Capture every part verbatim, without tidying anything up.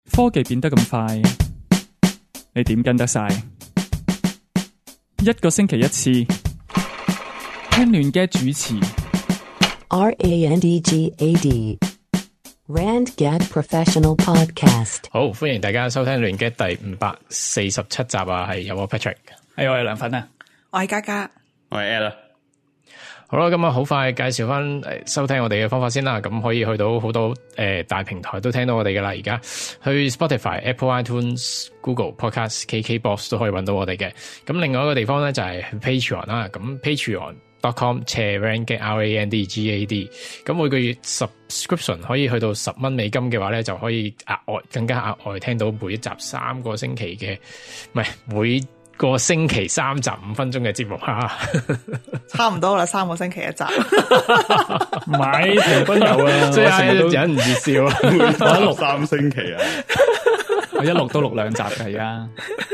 科技變得咁快，你點跟得晒？一個星期一次，聽亂嘅主持 R A N D G A D Rand Gad Professional Podcast。 好，歡迎大家收聽亂嘅第五百四十七集啊，係有我 Patrick， 係我係梁粉啊， 我係嘉嘉， 我係 Ed 啦。 好啦，咁啊好快介紹翻誒收聽我哋嘅方法先啦。咁可以去到好多誒、呃、大平台都聽到我哋噶啦。而家去 Spotify、Apple iTunes、Google Podcast、K K Box 都可以揾到我哋嘅。咁另外一個地方咧就係、是、Patreon 啦。咁 Patreon dot com 斜 Randgad R A N D G A D。咁每個月 subscription 可以去到十蚊美金嘅話咧，就可以額外更加額外聽到每一集三個星期嘅，唔係每個星期三集五分鐘嘅節目啊， 差唔多啦，三個星期一集， 唔係平均有啊， 所以都忍唔住笑啊， 我一錄三星期啊， 我一錄都錄兩集嘅而家。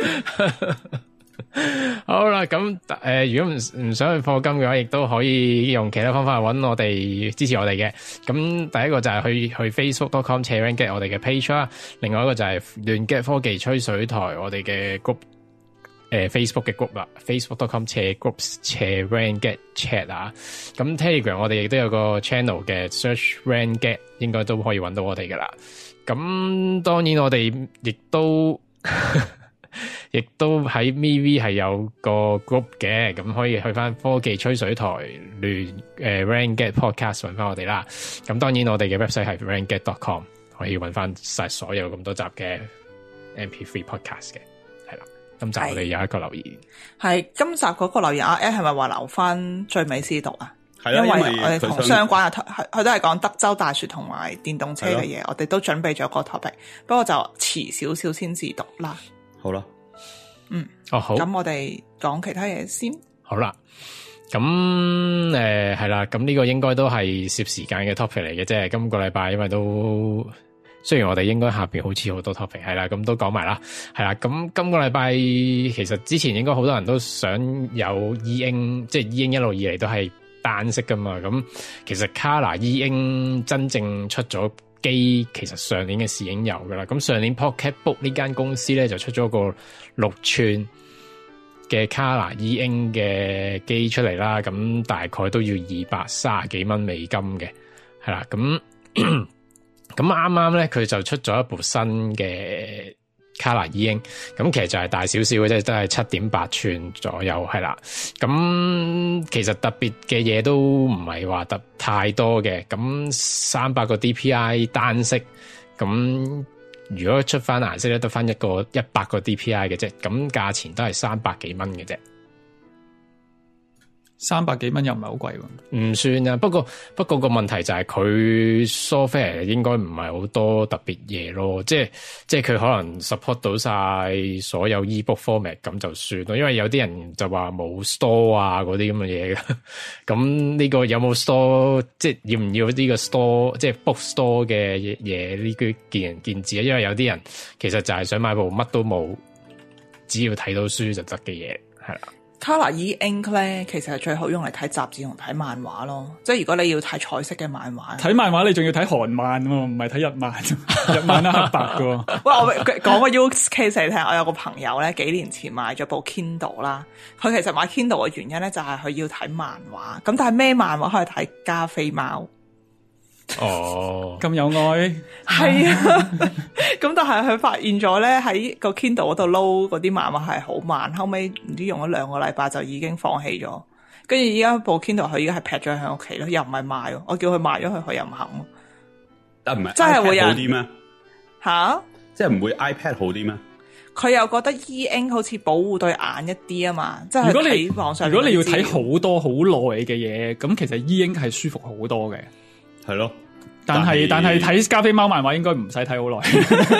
好啦，咁誒、呃，如果唔唔想去課金嘅話，亦都可以用其他方法揾我哋支持我哋嘅。咁第一個就係去去 Facebook dot com 斜 Randgad 我哋嘅 page 啦，另外一個就係亂嘅科技吹水台我哋嘅 group。誒、呃、Facebook 嘅 group 啦 ，Facebook dot com 斜 groups 斜 Randgad chat 啊，咁 Telegram 我哋亦都有個 channel 嘅 search Randgad 應該都可以揾到我哋噶啦。咁當然我哋亦都亦都喺 M V 係有個 group 嘅，咁可以去翻科技吹水台亂誒 Randgad podcast 揾翻我哋啦。咁當然我哋嘅 website 係 Randgad dot com 可以揾翻晒所有咁多集嘅 M P three podcast 嘅。今集我哋有一個留言， 係今集嗰個留言，阿 Ed 係咪話留翻最尾先讀啊？ 係啦， 因為因為我哋同相關嘅，佢佢都係講德州大雪同埋電動車嘅嘢，我哋都準備咗個 topic， 不過就遲少少先至讀啦。 好啦， 嗯， 哦好， 咁我哋講其他嘢先。 好啦，咁誒係啦，咁呢個應該都係攝時間嘅 topic 嚟嘅啫。今個禮拜因為都。雖然我哋應該下邊好似好多 topic 係啦，咁都講埋啦，係啦，咁今個禮拜其實之前應該好多人都想有 E-Ink， 即係 E-Ink 一路以嚟都係單色噶嘛，咁其實 Color E-Ink 真正出咗機，其實上年嘅時已經有噶啦，咁上年 Pocketbook 呢間公司咧就出咗個六寸嘅 Color E-Ink 嘅機出嚟啦，咁大概都要二百三十幾蚊美金嘅，係啦，咁。咁啱啱咧，佢就出咗一部新嘅 Color E-Ink，咁其實就係大少少嘅啫，都係七點八寸左右，係啦。咁其實特別嘅嘢都唔係話特太多嘅。咁三百個 D P I 單色，咁如果出翻顏色咧，得翻一個一百個 D P I 嘅啫。咁價錢都係三百幾蚊嘅啫。 三百幾蚊又唔係好貴喎， 唔算啊。不過不過個問題就係佢 software 應該唔係好多特別嘢咯，即係即係佢可能 support 到晒所有 ebook format 咁就算咯。因為有啲人就話冇 store 啊嗰啲咁嘅嘢嘅，咁呢個有冇 store， 即係要唔要呢個 store， 即係 book store 嘅嘢呢句見仁見智啊。因為有啲人其實就係想買部乜都冇，只要睇到書就得嘅嘢，係啦。 Color E-Ink 咧，其實係最好用嚟睇雜誌同睇漫畫咯。即係如果你要睇彩色嘅漫畫， 睇漫畫你仲要睇韓漫喎，唔係睇日漫，日漫都黑白㗎。 喂，我講個 use case 你聽。我有個朋友咧，幾年前買咗部 Kindle 啦。佢其實買 Kindle 嘅原因咧，就係佢要睇漫畫。咁但係咩漫畫可以睇加菲貓？ 哦， 咁有愛係啊，咁但係佢發現咗咧，喺個 Kindle 嗰度撈嗰啲漫畫係好慢，後尾唔知用咗兩個禮拜就已經放棄咗。跟住依家部 Kindle 佢依家係劈咗喺屋企咯，又唔係賣喎。我叫佢賣咗佢，佢又唔肯。 但唔係真係會有 iPad 好啲咩？ 吓？ 即係唔會 iPad 好啲咩？ 佢又覺得 E-Ink 好似保護對眼一啲啊嘛，即係如果你睇網上。 如果你要睇好多好耐嘅嘢，咁其實 E-Ink 係舒服好多嘅。 係咯， 但係但係睇加菲貓漫畫應該唔使睇好耐。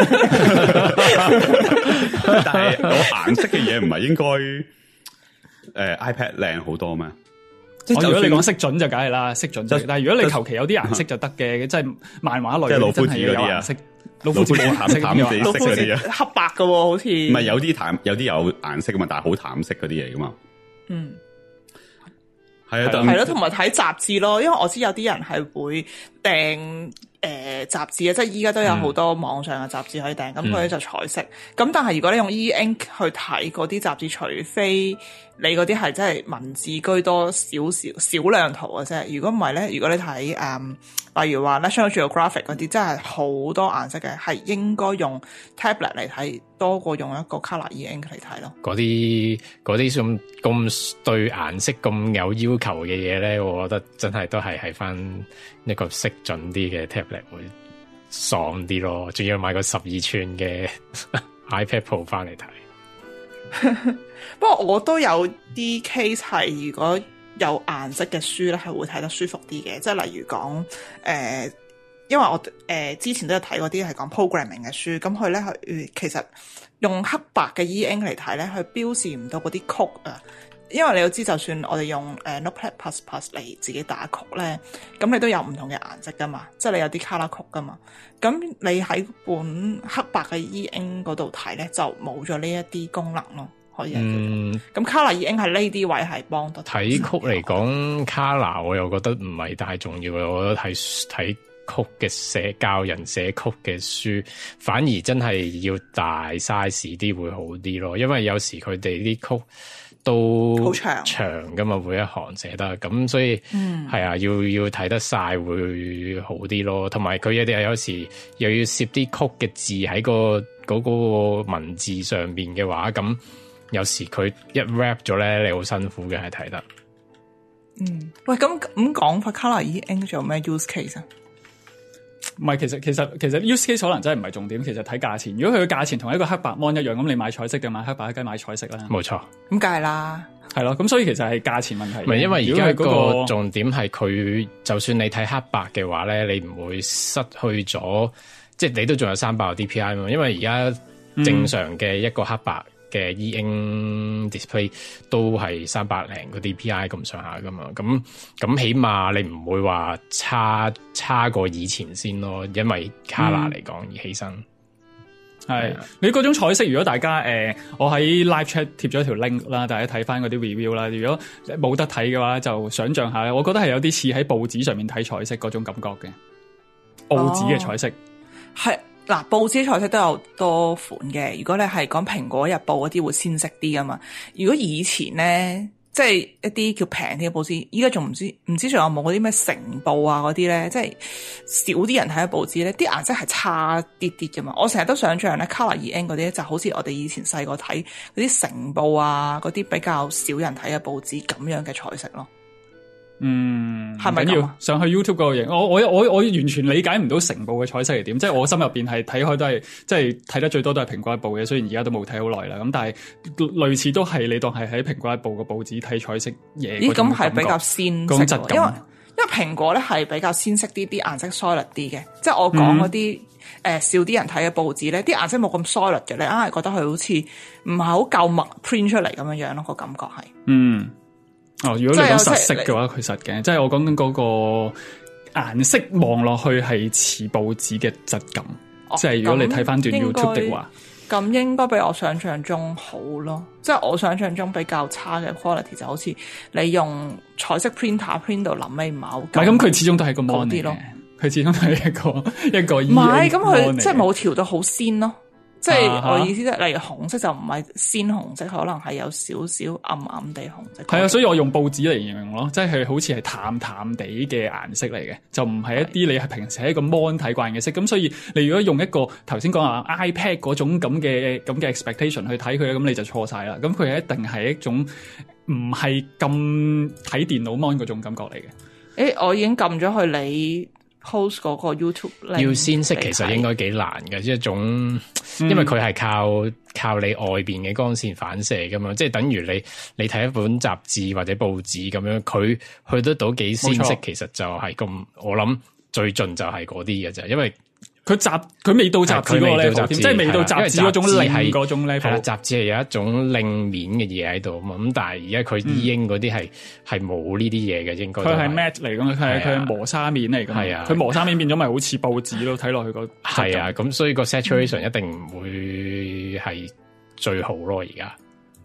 但係有顏色嘅嘢唔係應該誒、呃、iPad 靚好多咩？即係如果你講色準就梗係啦，色準就。但係如果你求其有啲顏色就得嘅，即係漫畫類， 即係老夫子嗰啲啊， 老夫子冇顏色淡地色嗰啲啊， 黑白噶喎，好似唔係有啲淡，有啲有顏色噶嘛，但係好淡色嗰啲嚟噶嘛。 嗯。 係啊， 係咯，同埋睇雜誌咯，因為我知有啲人係會訂誒雜誌啊，即係依家都有好多網上嘅雜誌可以訂，咁佢咧就彩色。咁但係如果你用 E Ink 去睇嗰啲雜誌，除非你嗰啲係真係文字居多少少少量圖嘅啫。如果唔係咧，如果你睇誒、嗯，例如話 National Geographic 嗰啲，真係好多顏色嘅，係應該用 tablet 嚟睇多過用一個 Color E Ink 嚟睇咯。 嗰啲嗰啲咁咁對顏色咁有要求嘅嘢咧，我覺得真係都係喺翻一個色準啲嘅 tablet 會爽啲咯。仲要買個十二寸嘅 iPad Pro 翻嚟睇。 不過我都有啲 case 係，如果有顏色嘅書咧，係會睇得舒服啲嘅。即係例如講誒、呃，因為我誒、呃、之前都有睇過啲係講 programming 嘅書，咁佢咧佢其實用黑白嘅 E Ink 嚟睇咧，佢標示唔到嗰啲曲啊。因為你要知，就算我哋用誒 Notepad plus plus 嚟自己打曲咧，咁你都有唔同嘅顏色噶嘛，即係你有啲 color 曲噶嘛。咁你喺本黑白嘅 E Ink 嗰度睇咧，就冇咗呢一啲功能咯。可以嗯，咁 color 已經係呢啲位係幫得睇曲嚟講，color 我又覺得唔係太重要嘅。我覺得睇睇曲嘅寫教人寫曲嘅書，反而真係要大 size 啲會好啲咯。因為有時佢哋啲曲都好長長噶嘛，每一行寫得咁，所以係、嗯、啊，要要睇得晒會好啲咯。同埋佢有啲有時又要攝啲曲嘅字喺個嗰個文字上邊嘅話，咁有時佢一 rap 咗咧，你好辛苦嘅係睇得。 嗯，喂，咁咁講法 Color E Ink 仲有咩 use case 啊？ 唔係，其實其實其實 use case 可能真係唔係重點，其實睇價錢。如果佢嘅價錢同一個黑白 mon 一樣，咁你買彩色定買黑白，梗係買彩色啦。 冇錯， 咁梗係啦。 係咯，咁所以其實係價錢問題。 唔係，因為而家嗰個重點係佢，就算你睇黑白嘅話咧，你唔會失去咗，即係你都仲有三百個 D P I 嘛。因為而家正常嘅一個黑白嘅 E Ink display 都係三百零個 D P I 咁上下噶嘛，咁咁起碼你唔會話差差過以前先咯，因為 color 嚟講而犧牲。 係、嗯、你嗰種彩色，如果大家誒、呃，我喺 live chat 貼咗條 link 啦，大家睇翻嗰啲 review 啦。如果冇得睇嘅話，就想象下咧，我覺得係有啲似喺報紙上面睇彩色嗰種感覺嘅，報紙嘅彩色係。嗱，報紙彩色都有多款嘅。如果你係講蘋果日報嗰啲會鮮色啲噶嘛。如果以前咧，即係一啲叫平啲嘅報紙，依家仲唔知唔知仲有冇嗰啲咩成報啊嗰啲咧，即係少啲人睇嘅報紙咧，啲顏色係差啲啲噶嘛。我成日都想象咧 Color E Ink 嗰啲咧，就好似我哋以前細個睇嗰啲成報啊，嗰啲比較少人睇嘅報紙咁樣嘅彩色咯。 嗯， 係咪要上去 YouTube 嗰個型？我我我我完全理解唔到成報嘅彩色係點，即係我心入邊係睇開都係，即係睇得最多都係蘋果日報嘅。雖然而家都冇睇好耐啦，咁但係類似都係你當係喺蘋果日報嘅報紙睇彩色嘢。咦，咁係比較鮮色，因為因為蘋果咧係比較鮮色啲，啲顏色 solid 啲嘅。即係我講嗰啲誒少啲人睇嘅報紙咧，啲顏色冇咁 solid 嘅，你硬係覺得佢好似唔係好夠密 print 出嚟咁樣樣咯，個感覺係。嗯。哦，如果你講實色嘅話，佢實嘅，即係我講緊嗰個顏色望落去係似報紙嘅質感，哦、即係如果你睇翻段 YouTube 的話，咁應該比我想象中好咯。即係我想象中比較差嘅 quality 就好似你用彩色 printer print 到臨尾唔係好。唔係咁，佢始終都係個 mon 啲咯，佢始終係一個一個。唔係咁，佢即係冇調到好鮮咯。即係我意思即係，例如紅色就唔係鮮紅色，可能係有少少暗暗地紅色。係啊，所以我用報紙嚟形容咯，即係好似係淡淡地嘅顏色嚟嘅，就唔係一啲你係平時喺個 mon 睇慣嘅色。咁所以你如果用一個頭先講話 iPad 嗰種咁嘅咁嘅 expectation 去睇佢咧，咁你就錯晒啦。咁佢係一定係一種唔係咁睇電腦 mon 嗰種感覺嚟嘅。誒，我已經撳咗去你 post 嗰個 YouTube 要鮮色，其實應該幾難嘅，一種，因為佢係靠靠你外邊嘅光線反射噶嘛，即係等於你你睇一本雜誌或者報紙咁樣，佢去得到幾鮮色，其實就係咁，我諗最盡就係嗰啲嘅啫，因為佢雜佢未到雜誌嗰個 level，即係未到雜誌嗰種另嗰種 level。係啦，雜誌係有一種另面嘅嘢喺度啊嘛，咁但係而家佢 E Ink嗰啲係係冇呢啲嘢嘅，應該佢係 matte 嚟㗎嘛，佢係佢係磨砂面嚟㗎嘛，係啊，佢磨砂面變咗咪好似報紙咯，睇落去個係啊，咁所以個 saturation 一定唔會係最好咯，而家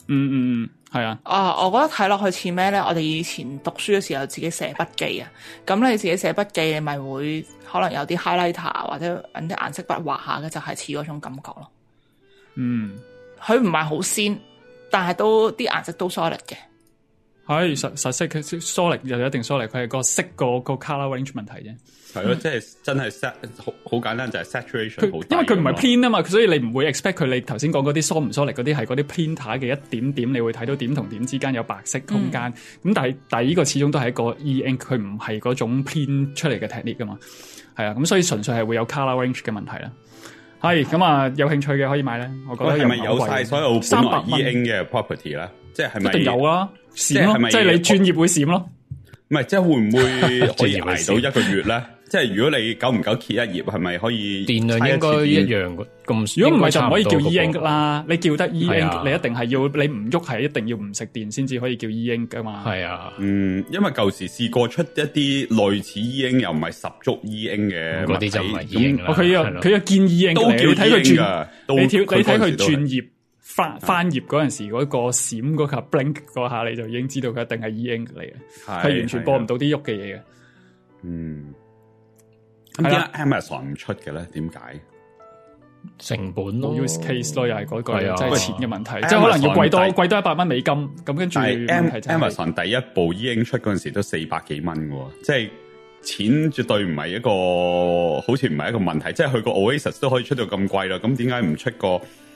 嗯嗯嗯，係啊。 啊，我覺得睇落去似咩咧？我哋以前讀書嘅時候自己寫筆記啊，咁你自己寫筆記，你咪會可能有啲 highlighter 或者揾啲顏色筆畫下嘅，就係似嗰種感覺咯。 嗯， 佢唔係好鮮，但係都啲顏色都 solid 嘅。 係實實色佢 solid 又有一定 solid，佢係個色個個 colour range 問題啫。 係咯，即係真係 set 好好簡單，就係 saturation 好低。 因為佢唔係偏啊嘛，所以你唔會 expect 佢。你頭先講嗰啲 solid 唔 solid 嗰啲係嗰啲 printer 嘅一點點，你會睇到點同點之間有白色空間。咁、嗯、但係但係呢個始終都係一個 e-ink， 佢唔係嗰種編出嚟嘅 technique 噶嘛。係啊，咁所以純粹係會有 colour range 嘅問題啦。係咁啊，有興趣嘅可以買咧。我覺得係咪有晒所有本來 e-ink 嘅 property 咧？即係係咪一定有啦？閃咯，即係你專業會閃咯。 唔係，即係會唔會可以捱到一個月咧？即係如果你久唔久揭一頁，係咪可以電量應該一樣咁？ 如果唔係就唔可以叫 e-ink 啦。你叫得 e-ink，、啊、你一定係要你唔喐係一定要唔食電先至可以叫 e-ink 噶嘛。係啊， 嗯，因為舊時試過出一啲類似 e-ink 又唔係十足 e-ink 嘅嗰啲就唔係 e-ink 啦。 佢又佢又建 e-ink 都叫 e-ink 噶， 你睇佢睇佢轉頁翻翻頁嗰陣時嗰個閃嗰下 blink 嗰下，你就已經知道佢一定係 e-ink 嚟嘅。佢完全播唔到啲喐嘅嘢嘅。嗯。咁點解 Amazon 唔出嘅咧？點解？ 成本咯 ，use case 咯，又係嗰個， 即係錢嘅問題，即係可能要貴多貴多一百蚊美金。咁跟住 Amazon 第一部 e-ink 出嗰陣時都四百幾蚊嘅，即係錢絕對唔係一個，好似唔係一個問題。即係佢個 Oasis 都可以出到咁貴啦，咁點解唔出個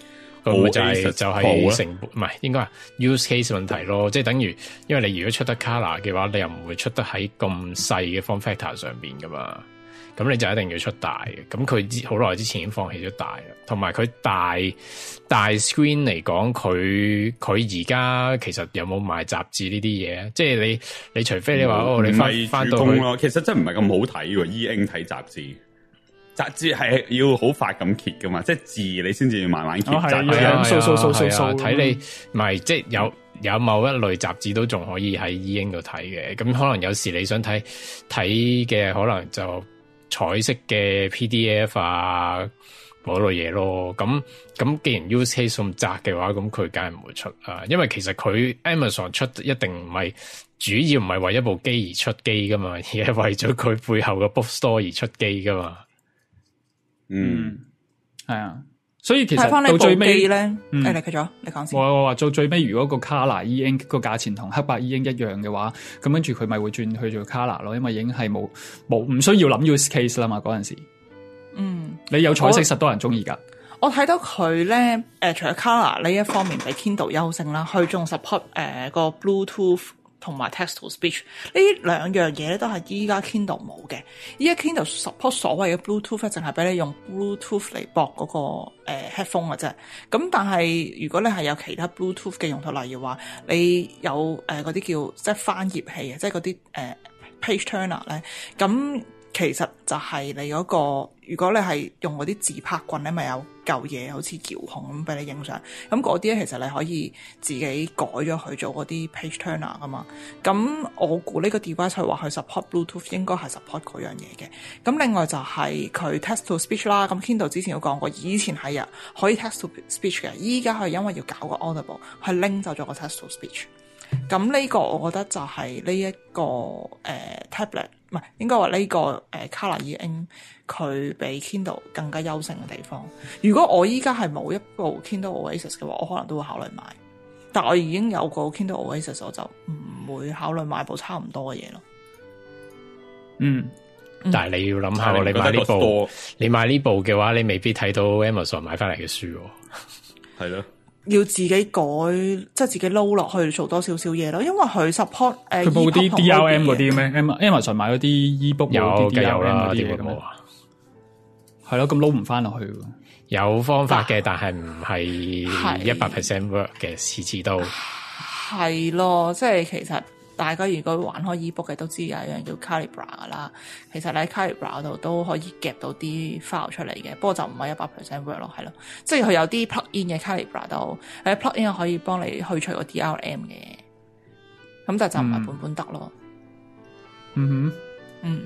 Oasis 就係成本？唔係應該係 use case 問題咯，即係等於因為你如果出得 color 嘅話，你又唔會出得喺咁細嘅 form factor 上邊噶嘛。咁你就一定要出大嘅，咁佢好耐之前已經放棄咗大啦，同埋佢大大 screen 嚟講，佢佢而家其實有冇賣雜誌呢啲嘢？即係你你除非你話哦，你翻翻到去咯，其實真唔係咁好睇喎。e-ink 睇雜誌，雜誌係要好快咁揭噶嘛，即係字你先至要慢慢揭。 係啊，掃掃掃掃掃， 睇你唔係即係有有某一類雜誌都仲可以喺 e-ink 度睇嘅，咁可能有時你想睇睇嘅可能就。彩色嘅 P D F 啊，嗰類嘢咯，咁咁既然 use case 咁窄嘅話，咁佢梗係唔會出啊，因為其實佢 Amazon 出一定唔係主要唔係為一部機而出機噶嘛，而係為咗佢背後嘅 bookstore 而出機噶嘛。 嗯，係啊，所以其實到最尾咧，誒、嗯，你繼續，你講先。 我我話到最尾，如果個 color e-ink 個價錢同黑白 e-ink 一樣嘅話，咁跟住佢咪會轉去做 color 咯，因為已經係冇冇唔需要諗 use case 啦嘛，嗰陣時。嗯，你有彩色實多人中意噶。 我睇到佢咧，誒、呃，除咗 color 呢一方面比 Kindle 優勝啦，佢仲 support 誒、呃、個 Bluetooth 同埋 text to speech 呢兩樣嘢咧，都係依家 Kindle 冇嘅。依家 Kindle support 所謂嘅 Bluetooth 咧，淨係俾你用 Bluetooth 嚟駁嗰個誒、呃、headphone 嘅啫。咁但係如果你係有其他 Bluetooth 嘅用途，例如話你有誒嗰啲叫即係翻頁器嘅，即係嗰啲誒 page turner 咧，咁。其實就係你嗰、那個，如果你係用嗰啲自拍棍咧，咪有嚿嘢好似遙控咁俾你影相。咁嗰啲咧，其實你可以自己改咗去做嗰啲 page turner 噶嘛。咁我估呢個 device 係話佢 support Bluetooth，應該係 support 嗰樣嘢嘅。咁另外就係佢 text to speech 啦。咁 Kindle 之前有講過，以前係啊可以 text to speech 嘅，依家係因為要搞個 Audible，係拎走咗個 text to speech。咁呢個我覺得就係呢一個誒、呃、tablet。唔係，應該話呢個誒 Color e-ink 佢比 Kindle 更加優勝嘅地方。如果我依家係冇一部 Kindle Oasis 嘅話，我可能都會考慮買。但我已經有個 Kindle Oasis，我就唔會考慮買部差唔多嘅嘢咯。 嗯， 但係你要諗下，你買呢部，你買呢部嘅話，你未必睇到 Amazon 買翻嚟嘅書。 係咯。 要自己改，即係自己撈落去做多少少嘢咯，因為佢 support 誒， 佢冇啲 D R M 嗰啲咩？Amazon 買嗰啲 e-book 有啲 D R M 啦， 嗰啲嘢咁啊，係咯，咁撈唔翻落去。有方法嘅，但係唔係一百 percent work 嘅，次次都係咯，即係其實。大家如果玩開 e-book 嘅都知有一樣叫 Calibra 噶啦，其實你喺 Calibra 度都可以夾到啲 file 出嚟嘅，不過就唔係一百 percent work 咯，係咯，即係佢有啲 plug in 嘅 Calibra 度，誒 plug in 可以幫你去除個 D R M 嘅，咁但係就唔係本本得咯。 嗯哼， 嗯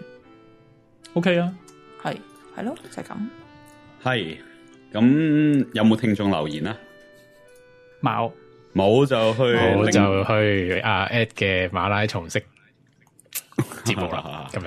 ，OK 啊， 係係咯，就係、是、咁。 係，咁有冇聽眾留言啊？ 冇。 冇就去， 我就去阿 Ed 嘅馬拉松式節目啦。今日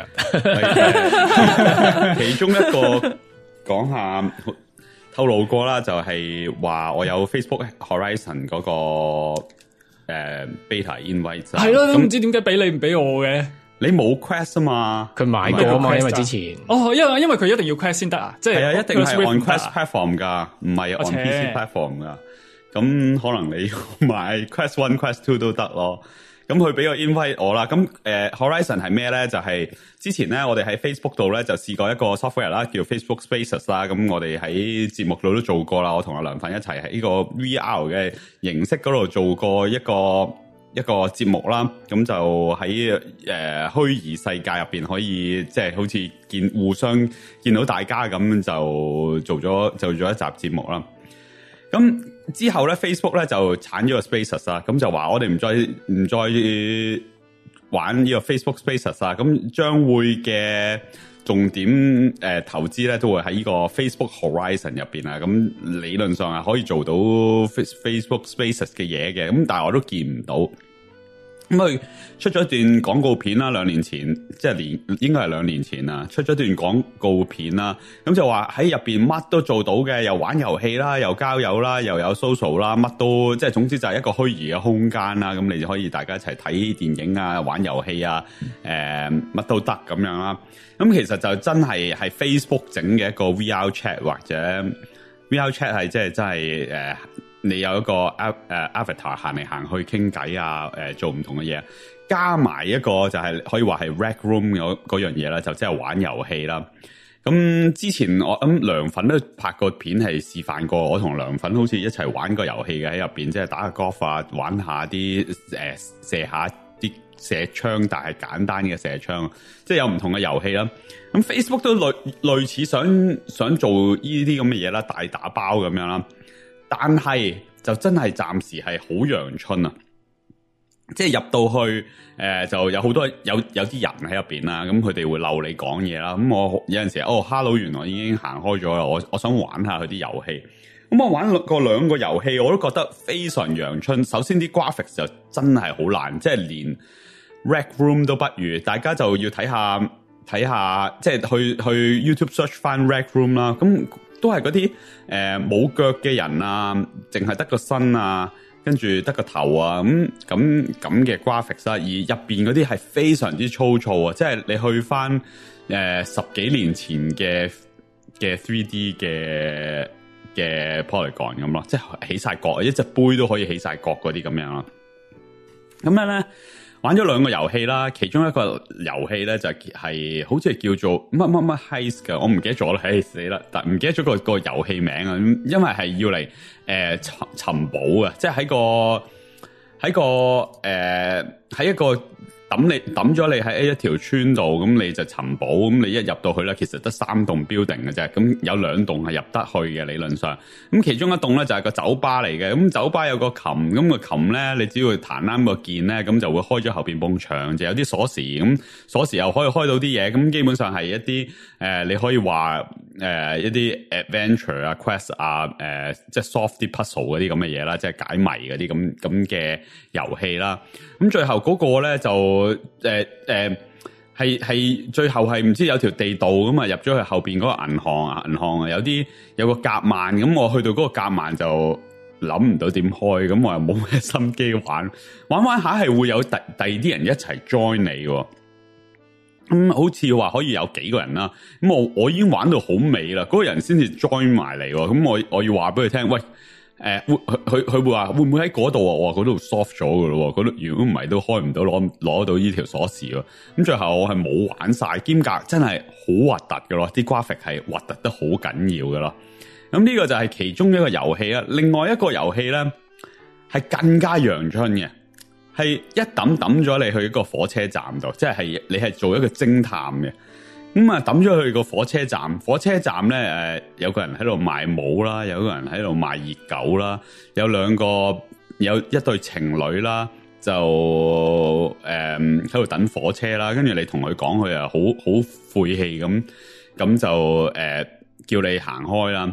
其中一個講下透露過啦，就係話我有 Facebook Horizon 嗰、那個誒、呃、beta invite。 係咯，都唔知點解俾你唔俾我嘅。 你冇 Quest 啊嘛？ 佢買過啊嘛，因為之前哦，因為因為佢一定要 Quest 先得啊，即係係啊，一定係 on Quest 啊 platform 噶，唔係 on P C platform 噶。咁可能你買 Quest One、Quest Two 都得咯。咁佢俾個 invite 我啦。咁誒、呃、Horizon 係咩咧？就係、是、之前咧，我哋喺 Facebook 度咧就試過一個 software 啦，叫 Facebook Spaces 啦。咁我哋喺節目度都做過啦。我同阿梁粉一齊喺呢個 V R 嘅形式嗰度做過一個一個節目啦。咁就喺誒虛擬世界入邊可以即係、就是、好似見互相見到大家咁，就做咗就做咗一集節目啦。咁之後咧 ，Facebook 咧就鏟咗個 Spaces 啦，咁就話我哋唔再唔再玩呢個 Facebook Spaces 啦，咁將會嘅重點誒、呃、投資咧都會喺呢個 Facebook Horizon 入邊啊，咁理論上係可以做到 Facebook Spaces 嘅嘢嘅，咁但係我都見唔到。咁佢出咗一段廣告片啦，兩年前即係年應該係兩年前啦，出咗段廣告片啦，咁就話喺入邊乜都做到嘅，又玩遊戲啦，又交友啦，又有 social 啦，乜都即係總之就係一個虛擬嘅空間啦，咁你就可以大家一齊睇電影啊，玩遊戲啊，誒、呃、乜都得咁樣啦。咁其實就真係係 Facebook 整嘅一個 V R chat 或者 V R chat 係即係真係誒。呃你有一個 avatar 行嚟行去傾偈啊，誒做唔同嘅嘢，加埋一個就係可以話係 rec room 嗰嗰樣嘢啦，就即係玩遊戲啦。咁之前我諗梁粉都拍過片係示範過，我同梁粉好似一齊玩個遊戲嘅喺入邊，即係打下 golf 啊，玩下啲誒、呃、射下啲射槍，但係簡單嘅射槍，即係有唔同嘅遊戲啦。咁 Facebook 都類類似想想做呢啲咁嘅嘢啦，大打包咁樣啦。但係就真係暫時係好陽春啊！即係入到去誒、呃，就有好多有有啲人喺入邊啦，咁佢哋會溜你講嘢啦。咁我有陣時哦 ，Hello，原來已經行開咗啦。我我想玩下佢啲遊戲。咁我玩過兩個遊戲，我都覺得非常陽春。首先啲 graphics 就真係好爛，即係連 Rec Room 都不如。大家就要睇下睇下，即係去去 YouTube search 翻 Rec Room 啦。咁都係嗰啲誒冇腳嘅人啊，淨係得個身啊，跟住得個頭啊，咁咁咁嘅 graphics 啊，而入邊嗰啲係非常之粗糙啊，即係你去翻誒、呃、十幾年前嘅嘅 three D 嘅嘅 polygon 咁咯，即係起晒角，一隻杯都可以起晒角嗰啲咁樣啦。咁樣咧。玩咗兩個遊戲啦，其中一個遊戲咧就係、是、好似係叫做乜乜乜 heist 嘅，我唔記得咗啦，唉死啦！但唔記得咗個個遊戲名啊，因為係要嚟誒尋尋寶啊，即係喺個喺個誒喺、呃、一個抌你抌咗你喺一條村度，咁你就尋寶，咁你一入到去咧，其實得三棟 building 嘅啫，咁有兩棟係入得去嘅理論上，咁其中一棟咧就係個酒吧嚟嘅，咁酒吧有個琴，咁個琴咧你只要彈啱個鍵咧，咁就會開咗後邊埲牆，就有啲鎖匙，咁鎖匙又可以開到啲嘢，咁基本上係一啲誒、呃、你可以話誒、呃、一啲 adventure 啊 quest 啊誒、呃、即係 soft 啲 puzzle 嗰啲咁嘅嘢啦，即係解謎嗰啲咁咁嘅遊戲啦，咁最後嗰個咧就。誒誒，係係最後係唔知有條地道咁啊，入咗去後邊嗰個銀行啊，銀行啊有啲有個夾萬，咁我去到嗰個夾萬就諗唔到點開，咁我又冇咩心機玩，玩玩下係會有第第二啲人一齊 join 你嘅，咁、嗯、好似話可以有幾個人啦，咁我我已經玩到好尾啦，嗰、那個人先至 join 埋嚟，咁我我要話俾佢聽，喂。誒、呃，會佢佢會話會唔會喺嗰度啊？我話嗰度 soft 咗噶咯，嗰度如果唔係都開唔到攞攞到呢條鎖匙咯。咁最後我係冇玩晒，兼夾真係好核突噶咯，啲 graphic 係核突得好緊要噶咯。咁呢個就係其中一個遊戲啦。另外一個遊戲咧係更加陽春嘅，係一抌抌咗你去一個火車站度，即係你係做一個偵探嘅。咁啊，抌咗去個火車站，火車站咧，誒、呃，有個人喺度賣帽啦，有個人喺度賣熱狗啦，有兩個有一對情侶啦，就誒喺度等火車啦，跟住你同佢講，佢啊好好晦氣咁，咁就誒、呃、叫你行開啦。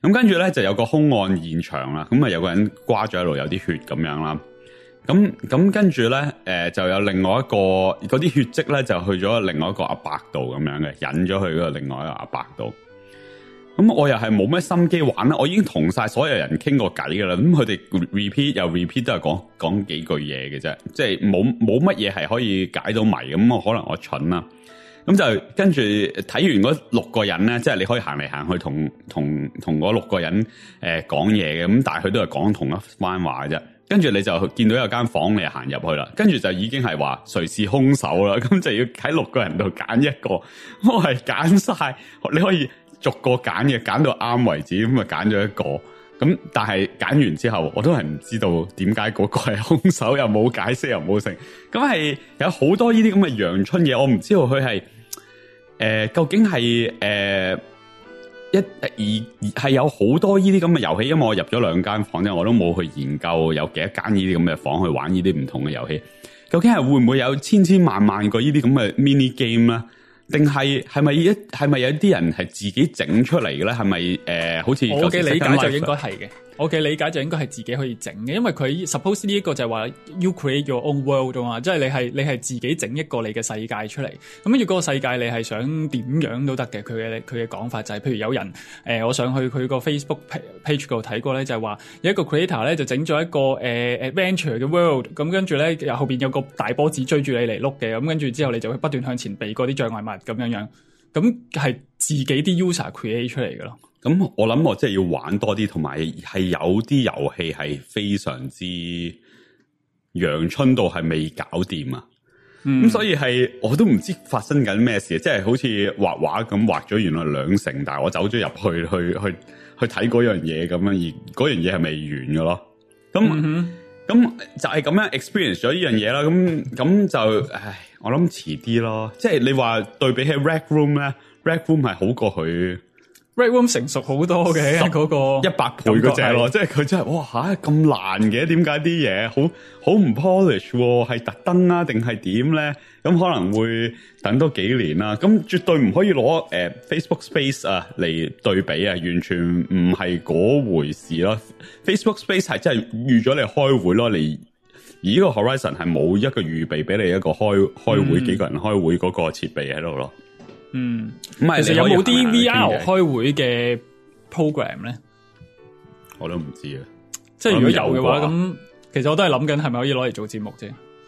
咁跟住咧就有個兇案現場啦，咁啊有個人瓜咗喺度，有啲血咁樣啦。咁咁跟住咧，誒、呃、就有另外一個嗰啲血跡咧，就去咗另外一個阿伯度咁樣嘅，引咗去嗰個另外一個阿伯度。咁我又係冇咩心機玩啦，我已經同晒所有人傾過偈噶啦。咁佢哋 repeat 又 repeat 都係講講幾句嘢嘅啫，即係冇冇乜嘢係可以解到謎。咁我可能我蠢啦。咁就跟住睇完嗰六個人咧，即係你可以行嚟行去同同同嗰六個人誒講嘢嘅。咁但係佢都係講同一番話啫。跟住你就見到有間房，你就行入去啦。跟住就已經係話誰是兇手啦。咁就要喺六個人度揀一個。我係揀晒，你可以逐個揀嘅，揀到啱為止。咁啊揀咗一個。咁但係揀完之後，我都係唔知道點解嗰個係兇手，又冇解釋，又冇成。咁係有好多呢啲咁嘅陽春嘢，我唔知道佢係誒究竟係誒。呃一而係有好多呢啲咁嘅遊戲，因為我入咗兩間房啫，我都冇去研究有幾多間呢啲咁嘅房去玩呢啲唔同嘅遊戲。究竟係會唔會有千千萬萬個呢啲咁嘅 mini game 咧？定係係咪一係咪有啲人係自己整出嚟嘅咧？係咪誒？好似我嘅理解就應該係嘅。我嘅理解就應該係自己可以整嘅，因為佢 suppose 呢一個就係話 you create your own world 啊嘛，即係你係你係自己整一個你嘅世界出嚟。咁跟住嗰個世界你係想點樣都得嘅。佢嘅佢嘅講法就係、是，譬如有人誒、呃，我上去佢個 Facebook page 度睇過咧，就係話有一個 creator 咧就整咗一個誒、呃、adventure 嘅 world，咁跟住咧後邊有個大波子追住你嚟碌嘅，咁跟住之後你就會不斷向前避過啲障礙物咁樣樣，咁係自己啲 user create 出嚟嘅咯。 咁我諗我即係要玩多啲，同埋係有啲遊戲係非常之陽春到係未搞掂啊！咁、嗯、所以係我都唔知發生緊咩事，即係好似畫畫咁畫咗原來兩成，但係我走咗入去去去去睇嗰樣嘢咁樣，而嗰樣嘢係未完嘅咯。咁咁、嗯、就係咁樣 experience 咗呢樣嘢啦。咁咁就唉，我諗遲啲咯。即係你話對比起 Rec Room 咧 ，Rec Room 係好過佢。 Rec Room 成熟好多嘅嗰個一百倍嗰隻咯，即係佢真係哇吓咁難嘅，點解啲嘢好好唔 polish？係特登啊，定係點咧？咁可能會等多幾年啦。咁絕對唔可以攞誒、呃、Facebook Space 啊嚟對比啊，完全唔係嗰回事咯。Facebook Space 係真係預咗你開會咯，你而呢個 Horizon 係冇一個預備俾你一個開開會、嗯、幾個人開會嗰個設備喺度咯。 嗯， 其實有冇啲 V R 開會嘅 program 咧？ 我都唔知啊。 即係如果有嘅話，咁其實我都係諗緊係咪可以攞嚟做節目啫。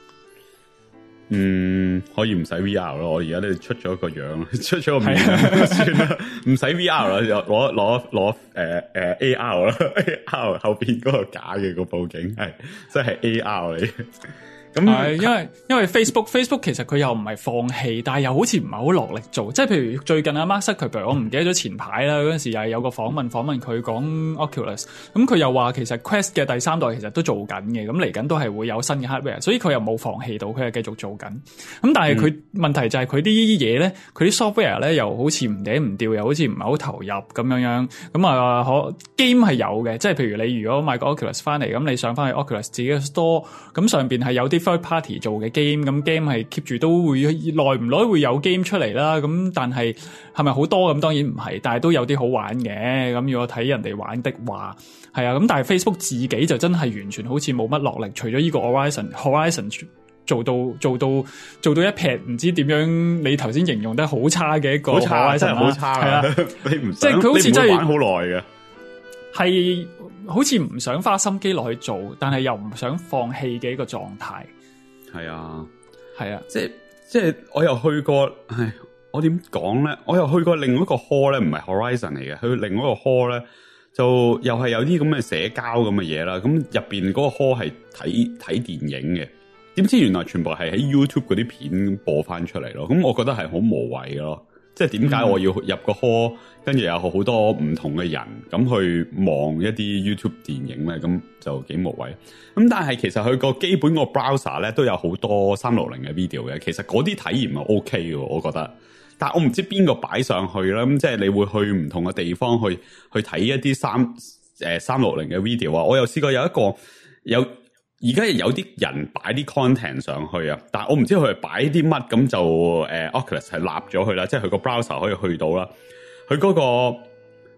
嗯，可以唔使 V R 咯。我而家都出咗個樣，出咗個面，算啦，唔使 V R 啦，就攞攞攞誒誒 A R 啦 ，A R 後邊嗰個假嘅個布景係，即係 A R 嚟。咁係，因為因為 Facebook Facebook 其實佢又唔係放棄，但係又好似唔係好落力做。即係譬如最近阿 Mark Zuckerberg，我唔記得咗前排啦，嗰陣時又係有個訪問訪問佢講 Oculus，咁佢又話其實 Quest 嘅第三代其實都做緊嘅，咁嚟緊都係會有新嘅 hardware，所以佢又冇放棄到，佢係繼續做緊。咁但係佢、嗯、問題就係佢啲嘢咧，佢啲 software 咧又好似唔嗲唔吊，又好似唔係好投入咁樣樣。咁啊，可 game 係有嘅，即係譬如你如果買個 Oculus 翻嚟，咁你上翻去 Oculus 自己嘅 store，咁上邊係有啲third party 做嘅 game，咁 game 係 keep 住都會耐唔耐會有 game 出嚟啦。咁但係係咪好多咁？當然唔係，但係都有啲好玩嘅。咁如果睇人哋玩的話，係啊。咁但係 Facebook 自己就真係完全好似冇乜落力，除咗呢個 Horizon Horizon 做到做到做到一撇唔知點樣。你頭先形容得好差嘅一個 Horizon，真係好差啊！ 你唔即係佢好似真係玩好耐嘅，係好似唔想花心機落去做，但係又唔想放棄嘅一個狀態。 係啊， 係啊， 即係即係我又去過，唉，我點講咧？我又去過另一個 hall 咧，唔係 Horizon 嚟嘅，去另一個 hall 咧，就又係有啲咁嘅社交咁嘅嘢啦。咁入邊嗰個 hall 係睇睇電影嘅，點知原來全部係喺 YouTube 嗰啲片播翻出嚟咯。咁我覺得係好無謂咯。即係點解我要入個 hall，跟住有好多唔同嘅人咁去望一啲 YouTube 電影咧，咁就幾無謂。咁但係其實佢個基本個 browser 咧都有好多三六零嘅 video 嘅，其實嗰啲體驗係 OK 嘅，我覺得。但係我唔知邊個擺上去啦，咁即係你會去唔同嘅地方去去睇一啲三誒三六零嘅 video 啊。我又試過有一個有。而家有啲人擺啲 content 上去啊，但係我唔知佢係擺啲乜，咁就誒、呃、Oculus 係立咗佢啦，即係佢個 browser 可以去到啦。佢嗰、嗰個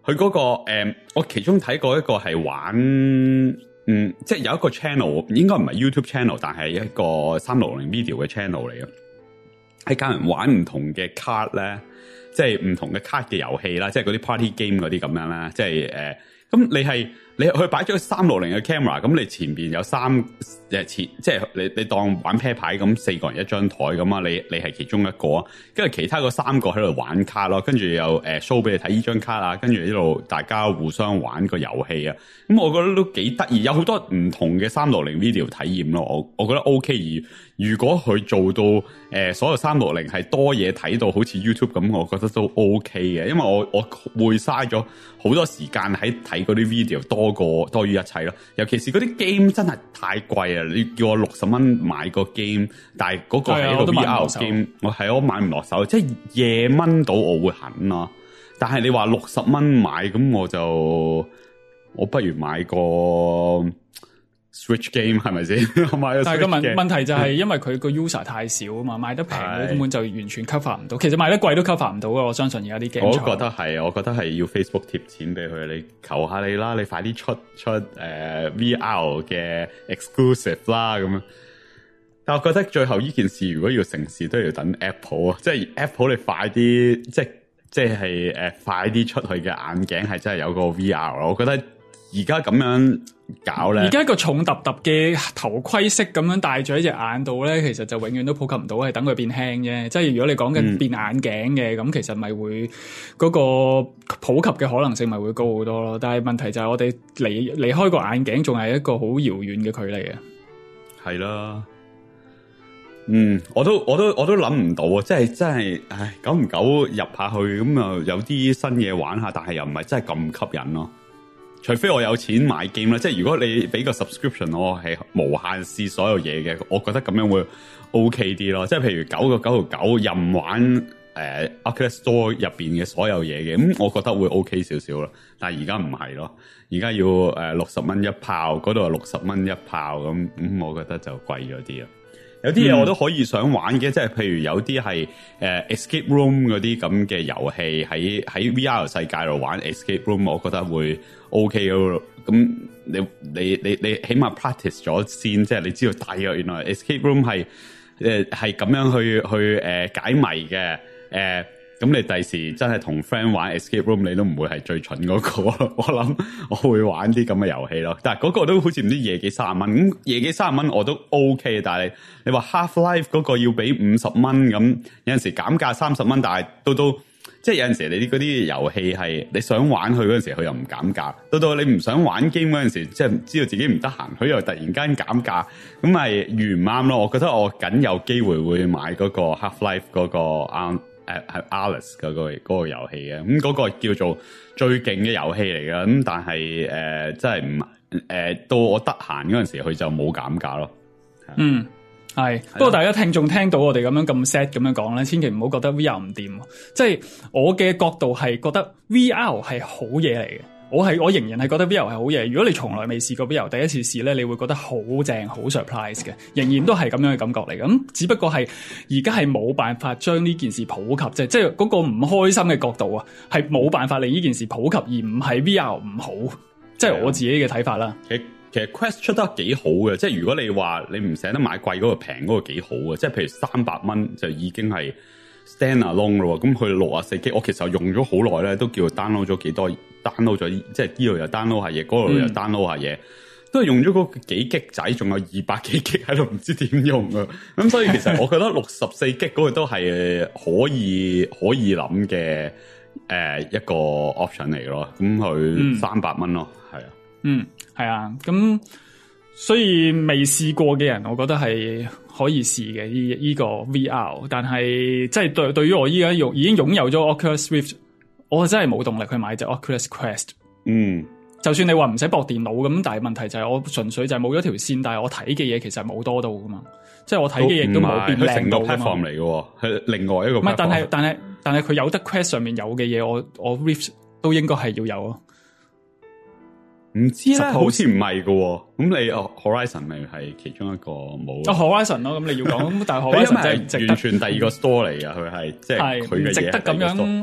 佢嗰個誒、呃，我其中睇過一個係玩，嗯，即係有一個 channel，應該唔係 YouTube channel，但係一個三六零 video 嘅 channel 嚟嘅，係教人玩唔同嘅 card 咧，即係唔同嘅 card 嘅遊戲啦，即係嗰啲 party game 嗰啲咁樣啦，即係誒，咁、呃、你係。你佢擺咗個三六零嘅 camera，咁你前邊有三誒前，即係你你當玩啤牌咁，四個人一張台咁啊，你你係其中一個啊，跟住其他嗰三個喺度玩卡咯，跟住又誒 show 俾你睇呢張卡啊，跟住呢度大家互相玩個遊戲啊，咁我覺得都幾得意，有好多唔同嘅三六零 video 體驗咯，我我覺得 OK。而如果佢做到誒、呃、所有三六零係多嘢睇到好似 YouTube 咁，我覺得都 OK 嘅，因為我我會嘥咗好多時間喺睇嗰啲 video 多過多於一切咯。尤其是嗰啲 game 真係太貴啊！你叫我六十蚊買個 game， 但係嗰個係一個 V R game， 我係我買唔落手，即係夜蚊到我會狠咯。但係你話六十蚊買咁，我就我不如買個 Switch game 係咪先？我買個 Switch game，但係個問問題就係因為佢個 user 太少啊嘛，賣得平佢根本就完全 cover 唔到。其實賣得貴都 cover 唔到啊！我相信而家啲 game， 我都覺得係，我覺得係要 Facebook 貼錢俾佢，你求下你啦，你快啲出出誒、呃、V R 嘅 exclusive 啦咁樣。但係我覺得最後呢件事如果要成事都要等 Apple 啊，即係 Apple 你快啲，即係即係誒、呃、快啲出去嘅眼鏡係真係有個 V R 咯，我覺得。而家咁樣搞咧，而家個重揼揼嘅頭盔式咁樣戴咗喺隻眼度咧，其實就永遠都普及唔到，係等佢變輕啫。即係如果你講緊變眼鏡嘅，咁、嗯、其實咪會嗰個普及嘅可能性咪會高好多咯。但係問題就係我哋離離開個眼鏡仲係一個好遙遠嘅距離啊。係啦，嗯，我都我都我都諗唔到啊！即係真係，唉，久唔久入下去咁啊，有啲新嘢玩下，但係又唔係真係咁吸引咯。除非我有錢買 game 啦，即係如果你俾個 subscription 我係無限試所有嘢嘅，我覺得咁樣會 OK 啲咯。即係譬如九個九毫九任玩誒、呃、Oculus Store 入邊嘅所有嘢嘅，咁我覺得會 OK 少少啦。但係而家唔係咯，而家要誒六十蚊一炮，嗰度係六十蚊一炮咁，咁、嗯、我覺得就貴咗啲啦。有啲嘢我都可以想玩嘅，即係譬如有啲係誒 escape room 嗰啲咁嘅遊戲，喺喺 V R 世界度玩 escape room，我覺得會 OK 咯。咁你你你你起碼 practice 咗先，即係你知道大約原來 escape room 係誒係咁樣去去誒、呃、解謎嘅誒。呃咁你第時真係同 friend 玩 escape room， 你都唔會係最蠢嗰個咯。我諗我會玩啲咁嘅遊戲咯。但係嗰個都好似唔知夜幾三十蚊，咁夜幾三十蚊我都 OK。但係你話 Half-Life 嗰個要俾五十蚊咁，有陣時減價三十蚊，但係到到即係有陣時你啲嗰啲遊戲係你想玩佢嗰陣時，佢又唔減價。到到你唔想玩 game 嗰陣時，即係知道自己唔得閒，佢又突然間減價，咁咪遇唔啱咯。我覺得我僅有機會會買嗰個 Half-Life 嗰個啱。誒係 Alice 嗰個嗰個遊戲嘅，咁嗰個叫做最勁嘅遊戲嚟嘅，咁但係誒真係唔誒到我得閒嗰陣時，佢就冇減價咯。嗯，係。不過大家聽眾聽到我哋咁樣咁 sad 咁樣講咧，千祈唔好覺得 V R 唔掂。即係我嘅角度係覺得 V R 係好嘢嚟嘅。我係我仍然係覺得 V R 係好嘢。如果你從來未試過 V R， 第一次試咧，你會覺得好正、好 surprise 嘅。仍然都係咁樣嘅感覺嚟。咁只不過係而家係冇辦法將呢件事普及，即係即係嗰個唔開心嘅角度啊，係冇辦法令呢件事普及，而唔係 V R 唔好。即係我自己嘅睇法啦。其實其實 Quest 出得幾好嘅，即係如果你話你唔捨得買貴嗰個，平嗰個幾好嘅，即係譬如三百蚊就已經係 stand alone 咯。咁佢六十四 G，我其實用咗好耐咧，都叫 download 咗幾多。download 咗，即係呢度又 download 下嘢，嗰度又 download 下嘢，嗯，都係用咗嗰幾 G 仔，仲有二百幾 G 喺度，唔知點用啊！咁所以其實我覺得六十四 G 嗰個都係可以可以諗嘅誒一個 option 嚟咯。咁佢三百蚊咯，係啊，嗯，係啊，咁所以未試過嘅人，我覺得係可以試嘅呢呢個 V R， 但係即係對對於我依家用已經擁有咗 Oculus Rift。我真係冇動力去買隻 Oculus Quest。嗯，就算你話唔使駁電腦咁，但係問題就係我純粹就係冇咗條線，但係我睇嘅嘢其實冇多到噶嘛。即係我睇嘅嘢都冇變靚到噶嘛。佢成個 platform 嚟嘅，係另外一個 platform。唔係，但係但係但係佢有得 Quest 上面有嘅嘢，我我 Rift 都應該係要有咯。唔知咧，好似唔係嘅。咁你 Horizon 咪係其中一個冇？哦 Horizon 咯，咁你要講，但係 Horizon 真係完全第二個 store 嚟嘅，佢係即係佢嘅嘢值得咁樣。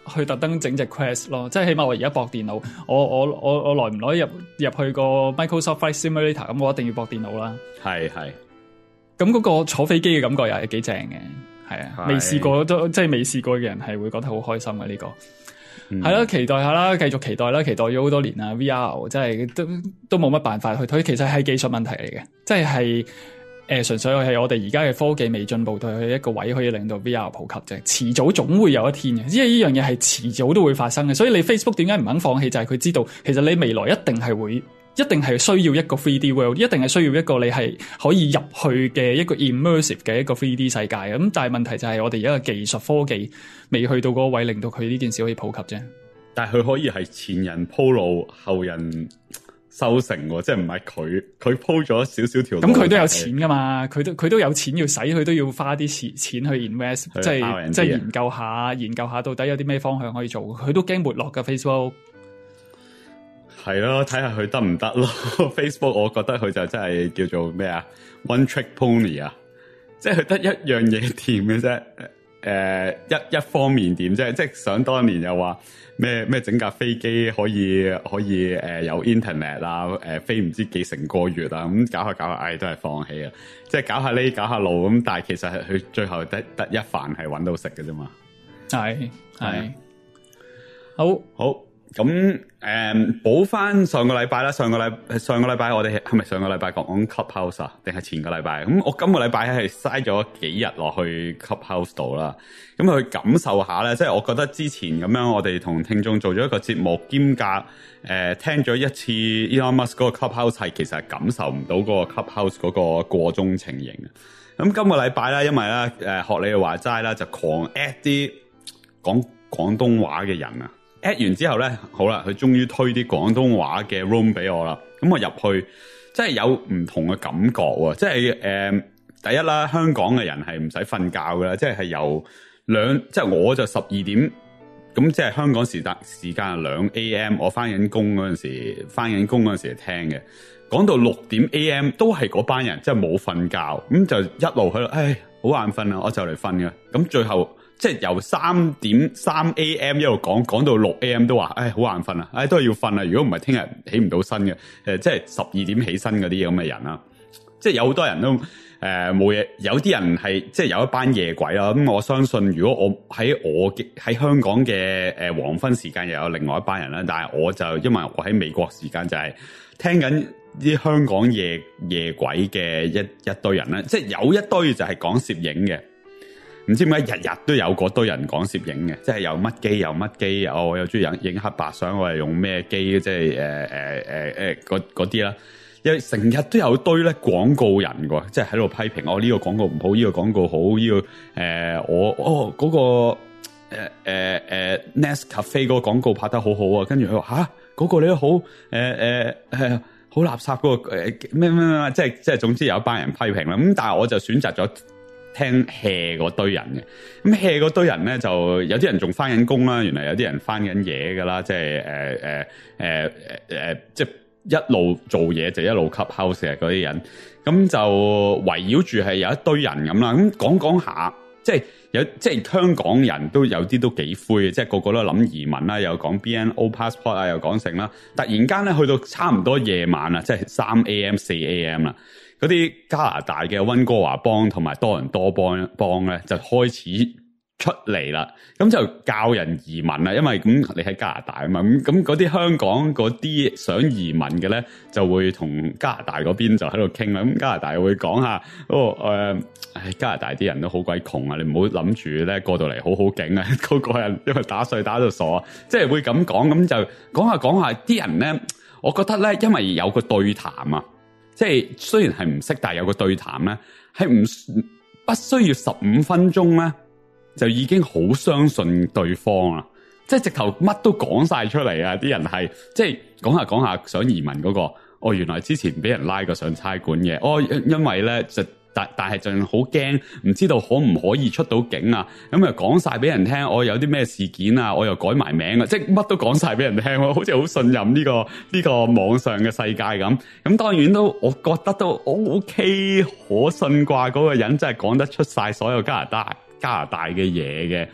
去特登整隻 Quest 咯，即係起碼我而家駁電腦，我我我我耐唔耐入入去個 Microsoft Flight Simulator，咁我一定要駁電腦啦。 係係， 咁嗰個坐飛機嘅感覺又係幾正嘅，係啊，未試過都即係未試過嘅人係會覺得好開心嘅呢個。係咯、嗯，期待下啦，繼續期待啦，期待咗好多年啦 V R 真係都都冇乜辦法去推，其實係技術問題嚟嘅，即係係誒純粹係我哋而家嘅科技未進步到去一個位可以令到 V R 普及啫，遲早總會有一天嘅，因為呢樣嘢係遲早都會發生嘅，所以你 Facebook 點解唔肯放棄就係、是、佢知道其實你未來一定係會。一定係需要一個 three D world， 一定係需要一個你係可以入去嘅一個 immersive 嘅一個 three D 世界。咁但係問題就係我哋而家嘅技術科技未去到嗰個位，令到佢呢件事可以普及啫。 但係佢可以係前人鋪路，後人收成喎，即係唔係佢佢鋪咗少少條路。咁佢都有錢噶嘛，佢都佢都有錢要使，佢都要花啲錢錢去 invest，即係即係研究下研究下到底有啲咩方向可以做。佢都驚沒落㗎 Facebook。 係咯，睇下佢得唔得咯。Facebook 我覺得佢就真係叫做咩啊 ，one trick pony 啊，即係佢得一樣嘢掂嘅啫。誒、呃，一一方面掂啫，即係想當年又話咩咩整架飛機可以可以誒、呃、有 internet 啊，誒、呃、飛唔知幾成個月啊，咁搞下搞下，唉、哎、都係放棄啊。即係搞下呢搞下路咁，但係其實係佢最後得得一飯係搵到食嘅啫嘛。係係， 好好。咁誒補翻上個禮拜啦，上個禮上個禮拜我哋係咪上個禮拜講 Clubhouse 啊？定係前個禮拜？咁我今個禮拜係嘥咗幾日落去 Clubhouse 度啦，咁去感受下咧，即係我覺得之前咁樣我哋同聽眾做咗一個節目，兼夾誒聽咗一次 Elon Musk 嗰個 Clubhouse 係其實係感受唔到嗰個 Clubhouse 嗰個過中情形嘅。咁今個禮拜咧，因為咧誒學你哋話齋啦，就狂 at 啲講廣東話嘅人啊。at 完之後咧，好啦，佢終於推啲廣東話嘅 room 俾我啦。咁我入去，真係有唔同嘅感覺喎。即係誒、呃，第一啦，香港嘅人係唔使瞓覺噶啦，即係係由兩，即係我就十二點，咁即係香港時間時間係兩 A M， 我翻緊工嗰陣時，翻緊工嗰陣時聽嘅，講到六點 A M 都係嗰班人，即係冇瞓覺，咁就一路喺度，唉，好眼瞓啊，我就嚟瞓嘅，咁最後。即係由三點三 A M 一路講講到六 A M 都話，唉好眼瞓啊，唉都係要瞓啊。如果唔係聽日起唔到身嘅，誒即係十二點起身嗰啲咁嘅人啦。即係有好多人都誒冇嘢，有啲人係即係有一班夜鬼啦。咁我相信，如果我喺我嘅喺香港嘅誒黃昏時間，又有另外一班人啦。但係我就因為我喺美國時間就係聽緊啲香港夜夜鬼嘅一一堆人啦。即係有一堆就係講攝影嘅。唔知點解日日都有嗰堆人講攝影嘅，即係有乜機有乜機，哦，我又中意影影黑白相，我係用咩機，即係誒誒誒誒嗰嗰啲啦。因為成日都有堆咧廣告人喎，即係喺度批評我呢個廣告唔好，呢個廣告好，呢個誒我哦嗰個誒誒誒 Nescafe 嗰個廣告拍得好好啊，跟住佢話吓嗰個你都好誒誒誒好垃圾嗰個誒咩咩咩，即係即係總之有一班人批評啦。咁但係我就選擇咗聽 hea 嗰堆人嘅，咁 hea 嗰堆人咧就有啲人仲翻緊工啦，原來有啲人翻緊嘢噶啦，即係誒誒誒誒，即係一路做嘢就一路 Clubhouse 嘅嗰啲人，咁就圍繞住係有一堆人咁啦，咁講講下，即係有即係香港人都有啲都幾灰嘅，即係個個都諗移民啦，又講 B N O passport 啊，又講成啦，突然間咧去到差唔多夜晚啊，即係三 A M 四 A M 啦。嗰啲加拿大嘅溫哥華幫同埋多倫多幫幫咧就開始出嚟啦，咁就教人移民啦，因為咁你喺加拿大啊嘛，咁咁嗰啲香港嗰啲想移民嘅咧就會同加拿大嗰邊就喺度傾啦，咁加拿大會講下哦誒、呃，唉加拿大啲人都好鬼窮啊，你唔好諗住咧過到嚟好好景啊，個個人因為打稅打到傻啊，即係會咁講，咁就講下講下啲人咧，我覺得咧因為有個對談啊。即係雖然係唔識，但係有個對談咧，係唔不需要十五分鐘咧，就已經好相信對方啦。即係直頭乜都講晒出嚟啊！啲人係即係講下講下想移民嗰個，哦原來之前俾人拉過上差館嘅，哦因為咧就。但但係仲好驚，唔知道可唔可以出到境啊？咁又講晒俾人聽，我有啲咩事件啊？我又改埋名啊！即係乜都講晒俾人聽，好似好信任呢個呢個網上嘅世界咁。咁當然都，我覺得都 O K 可信啩。嗰個人真係講得出晒所有加拿大加拿大嘅嘢嘅。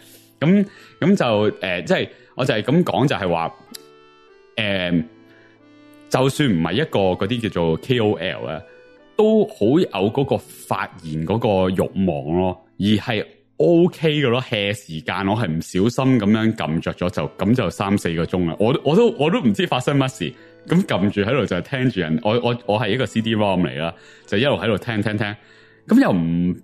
咁咁就誒、呃，即係我就係咁講，就係話誒，就算唔係一個嗰啲叫做 K O L 咧，都好有嗰個發言嗰個慾望咯，而係 O K 嘅咯。hea 時間我係唔小心咁樣撳着咗，就咁就三四個鐘啦。我我都我都唔知發生乜事，咁撳住喺度就係聽住人。我我我係一個 C D ROM 嚟啦，就一路喺度聽聽聽，咁又唔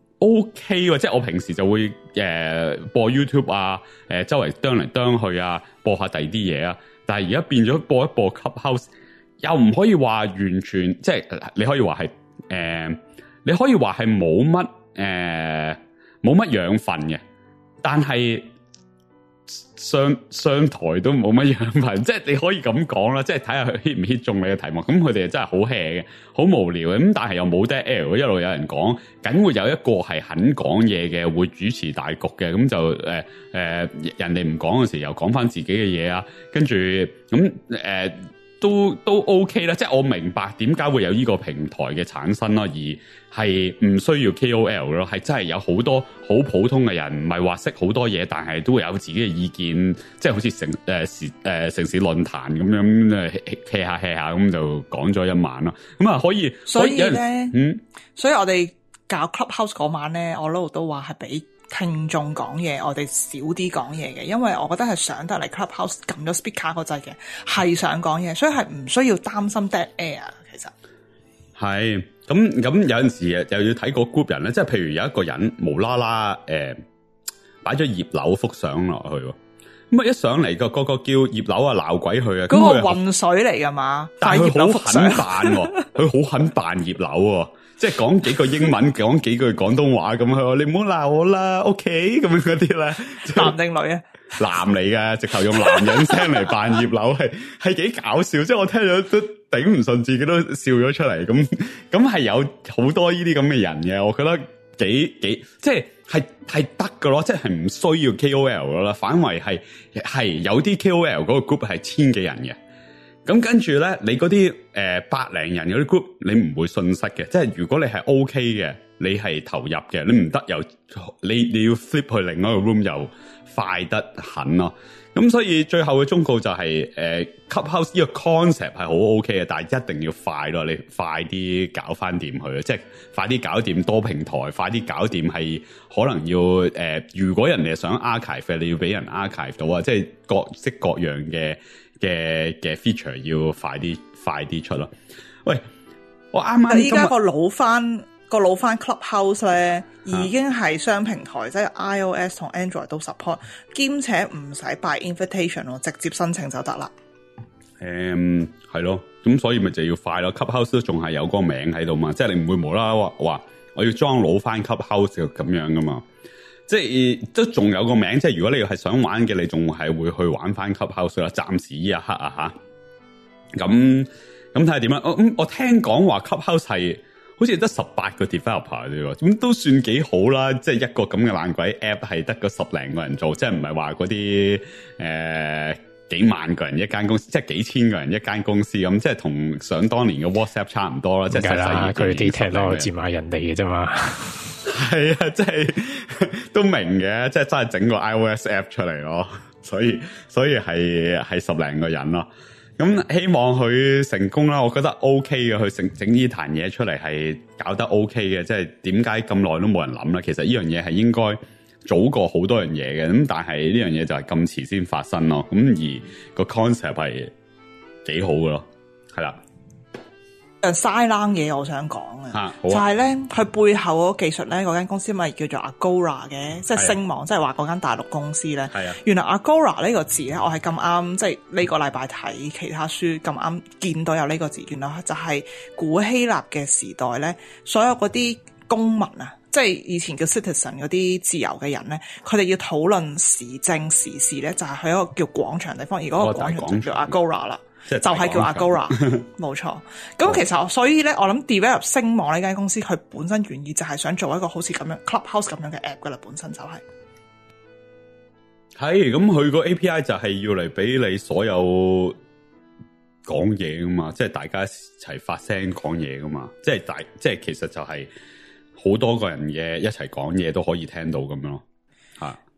OK 喎。即係我平時就會誒、呃、播 YouTube 啊，誒、呃、周圍啄嚟啄去啊，播下第二啲嘢啊。但係而家變咗播一播 Clubhouse，又唔可以話完全，即係你可以話係誒，你可以話係冇乜誒冇乜養分嘅，但係上上台都冇乜養分，即係你可以咁講啦，即係睇下佢 hit 唔 hit 中你嘅題目。咁佢哋真係好 hea 嘅，好無聊嘅。咁但係又冇 dead air，一路有人講，梗會有一個係肯講嘢嘅，會主持大局嘅。咁就誒誒、呃呃，人哋唔講嘅時候又講翻自己嘅嘢啊，跟住咁誒。都都 OK 啦，即係我明白點解會有呢個平台嘅產生咯，而係唔需要 K O L 咯，係真係有好多好普通嘅人，唔係話識好多嘢，但係都會有自己嘅意見，即係好似城誒時誒城市論壇咁樣誒 hea 下 hea 下咁就講咗一晚咯，咁啊可以， 所以咧， 嗯， 所以我哋搞 Clubhouse 嗰晚咧，我嗰度都話係俾聽眾講嘢，我哋少啲講嘢嘅，因為我覺得係上得嚟 Clubhouse 撳咗 speaker 嗰掣嘅，係想講嘢，所以係唔需要擔心 dead air。其實係咁咁有陣時又要睇個 group 人咧，即係譬如有一個人無啦啦誒擺咗葉劉幅相落去，咁啊一上嚟個個個叫葉劉啊鬧鬼佢啊， 嗰個渾水嚟噶嘛， 但係佢好肯扮，佢好肯扮葉劉喎。即係講幾個英文，講幾句廣東話咁，佢話你唔好鬧我啦 ，OK 咁樣嗰啲咧， 男定女啊？ 男嚟嘅，直頭用男人聲嚟扮葉劉，係係幾搞笑。即係我聽咗都頂唔順，自己都笑咗出嚟。咁咁係有好多呢啲咁嘅人嘅，我覺得幾幾即係係係得㗎咯，即係唔需要 K O L 㗎啦。反為係係有啲 K O L 嗰個 group 係千幾人嘅。咁跟住咧，你嗰啲誒百零人嗰啲 group，你唔會信失嘅。即係如果你係 OK 嘅，你係投入嘅，你唔得又你你要 flip 去另一個 room 又快得很咯。咁所以最後嘅忠告就係、是、誒、呃、Clubhouse 呢個 concept 係好 OK 嘅，但係一定要快咯，你快啲搞翻掂佢，即係快啲搞掂多平台，快啲搞掂係可能要誒、呃，如果人哋想 archive， 你要俾人 archive 到啊，即係各式各樣嘅。嘅嘅 feature 要快啲快啲出咯。喂，我啱啱依家個老翻個老翻 Clubhouse 咧，已經係雙平台，啊、即係 iOS 同 Android 都 support， 兼且唔使拜 invitation 咯，直接申請就得啦。 誒、嗯，係咯，咁所以咪就要快咯。Clubhouse 都仲係有個名喺度嘛，即係你唔會無啦啦話我要裝老翻 Clubhouse 咁樣噶嘛。即係都仲有個名，即係如果你係想玩嘅，你仲係會去玩翻 Clubhouse 啦。暫時呢一刻啊吓，咁咁睇下點樣。我咁我聽講話 Clubhouse 係好似得十八個 developer 啫，咁都算幾好啦。即係一個咁嘅爛鬼 app 係得個十零個人做，即係唔係話嗰啲誒幾萬個人一間公司，即係幾千個人一間公司咁，即係同想當年嘅 WhatsApp 差唔多啦。即係實際佢啲 technology 佔下人哋嘅啫嘛。係啊，即係都明嘅，即係真係整個 iOS app 出嚟咯，所以所以係係十零個人咯。咁希望佢成功啦，我覺得 OK 嘅，佢整整呢壇嘢出嚟係搞得 OK 嘅。即係點解咁耐都冇人諗咧？其實呢樣嘢係應該早過好多樣嘢嘅，咁但係呢樣嘢就係咁遲先發生咯。咁而個 concept 係幾好嘅咯，係啦。 誒，嘥冷嘢我想講啊， 啊就係咧佢背後嗰個技術咧，嗰間公司咪叫做 Agora 嘅，即係聲網，即係話嗰間大陸公司咧。係啊，原來 Agora 呢個字咧，我係咁啱，即係呢個禮拜睇其他書咁啱見到有呢個字，原來就係古希臘嘅時代咧，所有嗰啲公民啊，即係以前叫 citizen 嗰啲自由嘅人咧，佢哋要討論時政時事咧，就係去一個叫廣場地方，而嗰個廣場就叫 Agora 啦。就係叫 Agora， 冇錯。咁其實所以咧，我諗 develop 聲網呢間公司，佢本身原意就係想做一個好似咁樣 Clubhouse 咁樣嘅 app 噶啦，本身就係、是。 係咁，佢個 A P I 就係要嚟俾你所有講嘢噶嘛，即係大家一齊發聲講嘢噶嘛，即係大，即係其實就係好多個人嘅一齊講嘢都可以聽到咁樣咯，吓。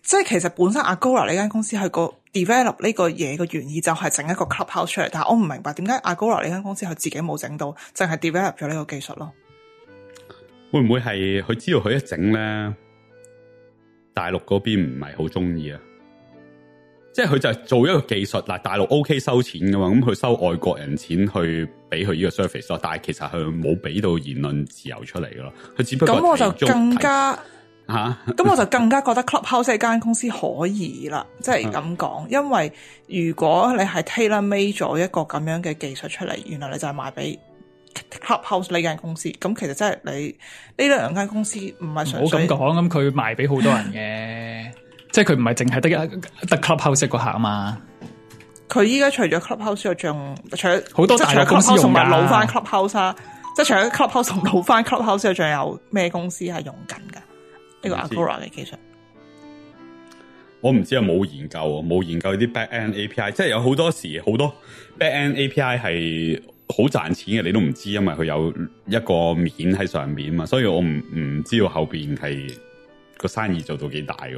即係其實本身 Agora 呢間公司佢個 develop 呢個嘢嘅原意就係整一個 clubhouse 出嚟，但係我唔明白點解 Agora 呢間公司佢自己冇整到，淨係 develop 咗呢個技術咯。 會唔會係佢知道佢一整咧，大陸嗰邊唔係好中意啊？即係佢就係做一個技術嗱，大陸 OK 收錢噶嘛，咁佢收外國人錢去俾佢呢個 service 咯，但係其實佢冇俾到言論自由出嚟噶咯，佢只不過咁我就更加吓， 咁、啊、我就更加覺得 Clubhouse 呢間公司可疑啦，即係咁講，因為如果你係 tailor made 咗一個咁樣嘅技術出嚟，原來你就係賣俾 Clubhouse 呢間公司，咁其實真係你呢兩間公司唔係純粹。 唔好咁講，咁佢賣俾好多人嘅。即係佢唔係淨係得一得 Clubhouse 嗰下啊嘛， 佢依家除咗 Clubhouse 之外，仲除咗好多大陸公司用㗎， 同埋老翻 Clubhouse 啊，即係除咗 Clubhouse 同老翻 Clubhouse 之外，仲有咩公司係用緊㗎？呢個 Agora 嘅技術， 我唔知啊，冇研究，冇研究啲 back end A P I， 即係有好多時好多 back end A P I 係好賺錢嘅，你都唔知，因為佢有一個面喺上面嘛，所以我唔唔知道後邊係個生意做到幾大㗎。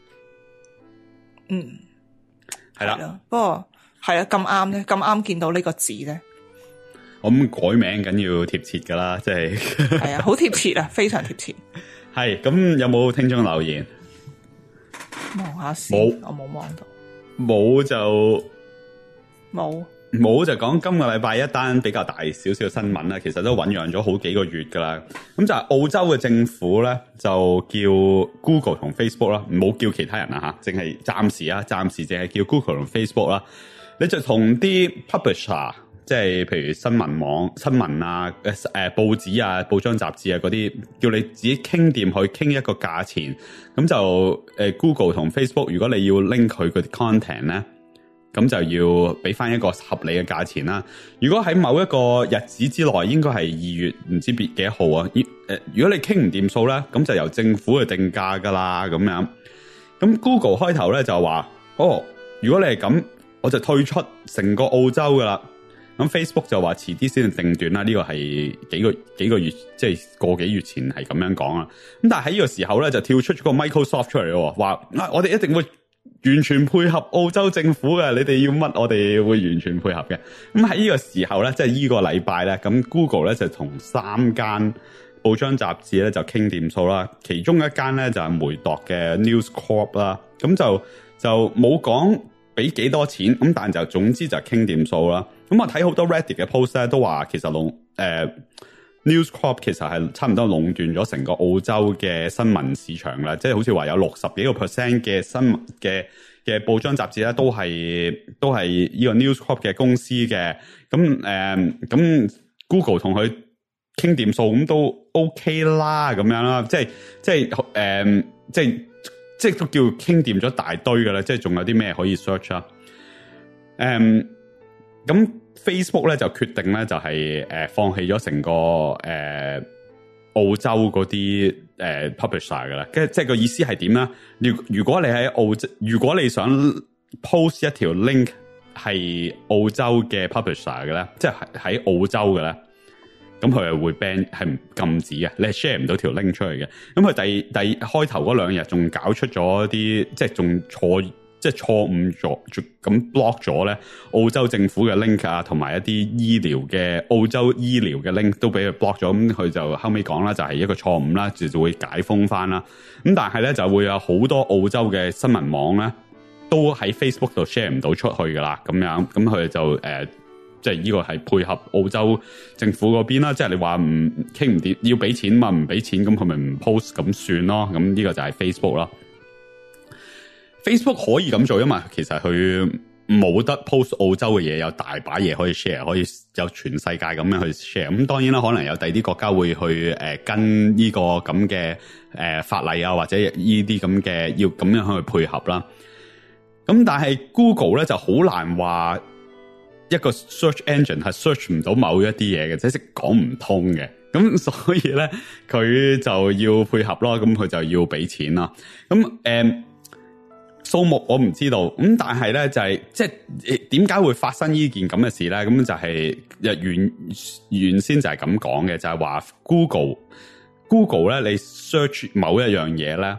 嗯， 係啦， 不過係啊，咁啱咧，咁啱見到呢個字咧， 我咁改名緊要貼切噶啦，即係係啊，好貼切啊，非常貼切。 係咁，有冇聽眾留言？ 望下先，冇，我冇望到， 冇就冇。 冇就講今個禮拜一單比較大少少嘅新聞啦，其實都醞釀咗好幾個月噶啦。咁就係澳洲嘅政府咧，就叫 Google 同 Facebook 啦，唔好叫其他人啊吓，淨係暫時啊，暫時淨係叫 Google 同 Facebook 啦。你就同啲 publisher， 即係譬如新聞網、新聞啊、誒誒報紙啊、報章雜誌啊嗰啲，叫你自己傾掂去傾一個價錢。咁就誒 Google 同 Facebook， 如果你要拎佢嗰啲 content 咧，咁就要俾翻一個合理嘅價錢啦。如果喺某一個日子之內，應該係二月唔知別幾多號啊？誒，如果你傾唔掂數咧，咁就由政府去定價噶啦，咁樣。咁 Google 開頭咧就話，哦，如果你係咁，我就退出成個澳洲噶啦。咁 Facebook 就話遲啲先定斷啦。呢個係幾個幾個月，即係個幾月前係咁樣講啦。咁但係喺呢個時候咧，就跳出咗個 Microsoft 出嚟咯，話啊，我哋一定會完全配合澳洲政府嘅，你哋要乜我哋會完全配合嘅。咁喺呢個時候咧，即係呢個禮拜咧，咁 Google 咧就同三間報章雜誌咧就傾掂數啦。其中一間咧就係梅鐸嘅 News Corp 啦，咁就就冇講俾幾多錢，咁但就總之就傾掂數啦。咁我睇好多 Reddit 嘅 post 咧都話，其實壟誒、呃、News Corp 其實係差唔多壟斷咗成個澳洲嘅新聞市場啦，即係好似話有六十幾個 percent 嘅新聞嘅嘅報章雜誌咧都係都係呢個 News Corp 嘅公司嘅。咁誒咁 Google 同佢傾掂數咁都 OK 啦，咁樣啦，即係即係誒、呃、即係即係都叫傾掂咗大堆㗎啦，即係仲有啲咩可以 search 啊？誒咁 Facebook 咧就決定咧就係、是、誒、呃、放棄咗成個誒、呃、澳洲嗰啲誒 publisher 噶啦，跟即係個意思係點咧？如如果你喺澳洲，如果你想 post 一條 link 係澳洲嘅 publisher 嘅咧，即係喺澳洲嘅咧，咁佢係會 ban 係唔禁止嘅，你係 share 唔到條 link 出去嘅。咁佢第第開頭嗰兩日仲搞出咗啲，即係仲錯。即係錯誤咗，咁 block 咗咧澳洲政府嘅 link 啊，同埋一啲醫療嘅澳洲醫療嘅 link 都俾佢 block 咗。咁佢就後尾講啦，就係一個錯誤啦，就就會解封翻啦。咁但係咧就會有好多澳洲嘅新聞網咧，都喺 Facebook 度 share 唔到出去噶啦。咁樣咁佢就誒，即係呢個係配合澳洲政府嗰邊啦。即係你話唔傾唔掂，要俾錢嘛，唔俾錢咁佢咪唔 post 咁算咯。咁呢個就係 Facebook 啦。Facebook 可以咁做，因為其實佢冇得 post 澳洲嘅嘢，有大把嘢可以 share， 可以有全世界咁樣去 share。咁當然啦，可能有第二啲國家會去誒、呃、跟呢個咁嘅誒法例啊，或者呢啲咁嘅要咁樣去配合啦。咁但係 Google 咧就好難話一個 search engine 係 search 唔到某一啲嘢嘅，即係講唔通嘅。咁所以咧佢就要配合咯，咁佢就要俾錢啦。咁誒。呃數目我唔知道，咁但係咧就係、是、即係點解會發生呢件咁嘅事咧？咁就係原原先就係咁講嘅，就係、是、話 Google Google 咧，你 search 某一樣嘢咧，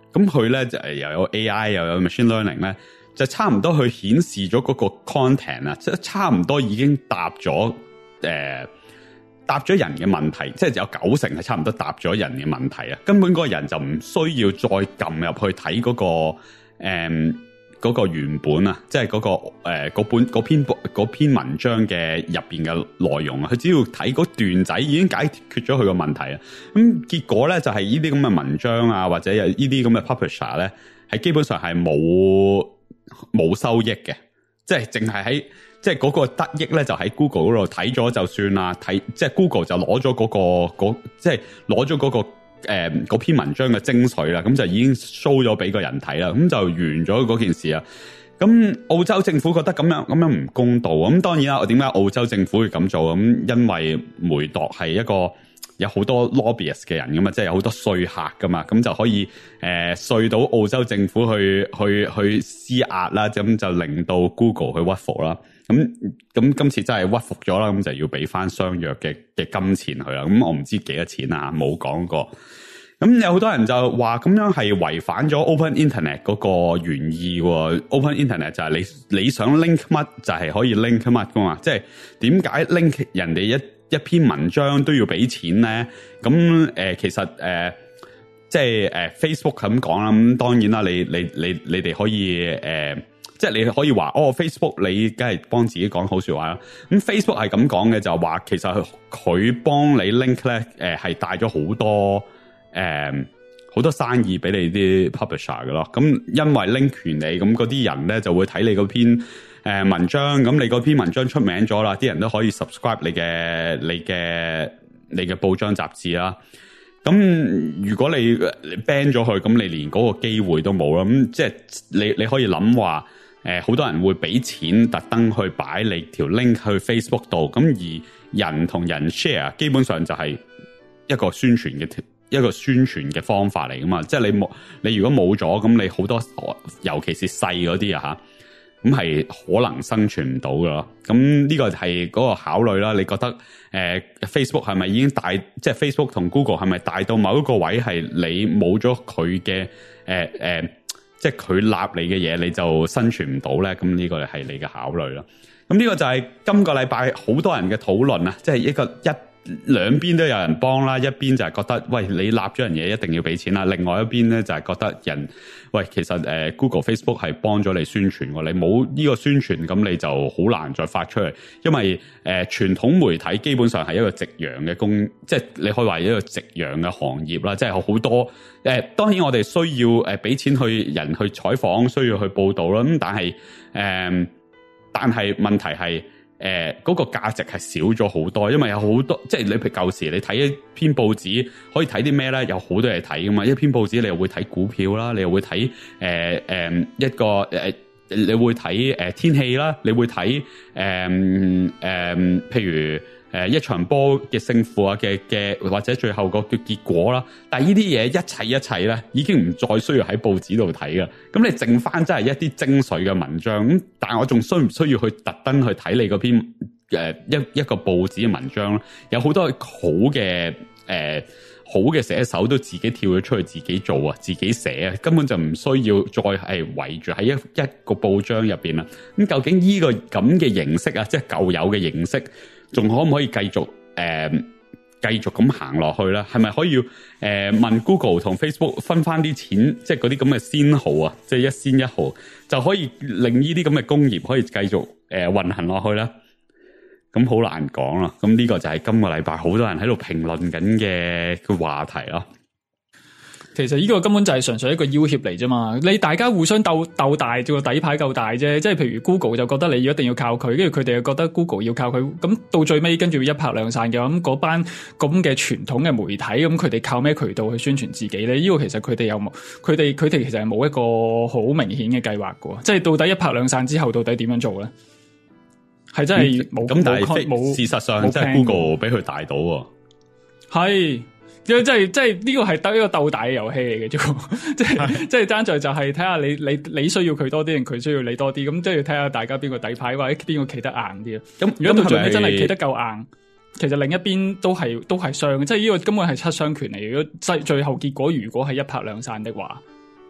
咁佢咧就又有 A I 又有 machine learning 咧，就差唔多去顯示咗嗰個 content 啊，即係差唔多已經答咗誒、呃、答咗人嘅問題，即係有九成係差唔多答咗人嘅問題啊，根本嗰個人就唔需要再撳入去睇嗰、嗰個誒。呃嗰個原本啊，即係嗰、嗰個誒、呃、本嗰篇嗰篇文章嘅入邊嘅內容啊，佢只要睇嗰段仔已經解決咗佢個問題啊。咁結果咧就係呢啲咁嘅文章啊，或者有呢啲咁嘅 publisher 咧，係基本上係冇冇收益嘅，即係淨係喺即係嗰個得益咧，就喺 Google 嗰度睇咗就算啦，睇即係 Google 就攞咗嗰個嗰即係攞咗嗰個。誒，嗰、呃、篇文章嘅精髓啦，咁就已經 show 咗俾個人睇啦，咁就完咗嗰件事啦。咁澳洲政府覺得咁樣咁樣唔公道，咁當然啦，我點解澳洲政府會咁做？咁因為梅鐸係一個有好多 lobbyist 嘅人噶嘛，即係有好多說客噶嘛，咁就可以誒說、呃、到澳洲政府去去去施壓啦，咁就令到 Google 去屈服啦。咁咁今次真係屈服咗啦，咁就要俾翻相約嘅嘅金錢佢啦。咁我唔知幾多錢啊，冇講過。咁有好多人就話咁樣係違反咗 Open Internet 嗰個原意喎。Open Internet 就係你你想 link 乜就係可以 link 乜噶嘛。即係點解 link 人哋一一篇文章都要俾錢咧？咁誒、呃、其實誒、呃、即係誒、呃、Facebook 咁講啦。咁當然啦，你你你你哋可以誒。呃即係你可以話哦 Facebook 你梗係幫自己講好說話啦。咁 Facebook 係咁講嘅，就話其實佢幫你 link 咧，誒係帶咗好多誒好、呃、多生意俾你啲 publisher 嘅咯。咁因為 link 權利，咁嗰啲人咧就會睇你嗰篇誒、呃、文章，咁你嗰篇文章出名咗啦，啲人都可以 subscribe 你嘅你嘅你嘅報章雜誌啦。咁如果你 ban 咗佢，咁你連嗰個機會都冇啦。咁即係你你可以諗話。誒，好、呃、多人會俾錢特登去擺你條 link 去 Facebook 度，咁而人同人 share 基本上就係一個宣傳嘅一個宣傳嘅方法嚟噶嘛，即係你冇你如果冇咗，咁你好多尤其是細嗰啲啊吓，咁係可能生存唔到噶咯。咁呢個係嗰個考慮啦。你覺得誒、呃、Facebook 係咪已經大，即係 Facebook 同 Google 係咪大到某一個位係你冇咗佢嘅誒誒？呃呃即係佢立你嘅嘢，你就生存唔到咧。咁呢個係你嘅考慮咯。咁呢個就係今個禮拜好多人嘅討論啊。即係一個一兩邊都有人幫啦，一邊就係覺得喂，你立咗樣嘢一定要俾錢啦。另外一邊咧就係覺得人喂，其實誒、呃、Google、Facebook 係幫咗你宣傳喎。你冇呢個宣傳，咁你就好難再發出嚟。因為誒、呃、傳統媒體基本上係一個夕陽嘅工，即係你可以話一個夕陽嘅行業啦。即係好多誒、呃，當然我哋需要誒俾錢去人去採訪，需要去報導啦。咁但係誒、呃，但係問題係。誒，嗰、呃那個價值係少咗好多，因為有好多，即係你譬如舊時你睇一篇報紙可以睇啲咩咧？有好多嘢睇噶嘛。一篇報紙你又會睇股票啦，你又會睇誒誒一個誒、呃，你會睇誒、呃、天氣啦，你會睇誒誒，譬如誒、呃、一場波嘅勝負啊嘅嘅，或者最後個嘅結果啦。但係呢啲嘢一切一切咧，已經唔再需要喺報紙度睇噶。咁你剩翻真係一啲精髓嘅文章。咁但係我仲需唔需要去特登去睇你嗰篇誒、呃、一一個報紙嘅文章咧？有好多好嘅誒、呃、好嘅寫手都自己跳咗出去自己做啊，自己寫啊，根本就唔需要再係圍住喺一一個報章入邊啦。咁究竟呢個咁嘅形式啊，即係舊有嘅形式，仲可唔可以繼續誒、呃、繼續咁行落去咧？係咪可以誒、呃、問 Google 同 Facebook 分翻啲錢，即係嗰啲咁嘅先毫啊，即係一仙一毫，就可以令呢啲咁嘅工業可以繼續誒、呃、運行落去咧？咁好難講啦。咁呢個就係今個禮拜好多人喺度評論緊嘅個話題咯。 其實呢個根本就係純粹一個要挾嚟啫嘛，你大家互相鬥鬥大，做個底牌夠大啫。即係譬如 Google 就覺得你一定要靠佢，跟住佢哋又覺得 Google 要靠佢，咁到最尾跟住一拍兩散嘅，咁嗰班咁嘅傳統嘅媒體，咁佢哋靠咩渠道去宣傳自己咧？呢、這個其實佢哋有冇，佢哋佢哋其實係冇一個好明顯嘅計劃嘅，即係到底一拍兩散之後到底點樣做咧？係真係冇咁，但係冇事實上，即係 Google 俾佢大到喎。 係。即係即係呢個係得一個鬥大嘅遊戲嚟嘅啫，即係即係爭在就係睇下你你你需要佢多啲定佢需要你多啲，咁即係要睇下大家邊個底牌或者邊個企得硬啲咯。咁如果到最尾真係企得夠硬，其實另一邊都係都係傷嘅，即係呢個根本係七傷拳嚟嘅。如果最最後結果如果係一拍兩散的話，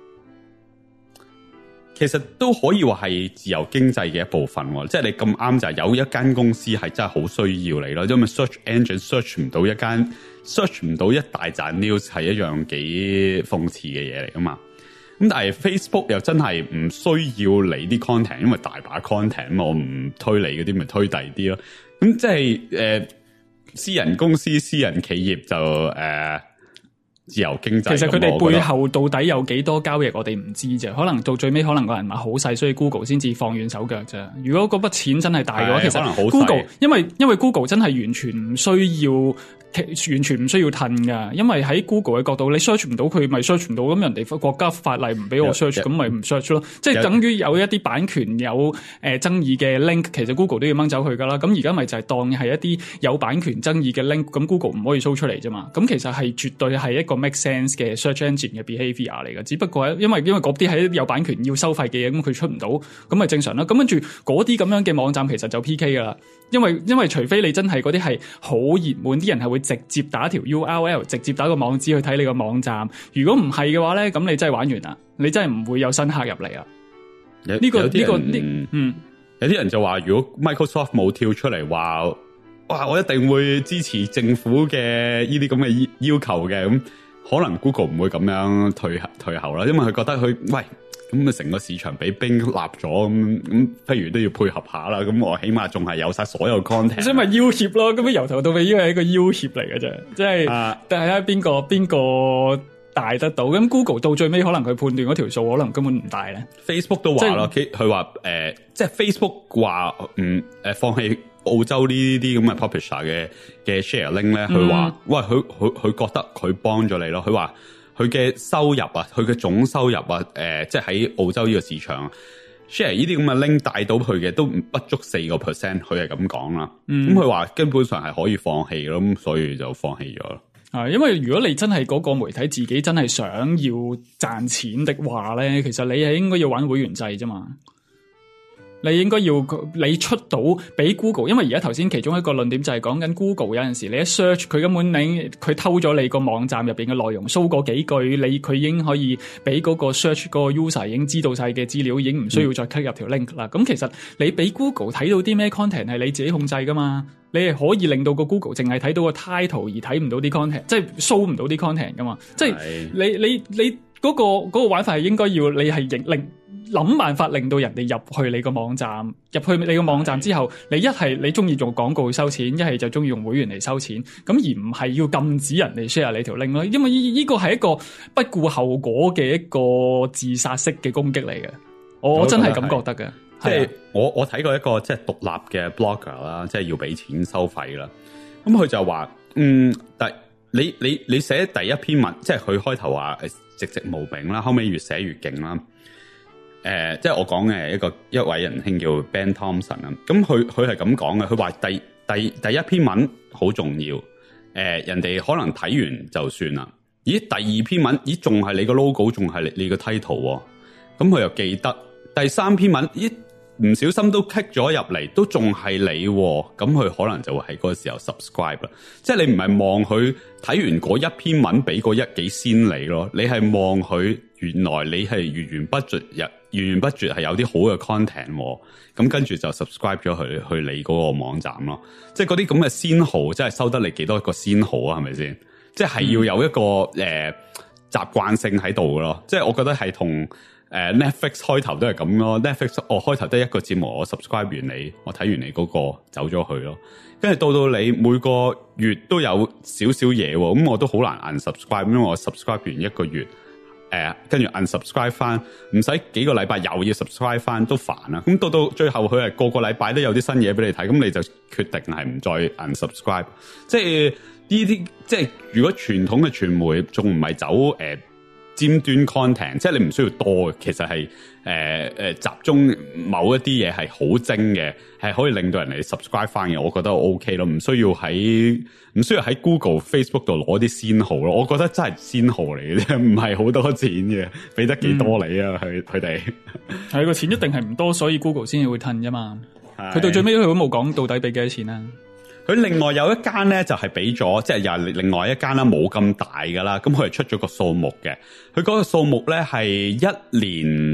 其實都可以話係自由經濟嘅一部分喎，即係你咁啱就係有一間公司係真係好需要你咯，因為 search engine search 唔到一間 search 唔到一大紮 news 係一樣幾諷刺嘅嘢嚟噶嘛。咁但係 Facebook 又真係唔需要你啲 content， 因為大把 content 嘛，我唔推你嗰啲咪推第二啲咯。咁即係誒私人公司、私人企業就誒。呃自由經濟， 其實佢哋背後到底有幾多交易，我哋唔知啫。可能到最尾，可能個人碼好細，所以 Google 先至放軟手腳啫。如果嗰筆錢真係大嘅話，其實 Google 因為因為 Google 真係完全唔需要，完全唔需要褪噶。因為喺 Google 嘅角度，你 search 唔到佢，咪 search 唔到。咁人哋國家法例唔俾我 search，咁咪唔 search 咯。即係等於有一啲版權有誒、呃、爭議嘅 link， 其實 Google 都要掹走佢噶啦。咁而家咪就係當係一啲有版權爭議嘅 link， 咁 Google 唔可以 show 出嚟啫嘛。咁其實係絕對係一個 make sense 嘅 search engine 嘅 behavior 嚟嘅，只不過因為因為嗰啲係有版權要收費嘅嘢，咁佢出唔到，咁咪正常啦。咁跟住嗰啲咁樣嘅網站其實就 P K 噶啦，因為因為除非你真係嗰啲係好熱門，啲人係會直接打條 U R L， 直接打個網址去睇你個網站。如果唔係嘅話咧，咁你真係玩完啦，你真係唔會有新客入嚟啊。呢、這個呢、這個呢，嗯， 有啲人就話，如果 Microsoft 冇跳出嚟話，哇，我一定會支持政府嘅呢啲咁嘅要求嘅咁。可能 Google 唔會咁樣退退後啦，因為佢覺得佢喂咁啊成個市場俾冰立咗咁咁，不如都要配合下啦。咁我起碼仲係有晒所有 content， 所以咪要挾咯。咁樣由頭到尾，呢個係一個要挾嚟嘅啫，即係、啊、但係睇邊個邊個大得到。咁 Google 到最尾可能佢判斷嗰條數可能根本唔大咧。 Facebook 都話咯，佢話誒，即係 Facebook 話嗯誒放棄澳洲呢啲咁嘅 publisher 嘅嘅 share link 咧，佢話、嗯、喂，佢佢佢覺得佢幫咗你咯。佢話佢嘅收入啊，佢嘅總收入啊，誒、呃，即係喺澳洲呢個市場 share 呢啲咁嘅 link 帶到佢嘅都不足四個 percent， 佢係咁講啦。咁佢話根本上係可以放棄咯，咁所以就放棄咗咯。 啊，因為如果你真係嗰個媒體自己真係想要賺錢的話咧，其實你係應該要玩會員制啫嘛。你應該要你出到俾 Google， 因為而家頭先其中一個論點就係講緊 Google 有陣時你一 search 佢根本你佢偷咗你個網站入邊嘅內容，搜過幾句，你佢已經可以俾嗰個 search 個 user 已經知道晒嘅資料，已經唔需要再 click 入條 link 啦。咁、嗯、其實你俾 Google 睇到啲咩 content 係你自己控制噶嘛？你係可以令到個 Google 淨係睇到個 title 而睇唔到啲 content， 即係 show 唔到啲 content 噶嘛？即係你你你嗰個嗰個玩法係應該要你係令諗辦法令到人哋入去你個網站，入去你個網站之後，你一係你中意做廣告收錢，一係就中意用會員嚟收錢，咁而唔係要禁止人哋 share 你條 link 咯。因為呢呢個係一個不顧後果嘅一個自殺式嘅攻擊嚟嘅，我真係咁覺得嘅。 即係我我睇過一個即係獨立嘅 blogger 啦，即係要俾錢收費啦。咁佢就話，嗯，但你你你寫第一篇文，即係佢開頭話誒寂寂無名啦，後尾越寫越勁啦。誒、呃，即係我講嘅一個一位仁兄叫 Ben Thompson 啊，咁佢佢係咁講嘅，佢話第第第一篇文好重要，誒、呃，人哋可能睇完就算啦。咦，第二篇文，咦，仲係你個 logo， 仲係你你個 title， 咁佢又記得。第三篇文，咦，唔小心都 click 咗入嚟，都仲係你，咁佢可能就會喺嗰個時候 subscribe 啦。即係你唔係望佢睇完嗰一篇文俾個一幾先你咯，你係望佢原來你係源源不絕入。源源不絕係有啲好嘅 content， 咁跟住就 subscribe 咗去去你嗰個網站咯。即係嗰啲咁嘅先號，即係收得你幾多個先號啊？係咪先？即係要有一個誒習慣性喺度嘅咯。即係我覺得係同誒 Netflix 開頭都係咁咯。Netflix 我開頭得一個節目，我 subscribe 完你，我睇完你嗰個走咗去咯。跟住到到你每個月都有少少嘢，咁我都好難 unsubscribe，因為我 subscribe 完一個月。誒，跟住 unsubscribe 翻，唔使幾個禮拜又要 subscribe 翻，都煩啦。咁到到最後佢係個個禮拜都有啲新嘢俾你睇，咁你就決定係唔再 unsubscribe。即係呢啲，即係如果傳統嘅傳媒仲唔係走誒、呃、尖端 content， 即係你唔需要多嘅，其實係誒誒集中某一啲嘢係好精嘅，係可以令到人哋 subscribe 翻嘅。我覺得 OK 咯，唔需要喺唔需要喺 Google、Facebook 度攞啲先號咯。我覺得真係先號嚟嘅啫，唔係好多錢嘅，俾得幾多你啊？佢佢哋係個錢一定係唔多，所以 Google 先至會褪啫嘛。佢到最尾佢都冇講到底俾幾多錢啊？ 佢另外有一間咧就係俾咗，即係又係另外一間啦，冇咁大噶啦。咁佢係出咗個數目嘅，佢嗰個數目咧係一年四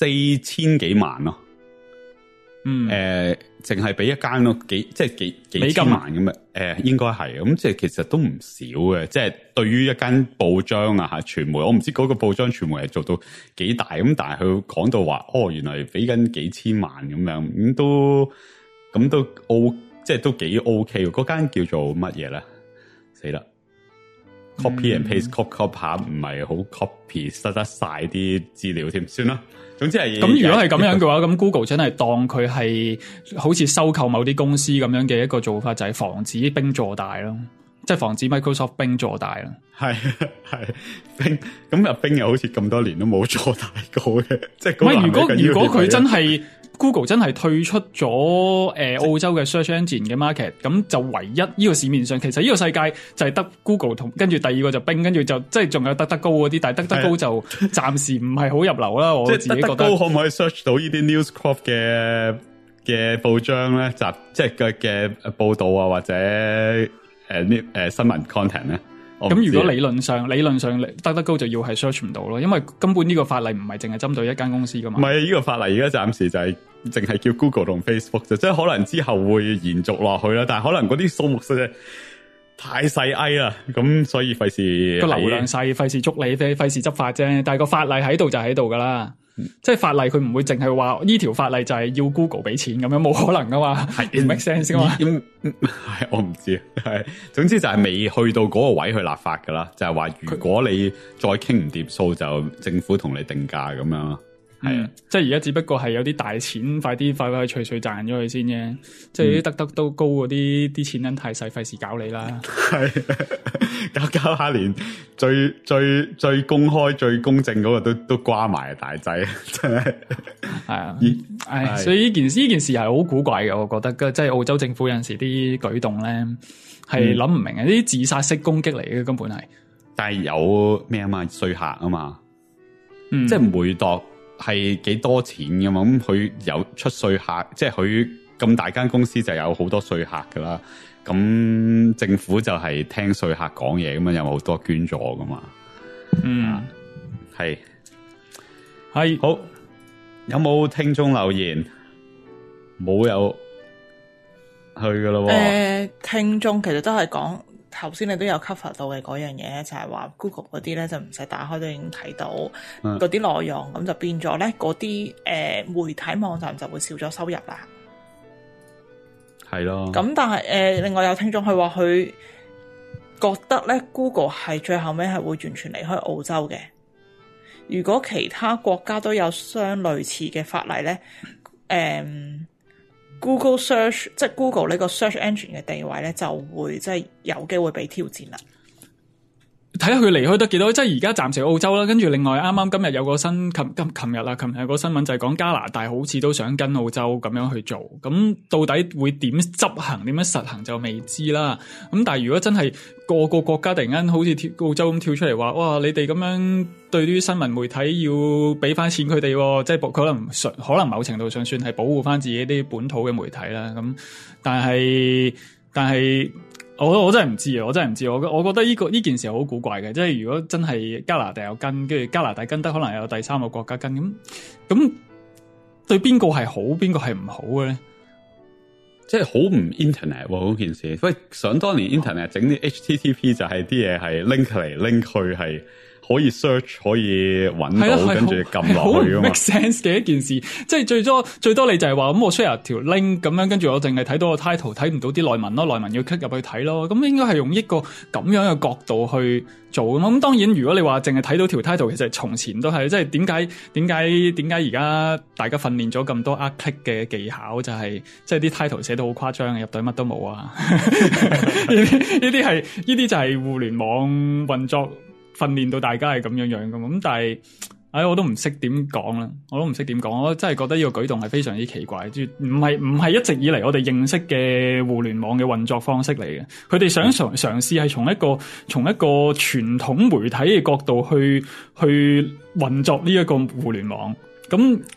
四千幾萬咯。 嗯， 誒，淨係俾一間咯，幾即係幾幾千萬咁啊？誒，應該係咁，即係其實都唔少嘅。即係對於一間報章啊吓，傳媒，我唔知嗰個報章傳媒係做到幾大咁，但係佢講到話，哦，原來俾緊幾千萬咁樣，咁、嗯、都咁都 O， 即係都幾 OK。嗰間叫做乜嘢咧？死啦！copy and paste copy copy 下唔係好 copy 失得晒啲資料添，算啦。總之係咁，如果係咁樣嘅話，咁 Google 真係當佢係好似收購某啲公司咁樣嘅一個做法，就係防止兵坐大咯，即係防止 Microsoft 兵坐大咯。係係兵咁啊，兵又好似咁多年都冇坐大過嘅，即係。唔係， 如果如果佢真係。Google 真係退出咗誒、呃、澳洲嘅 search engine 嘅 market，咁就唯一呢個市面上，其實呢個世界就係得 Google 同跟住第二個就冰，跟住就即係仲有得得高嗰啲，但係得得高就暫時唔係好入流啦。我自己覺得。即係得得高可唔可以 search 到呢啲 News Corp 嘅嘅報章咧？集即係嘅嘅報道啊，或者誒呢誒新聞 content 咧？咁如果理論上理論上得得高就要係 search 唔到咯，因為根本呢個法例唔係淨係針對一間公司噶嘛。 唔係呢個法例而家暫時就係淨係叫 Google 同 Facebook 啫，即係可能之後會延續落去啦。但係可能嗰啲數目實在太細翳啦，咁所以費事個流量細，費事捉你，費事執法啫。但係個法例喺度就喺度噶啦。嗯、即係法例佢唔會淨係話呢條法例就係要 Google 俾錢咁樣，冇可能噶嘛，係唔 make sense 噶嘛。 係我唔知，係總之就係未去到嗰個位去立法噶啦，就係、是、話如果你再傾唔掂數，就政府同你定價咁樣咯。係、嗯、啊， 即係而家只不過係有啲大錢，快啲快快脆脆賺咗佢先啫。即係啲得得都高嗰啲，啲錢銀太細，費事搞你啦。係搞搞下，連最最最公開、最公正嗰個都都瓜埋大仔，真係係啊。唉，所以呢件呢件事係好古怪嘅，我覺得。即係澳洲政府有陣時啲舉動咧，係諗唔明嘅，呢啲自殺式攻擊嚟嘅，根本係。 但係有咩啊嘛？稅客啊嘛， 嗯、 即係每度。係幾多錢㗎嘛？咁佢有出稅客，即係佢咁大間公司就有好多稅客噶啦。咁政府就係聽稅客講嘢，咁樣有好多捐助噶嘛。 嗯， 係係好。有冇聽眾留言？冇有去噶咯？誒、 呃，聽眾其實都係講。頭先你都有 cover 到嘅嗰樣嘢，就係話 Google 嗰啲咧就唔使打開都已經睇到嗰啲內容，咁、嗯、就變咗咧嗰啲誒媒體網站就會少咗收入啦。 係咯。 咁但係誒、呃，另外有聽眾佢話佢覺得咧 Google 係最後尾係會完全離開澳洲嘅。如果其他國家都有相類似嘅法例咧，誒、呃。Google Search 即係 Google 呢個 Search Engine 嘅地位咧，就會即係有機會被挑戰啦。 睇下佢離開得幾多，即係而家暫時澳洲啦。跟住另外啱啱今日有個新琴今琴日啦，琴日有個新聞就係講加拿大好似都想跟澳洲咁樣去做。咁到底會點執行、點樣實行就未知啦。咁但係如果真係個個國家突然間好似澳洲咁跳出嚟話，哇！你哋咁樣對啲新聞媒體要俾翻錢佢哋，即係可能可能某程度上算係保護翻自己啲本土嘅媒體啦。咁但係但係。我我真係唔知啊！我真係唔知，我我覺得呢、這個呢件事好古怪嘅，即係如果真係加拿大有跟，跟住加拿大跟得可能有第三個國家跟，咁咁對邊個係好，邊個係唔好嘅咧？ 即係好唔 internet 嗰件事。喂，想當年 internet 整啲 H T T P 就係啲嘢係 link 嚟 link 去係。可以 search 可以揾到，跟住撳落去啊嘛。make sense 嘅一件事，即係最多最多你就係話咁，我 share 條 link 咁樣，跟住我淨係睇到個 title，睇唔到啲內文咯，內文要 click 入去睇咯。咁應該係用一個咁樣嘅角度去做咁。咁當然，如果你話淨係睇到條 title，其實從前都係，即係點解點解點解而家大家訓練咗咁多 art click 嘅技巧，就係即係啲 title 寫到好誇張嘅，入到乜都冇啊。呢啲呢啲係呢啲就係互聯網運作。訓練到大家係咁樣樣噶嘛，咁但係，唉，我都唔識點講啦，我都唔識點講，我真係覺得呢個舉動係非常之奇怪，即係唔係唔係一直以嚟我哋認識嘅互聯網嘅運作方式嚟嘅，佢哋想嘗嘗試係從一個從一個傳統媒體嘅角度去去運作呢一個互聯網，咁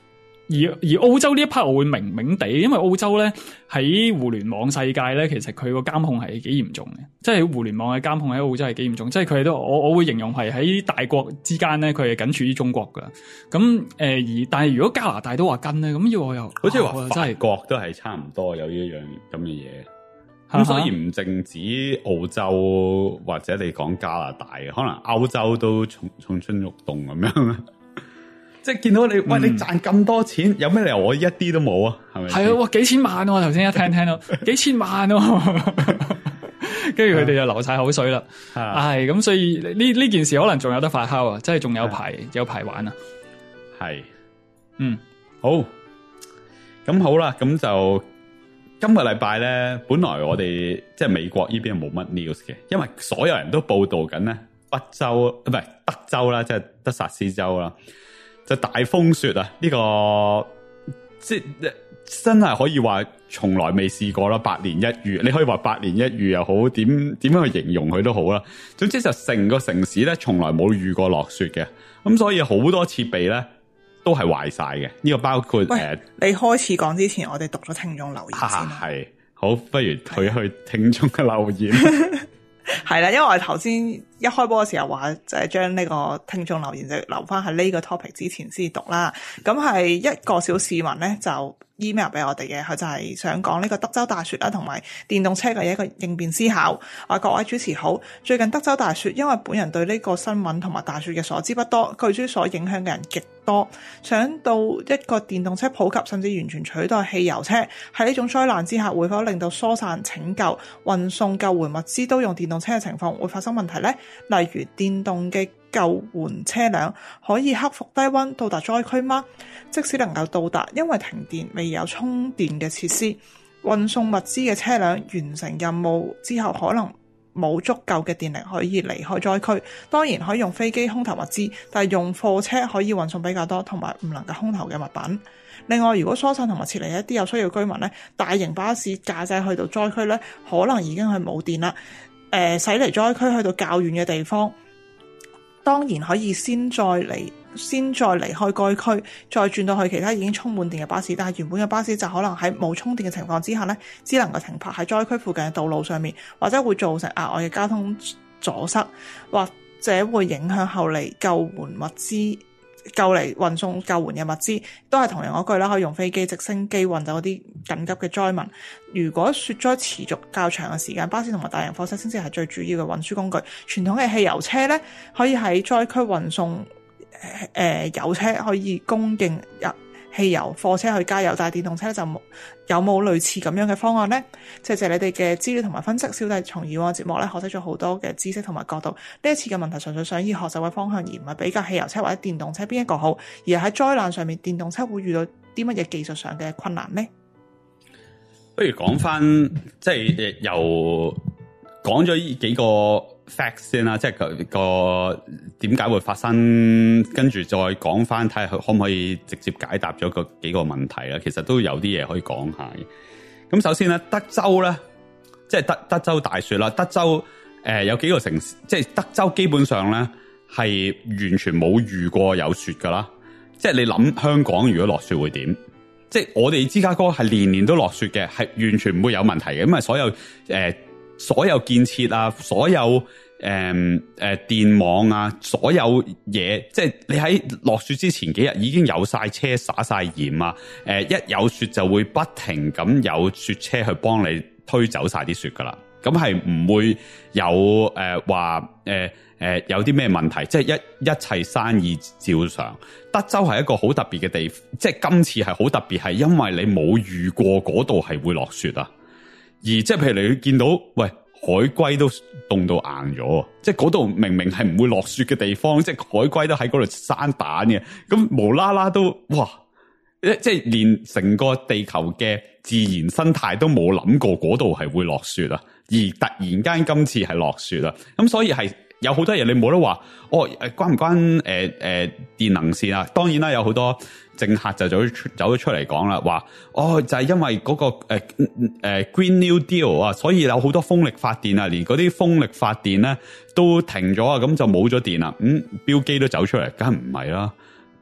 而而澳洲呢一 part 我會明明地，因為澳洲咧喺互聯網世界咧，其實佢個監控係幾嚴重嘅，即係互聯網嘅監控喺澳洲係幾嚴重，即係佢哋都我我會形容係喺大國之間咧，佢係僅處於中國噶。咁誒而但係如果加拿大都話跟咧，咁要我又好似話真係法國都係差唔多有呢一樣咁嘅嘢。咁所以唔淨止澳洲或者你講加拿大，可能歐洲都蠢蠢蠢欲動咁樣。即係見到你，喂， 嗯、 你賺咁多錢，有咩理由我一啲都冇啊？係咪？ 係啊，哇，幾千萬喎！頭先一聽聽到幾千萬喎，跟住佢哋就流晒口水啦。係咁，所以呢呢件事可能仲有得發酵啊，即係仲有排有排玩啊。 係， 嗯， 好，咁好啦，咁就今個禮拜咧，本來我哋即係美國呢邊冇乜 news 嘅，因為所有人都報道緊咧，北州唔係德州啦，即係德薩斯州啦。就大風雪啊！呢、這個即係真係可以話從來未試過啦，百年一遇。你可以話百年一遇又好，點點樣去形容佢都好啦。總之就成個城市咧，從來冇遇過落雪嘅。咁所以好多設備咧都係壞晒嘅。呢、這個包括誒、呃， 你開始講之前，我哋讀咗聽眾留言先啦。 係好，不如退去聽眾嘅留言。 係啦，因為我哋頭先一開波嘅時候話，就係將呢個聽眾留言就留翻喺呢個 topic 之前先讀啦。咁係一個小市民咧就 email 俾我哋嘅，佢就係想講呢個德州大雪啦，同埋電動車嘅一個應變思考。啊，各位主持好，最近德州大雪，因為本人對呢個新聞同埋大雪嘅所知不多，據說所影響嘅人極多，想到一個電動車普及甚至完全取代汽油車，喺呢種災難之下會否令到疏散拯救、運送救援物資都用電動車嘅情況會發生問題呢？例如電動嘅救援車輛可以克服低溫到達災區嗎？即使能夠到達，因為停電未有充電嘅設施，運送物資嘅車輛完成任務之後可能冇足夠嘅電力可以離開災區。當然可以用飛機空投物資，但係用貨車可以運送比較多同埋唔能夠空投嘅物品。另外，如果疏散同埋撤離一啲有需要居民呢，大型巴士駕駛去到災區呢，可能已經係冇電啦。誒、呃，駛離災區去到較遠嘅地方，當然可以先再離先再離開該區，再轉到去其他已經充滿電嘅巴士。但係原本嘅巴士就可能喺冇充電嘅情況之下呢，只能夠停泊喺災區附近嘅道路上面，或者會造成額外嘅交通阻塞，或者會影響後嚟救援物資。救嚟運送救援嘅物資都係同樣嗰句啦，可以用飛機、直升機運走嗰啲緊急嘅災民。如果雪災持續較長嘅時間，巴士同埋大型貨車先至係最主要嘅運輸工具。傳統嘅汽油車咧，可以喺災區運送誒、呃、油車，可以供應入汽油貨車去加油，但係電動車就冇。有冇類似咁樣嘅方案呢？謝謝你哋嘅資料同埋分析，小弟從以往嘅節目咧學識咗好多嘅知識同埋角度。呢一次嘅問題純粹想以學習嘅方向，而唔係比較汽油車或者電動車邊一個好，而係喺災難上面電動車會遇到啲乜嘢技術上嘅困難呢？ 不如講翻，即係由講咗呢幾個 facts 先啦，即係個個點解會發生，跟住再講翻睇下可唔可以直接解答咗個幾個問題啦。其實都有啲嘢可以講下嘅。咁首先咧，德州咧，即係德德州大雪啦。德州誒、呃、有幾個城市，即係德州基本上咧係完全冇遇過有雪噶啦。即係你諗香港如果落雪會點？即係我哋芝加哥係年年都落雪嘅，係完全唔會有問題嘅，因為所有誒。呃所有建設啊，所有誒誒、呃呃、電網啊，所有嘢，即係你喺落雪之前幾日已經有晒車灑晒鹽啊，誒、呃、一有雪就會不停咁有雪車去幫你推走晒啲雪噶啦，咁係唔會有誒話誒誒有啲咩問題，即係一一切生意照常。德州係一個好特別嘅地方，即係今次係好特別，係因為你冇遇過嗰度係會落雪啊。而即係譬如你見到，喂，海龜都凍到硬咗，即係嗰度明明係唔會落雪嘅地方，即係海龜都喺嗰度生蛋嘅，咁無啦啦都，哇！即係連成個地球嘅自然生態都冇諗過嗰度係會落雪啊，而突然間今次係落雪啊，咁所以係有好多嘢你冇得話，哦，誒關唔關誒誒、呃呃、電能線啊？當然啦，有好多政客就走咗走咗出嚟講啦，話哦就係、是、因為嗰、那個誒誒、呃呃、Green New Deal 啊，所以有好多風力發電啊，連嗰啲風力發電咧都停咗啊，咁就冇咗電啦。咁標機都走出嚟，梗係唔係啦？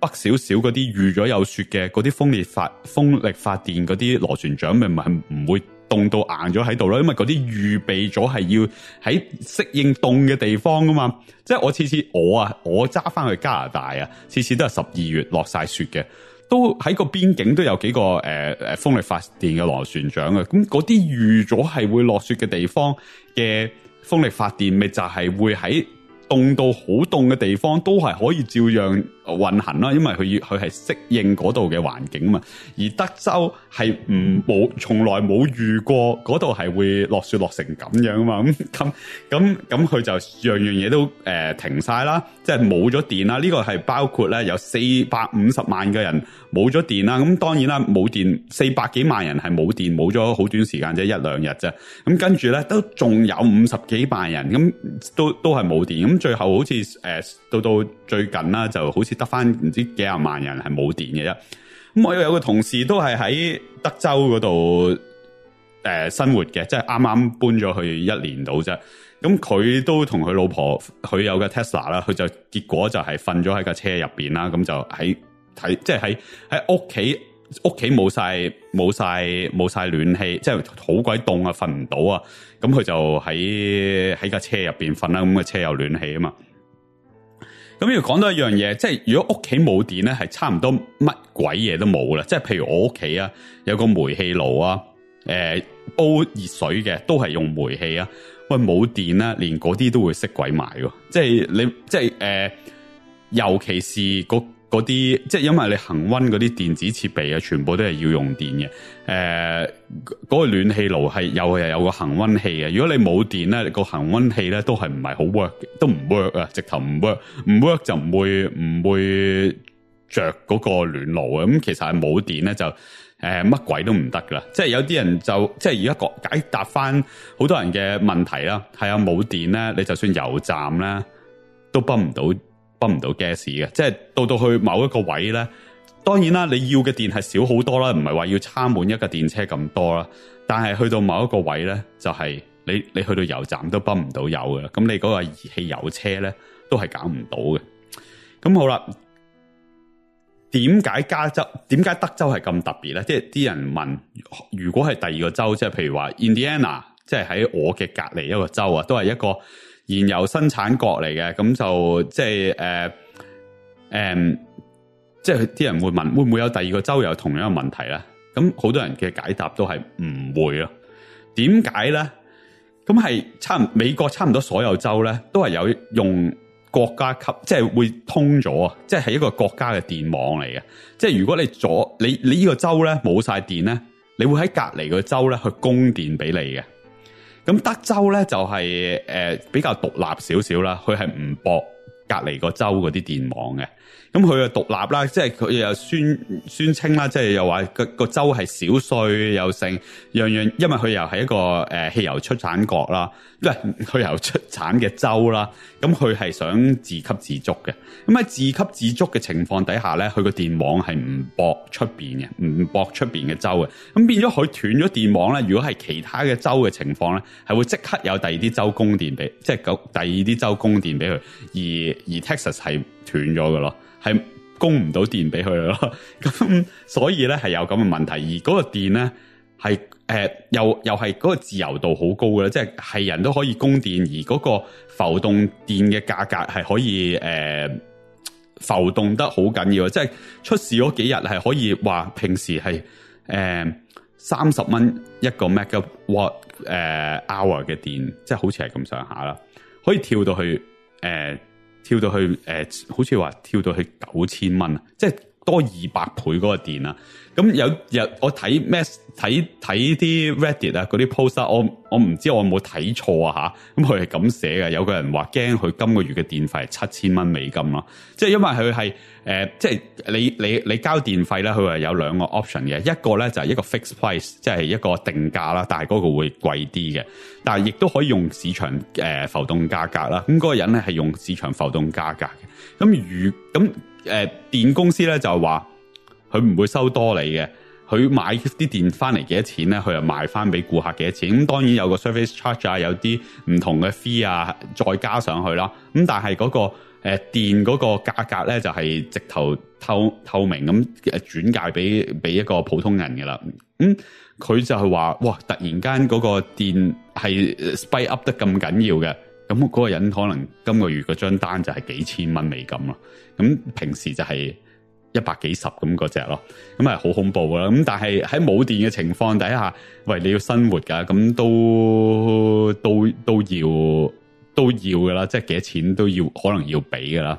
北少少嗰啲預咗有雪嘅嗰啲風力發風力發電嗰啲螺旋槳，咪咪唔會凍到硬咗喺度咯，因為嗰啲預備咗係要喺適應凍嘅地方噶嘛。即係我次次我啊，我揸翻去加拿大啊，次次都係十二月落晒雪嘅，都喺個邊境都有幾個誒誒、呃、風力發電嘅螺旋槳啊。咁嗰啲預咗係會落雪嘅地方嘅風力發電，咪就係會喺凍到好凍嘅地方都係可以照樣運行啦，因為佢要佢係適應嗰度嘅環境嘛。而德州係唔冇從來冇遇過嗰度係會落雪落成咁樣啊嘛。咁咁咁咁佢就樣樣嘢都誒、呃、停晒啦，即係冇咗電啦。呢、這個係包括咧有四百五十萬嘅人冇咗電啦。咁當然啦，冇電四百幾萬人係冇電冇咗好短時間啫，一兩日啫。咁跟住咧都仲有五十幾萬人咁都都係冇電。咁最後好似誒、呃、到到最近啦，就好似得翻唔知幾廿萬人係冇電嘅啫。咁我有個同事都係喺德州嗰度誒生活嘅，即係啱啱搬咗去一年度啫。咁佢都同佢老婆，佢有個 Tesla 啦，佢就結果就係瞓咗喺架車入邊啦。咁就喺睇，即係喺喺屋企屋企冇晒冇晒冇晒暖氣，即係好鬼凍啊，瞓唔到啊。咁佢就喺喺架車入邊瞓啦。咁個車有暖氣啊嘛。咁要講到一樣嘢，即係如果屋企冇電咧，係差唔多乜鬼嘢都冇啦。即係譬如我屋企啊，有個煤氣爐啊，誒、呃、煲熱水嘅都係用煤氣啊。喂，冇電啦，連嗰啲都會熄鬼埋喎。即係你即係誒、呃，尤其是嗰嗰啲，即係因為你恆溫嗰啲電子設備啊，全部都係要用電嘅。誒、呃，嗰、嗰個暖氣爐係又係有個恆溫器嘅。如果你冇電咧，個恆溫器咧都係唔係好 work 嘅，都唔 work 啊，直頭唔 work，唔 work 就唔會唔會着嗰個暖爐啊。咁其實係冇電咧就誒乜、呃、鬼都唔得噶啦。即係有啲人就即係而家個解答翻好多人嘅問題啦。係啊，冇電咧，你就算油站咧都泵唔到。泵唔到 gas 嘅，即係到到去某一個位咧，當然啦，你要嘅電係少好多啦，唔係話要插滿一個電車咁多啦。但係去到某一個位咧，就係、是、你你去到油站都泵唔到油嘅，咁你嗰個儀器油車咧都係搞唔到嘅。咁好啦，點解加州點解德州係咁特別咧？即係啲人問，如果係第二個州，即係譬如話 Indiana，即係喺我嘅隔籬一個州啊，都係一個燃油生產國嚟嘅，咁就即係誒誒，即係啲人會問，會唔會有第二個州有同樣嘅問題咧？咁好多人嘅解答都係唔會咯。點解咧？咁係差唔美國差唔多所有州咧，都係有用國家級，即係會通咗啊！即係係一個國家嘅電網嚟嘅。即係如果你左你你呢個州咧冇晒電咧，你會喺隔籬個州咧去供電俾你嘅。咁德州咧就係、是、誒、呃、比較獨立少少啦，佢係唔駁隔籬個州嗰啲電網嘅。咁佢就獨立啦，即係佢又宣宣稱啦，即係又話個個州係少稅又成樣樣，因為佢又係一個誒、呃、汽油出產國啦，即係汽油出產嘅州啦。咁佢係想自給自足嘅。咁喺自給自足嘅情況底下咧，佢個電網係唔駁出邊嘅，唔駁出邊嘅州嘅。咁變咗佢斷咗電網咧，如果係其他嘅州嘅情況咧，係會即刻有第二啲州供電俾，即係第二啲州供電俾佢，而而 Texas 係斷咗嘅咯。係供唔到電俾佢咯，咁所以咧係有咁嘅問題，而嗰個電咧係誒又又係嗰個自由度好高嘅，即係係人都可以供電，而嗰個浮動電嘅價格係可以誒、呃、浮動得好緊要，即係出事嗰幾日係可以話平時係誒三十蚊一個 megawatt 誒、呃、hour 嘅電，即係好似係咁上下啦，可以跳到去誒。呃跳到去誒、呃，好似話跳到去九千蚊啊！即係多二百倍嗰個電啊！咁有有我睇咩睇睇啲 Reddit 啊嗰啲 post 啊，我我唔知我有冇睇錯啊吓，咁佢係咁寫嘅。有個人話驚佢今個月嘅電費係七千蚊美金咯，即係因為佢係誒，即係你你你交電費咧，佢話有兩個 option 嘅，一個咧就係、是、一個 fixed price， 即係一個定價啦，但係嗰個會貴啲嘅，但係亦都可以用市場誒、呃、浮動價格啦。咁、那、嗰個人咧係用市場浮動價格嘅。咁如咁誒、呃、電公司咧就係話。佢唔會收多你嘅，佢買啲電翻嚟幾多錢咧，佢又賣翻俾顧客幾多錢。咁當然有個 service charge 啊，有啲唔同嘅 fee 啊，再加上去啦。咁但係嗰個誒電嗰個價格咧就係、是、直頭透透明咁轉介俾俾一個普通人嘅啦。咁佢就係話，哇！突然間嗰個電係 spike up 得咁緊要嘅，咁嗰個人可能今個月嗰張單就係幾千蚊美金咯。咁平時就係一百幾十咁嗰隻咯，咁係好恐怖啦。咁但係喺冇電嘅情況底下，喂，你要生活噶，咁都都都要。都要噶啦，即係幾多錢都要，可能要俾噶啦。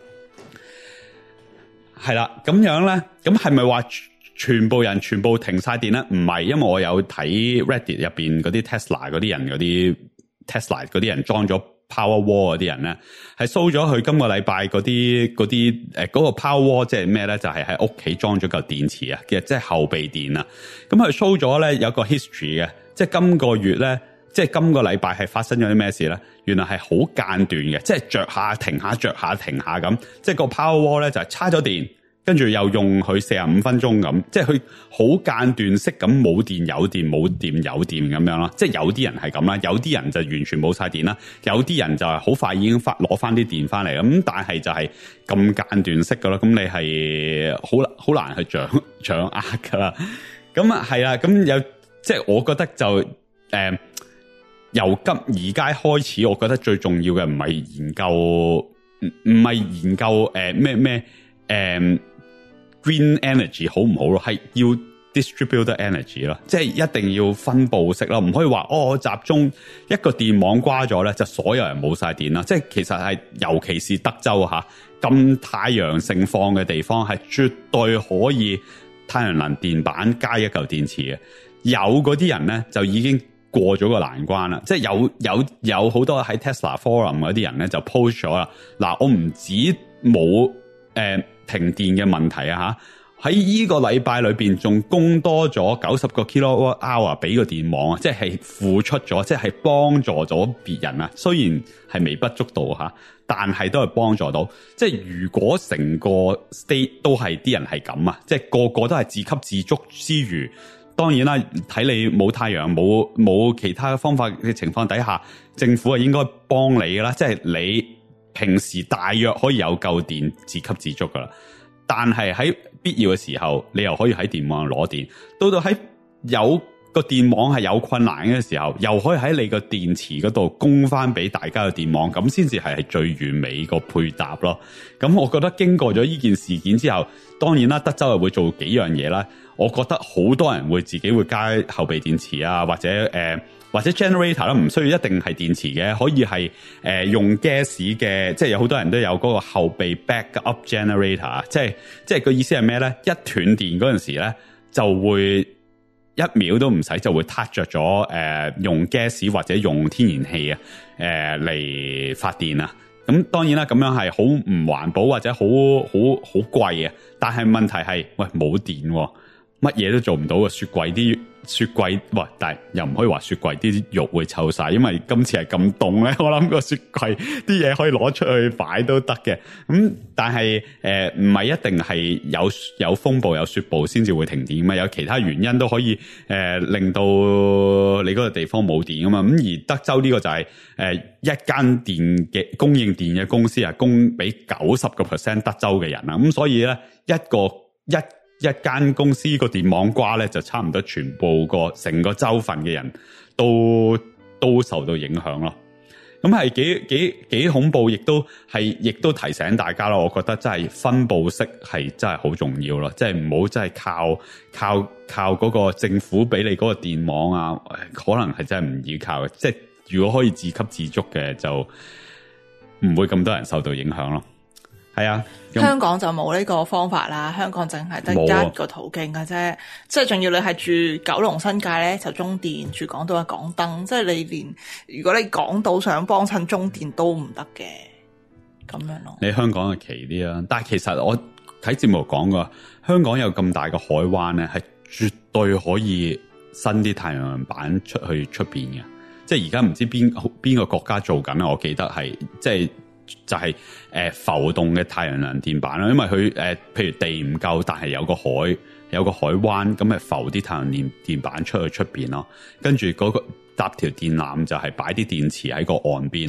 係啦，咁樣咧，咁係咪話全部人全部停晒電咧？唔係，因為我有睇 Reddit 入邊嗰啲 Tesla 嗰啲人，嗰啲 Tesla 嗰啲人裝咗 Powerwall 嗰啲人咧，係 show 咗佢今個禮拜嗰啲嗰啲誒嗰個 Powerwall 即係咩咧？就係喺屋企裝咗嚿電池啊，其實即係後備電啊。咁佢 show 咗咧有個 history 嘅，即係今個月咧。即係今個禮拜係發生咗啲咩事咧？原來係好間斷嘅，即係着下停下着下停下咁。即係個 Powerwall 咧就係叉咗電，跟住又用佢四十五分鐘咁。即係佢好間斷式咁冇電有電冇電有電咁樣啦。即係有啲人係咁啦，有啲人就完全冇晒電啦，有啲人就係好快已經翻攞翻啲電翻嚟咁。但係就係咁間斷式噶咯，咁你係好好難去掌掌握噶啦。咁啊係啦，咁有即係我覺得就誒。呃由今而家開始，我覺得最重要嘅唔係研究，唔唔係研究誒咩咩誒 green energy 好唔好咯，係要 distributed energy 咯，即係一定要分佈式咯，唔可以話哦，我集中一個電網瓜咗咧，就所有人冇晒電啦。即係其實係尤其是德州吓咁太陽盛放嘅地方，係絕對可以太陽能電板加一嚿電池嘅。有嗰啲人咧就已經過咗個難關啦，即係有有有好多喺 Tesla Forum 嗰啲人咧就 post 咗啦。嗱，我唔止冇誒停電嘅問題啊吓，喺呢個禮拜裏邊仲供多咗九十個 kilowatt hour 俾個電網啊，即係付出咗，即係幫助咗別人啊。雖然係微不足道吓，但係都係幫助到。即係如果成個 state 都係啲人係咁啊，即係個個都係自給自足之餘。當然啦，睇你冇太陽冇冇其他方法嘅情況底下，政府係應該幫你噶啦，即係你平時大約可以有夠電自給自足噶啦。但係喺必要嘅時候，你又可以喺電網攞電。到到喺有個電網係有困難嘅時候，又可以喺你個電池嗰度供翻俾大家嘅電網，咁先至係係最完美個配搭咯。咁我覺得經過咗呢件事件之後，當然啦，德州係會做幾樣嘢啦。我覺得好多人會自己會加後備電池啊，或者誒、呃、或者 generator 啦，唔需要一定係電池嘅，可以係誒、呃、用 gas 嘅，即係有好多人都有嗰個後備 backup generator，即係即係個意思係咩咧？一斷電嗰陣時咧，就會一秒都唔使就會撻着咗誒用 gas 或者用天然氣啊誒嚟發電啊。咁當然啦，咁樣係好唔環保或者好好好貴啊。但係問題係，喂冇電喎。乜嘢都做唔到嘅，雪櫃啲雪櫃，喂，但係又唔可以話雪櫃啲肉會臭晒，因為今次係咁凍咧，我諗個雪櫃啲嘢可以攞出去擺都得嘅。咁、嗯、但係誒唔係一定係有有風暴有雪暴先至會停電嘛，有其他原因都可以誒、呃、令到你嗰個地方冇電噶嘛。咁而德州呢個就係、是、誒、呃、一間電嘅供應電嘅公司係供俾九十個 percent 德州嘅人啊，咁所以咧一個一。一間公司個電網瓜咧，就差唔多全部個成個州份嘅人都都受到影響咯。咁係幾幾幾恐怖，亦都係亦都提醒大家咯。我覺得真係分佈式係真係好重要咯，即係唔好真係靠靠靠嗰個政府俾你嗰個電網啊，可能係真係唔依靠嘅。即係如果可以自給自足嘅，就唔會咁多人受到影響咯。係啊， 香港就冇呢個方法啦。香港淨係得一個途徑嘅啫，即係仲要你係住九龍新界咧就中電，住港島嘅港燈，即係你連如果你港島想幫襯中電都唔得嘅，咁樣咯。 你香港係奇啲啊，但係其實我睇節目講過，香港有咁大個海灣咧，係絕對可以伸啲太陽能板出去出邊嘅。即係而家唔知邊邊個國家做緊啊？我記得係即係。就係、是、誒、呃、浮動嘅太陽能電板啦，因為佢誒、呃、譬如地唔夠，但係有個海有個海灣，咁咪浮啲太陽能電板出去出邊咯。跟住嗰個搭條電纜就係擺啲電池喺個岸邊咯。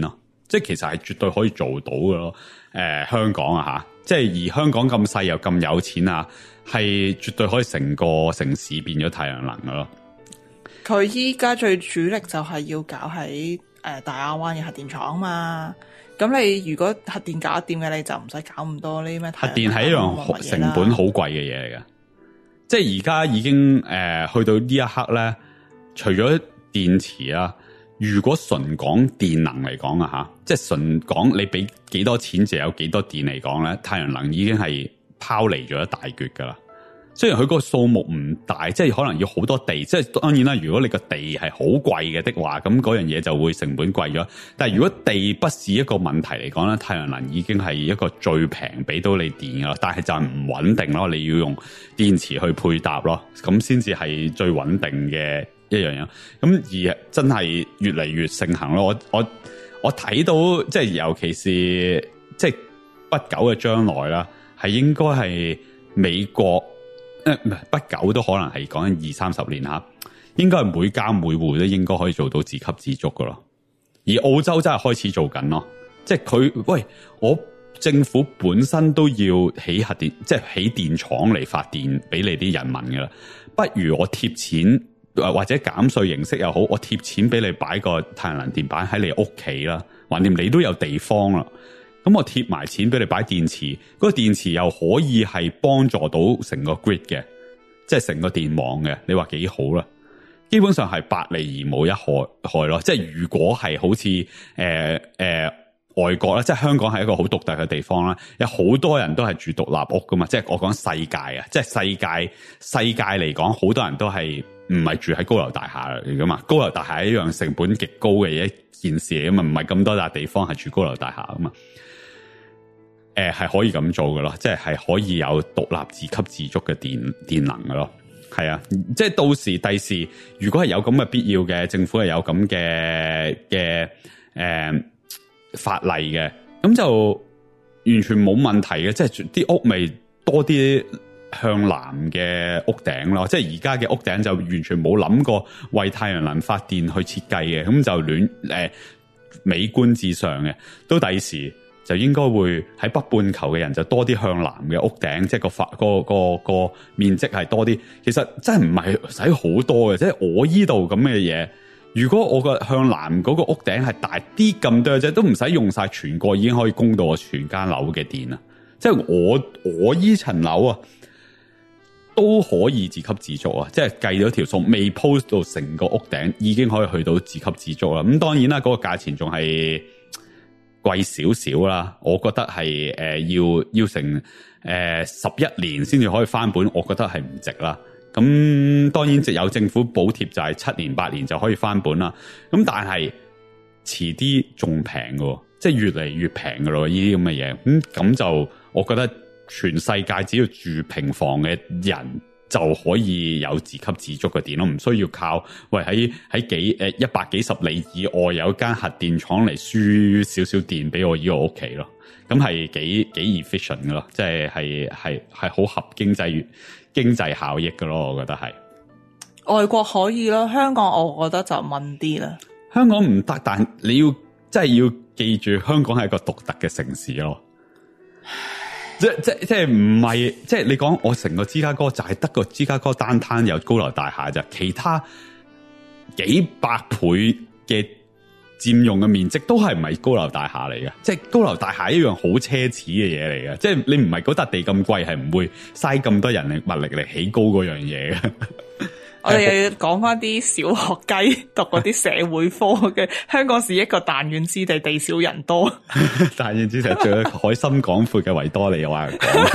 即係其實係絕對可以做到嘅咯。誒、呃，香港啊吓，即係而香港咁細又咁有錢啊，係絕對可以成個城市變咗太陽能嘅咯。 佢依家最主力就係要搞喺誒、呃、大亞灣嘅核電廠嘛。咁你如果核電搞得掂嘅，你就唔使搞咁多呢啲咩？ 核電係一樣成本好貴嘅嘢嚟嘅，即係而家已經誒、呃、去到呢一刻咧，除咗電池啊，如果純講電能嚟講啊吓，即係純講你俾幾多錢就有幾多電嚟講咧，太陽能已經係拋離咗一大橛噶啦。雖然佢個數目唔大，即係可能要好多地，即係當然啦。如果你個地係好貴嘅的話，咁嗰樣嘢就會成本貴咗。但係如果地不是一個問題嚟講咧，太陽能已經係一個最平俾到你電噶啦。但係就係唔穩定咯，你要用電池去配搭咯，咁先至係最穩定嘅一樣嘢。咁而真係越嚟越盛行咯。我我我睇到即係尤其是即係不久嘅將來啦，係應該係美國。誒，唔係不久都可能係講緊二三十年吓，應該係每家每戶都應該可以做到自給自足噶咯。而澳洲真係開始做緊咯，即係佢喂，我政府本身都要起核電，即係起電廠嚟發電俾你啲人民噶啦。不如我貼錢或者減稅形式又好，我貼錢俾你擺個太陽能電板喺你屋企啦，橫掂你都有地方啦。咁我貼埋錢俾你擺電池，嗰個電池又可以係幫助到成個 grid 嘅，即係成個電網嘅。你話幾好啦？基本上係百利而無一害害咯。即係如果係好似誒誒外國啦，即係香港係一個好獨特嘅地方啦，有好多人都係住獨立屋噶嘛。即係我講世界啊，即係世界世界嚟講，好多人都係唔係住喺高樓大廈嚟噶嘛。高樓大廈係一樣成本極高嘅一件事嚟噶嘛，唔係咁多笪地方係住高樓大廈噶嘛。誒、呃，係可以咁做嘅咯，即係係可以有獨立自給自足嘅電電能嘅咯，係啊，即係到時第時，如果係有咁嘅必要嘅，政府係有咁嘅嘅誒法例嘅，咁就完全冇問題嘅，即係啲屋咪多啲向南嘅屋頂咯，即係而家嘅屋頂就完全冇諗過為太陽能發電去設計嘅，咁就亂誒、呃、美觀至上嘅，到第時。就應該會喺北半球嘅人就多啲向南嘅屋頂，即係個發個個個面積係多啲。其實真係唔係使好多嘅，即係我依度咁嘅嘢。如果我個向南嗰個屋頂係大啲咁多啫，都唔使用晒全個，已經可以供到我全間樓嘅電啦。即係我我依層樓啊，都可以自給自足啊！即係計咗條數，未 post 到成個屋頂，已經可以去到自給自足啦。咁當然啦，嗰、嗰個價錢仲係貴少少啦，我覺得係誒、呃、要要成誒十一年先至可以翻本，我覺得係唔值啦。咁當然，有政府補貼就係七年八年就可以翻本啦。咁但係遲啲仲平嘅，即係越嚟越平嘅咯。呢啲咁嘅嘢，咁咁就我覺得全世界只要住平房嘅人，就可以有自給自足嘅電咯，唔需要靠喂喺喺幾誒一百幾十里以外有間核電廠嚟輸少少電俾我呢個屋企咯。咁係幾幾 efficient 嘅咯，即係係係係好合經濟經濟效益嘅咯。我覺得係外國可以咯，香港我覺得就問啲啦。 香港唔得，但你要即係要記住，香港係一個獨特嘅城市咯。即即即係唔係即係你講我成個芝加哥就係得個芝加哥單攤有高樓大廈咋，其他幾百倍嘅佔用嘅面積都係唔係高樓大廈嚟嘅，即係高樓大廈一樣好奢侈嘅嘢嚟嘅，即係你唔係嗰笪地咁貴，係唔會嘥咁多人力物力嚟起高嗰樣嘢嘅。 我哋又要講翻啲小學雞讀嗰啲社會科嘅，香港是一個彈丸之地，地少人多。 彈丸之地，仲有海深廣闊嘅維多利亞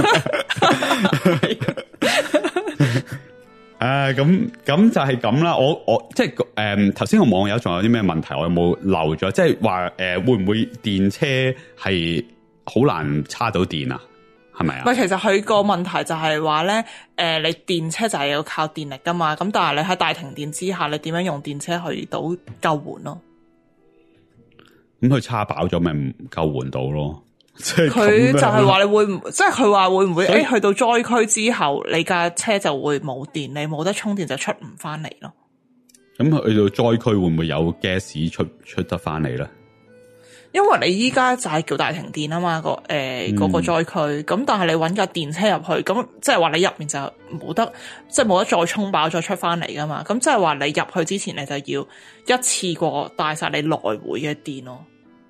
講。誒，咁咁就係咁啦。我我即係誒，頭先個網友仲有啲咩問題，我有冇漏咗？即係話誒，會唔會電車係好難叉到電啊？係咪啊？喂， 其實佢個問題就係話咧，誒、呃，你電車就係要靠電力噶嘛，咁但係你喺大停電之下，你點樣用電車去到救援咯？ 咁佢叉飽咗咪唔救援到咯？即係佢就係話你會唔，即係佢話會唔會？誒、欸，去到災區之後，你架車就會冇電，你冇得充電就出唔翻嚟咯。 咁去到災區會唔會有 gas 出出得翻嚟咧？ 因為你依家就係叫大停電啊嘛，個誒嗰個災區，咁、嗯、但係你搵架電車入去，咁即係話你入面就冇得，即係冇得再充飽再出翻嚟噶嘛，咁即係話你入去之前你就要一次過帶晒你來回嘅電咯。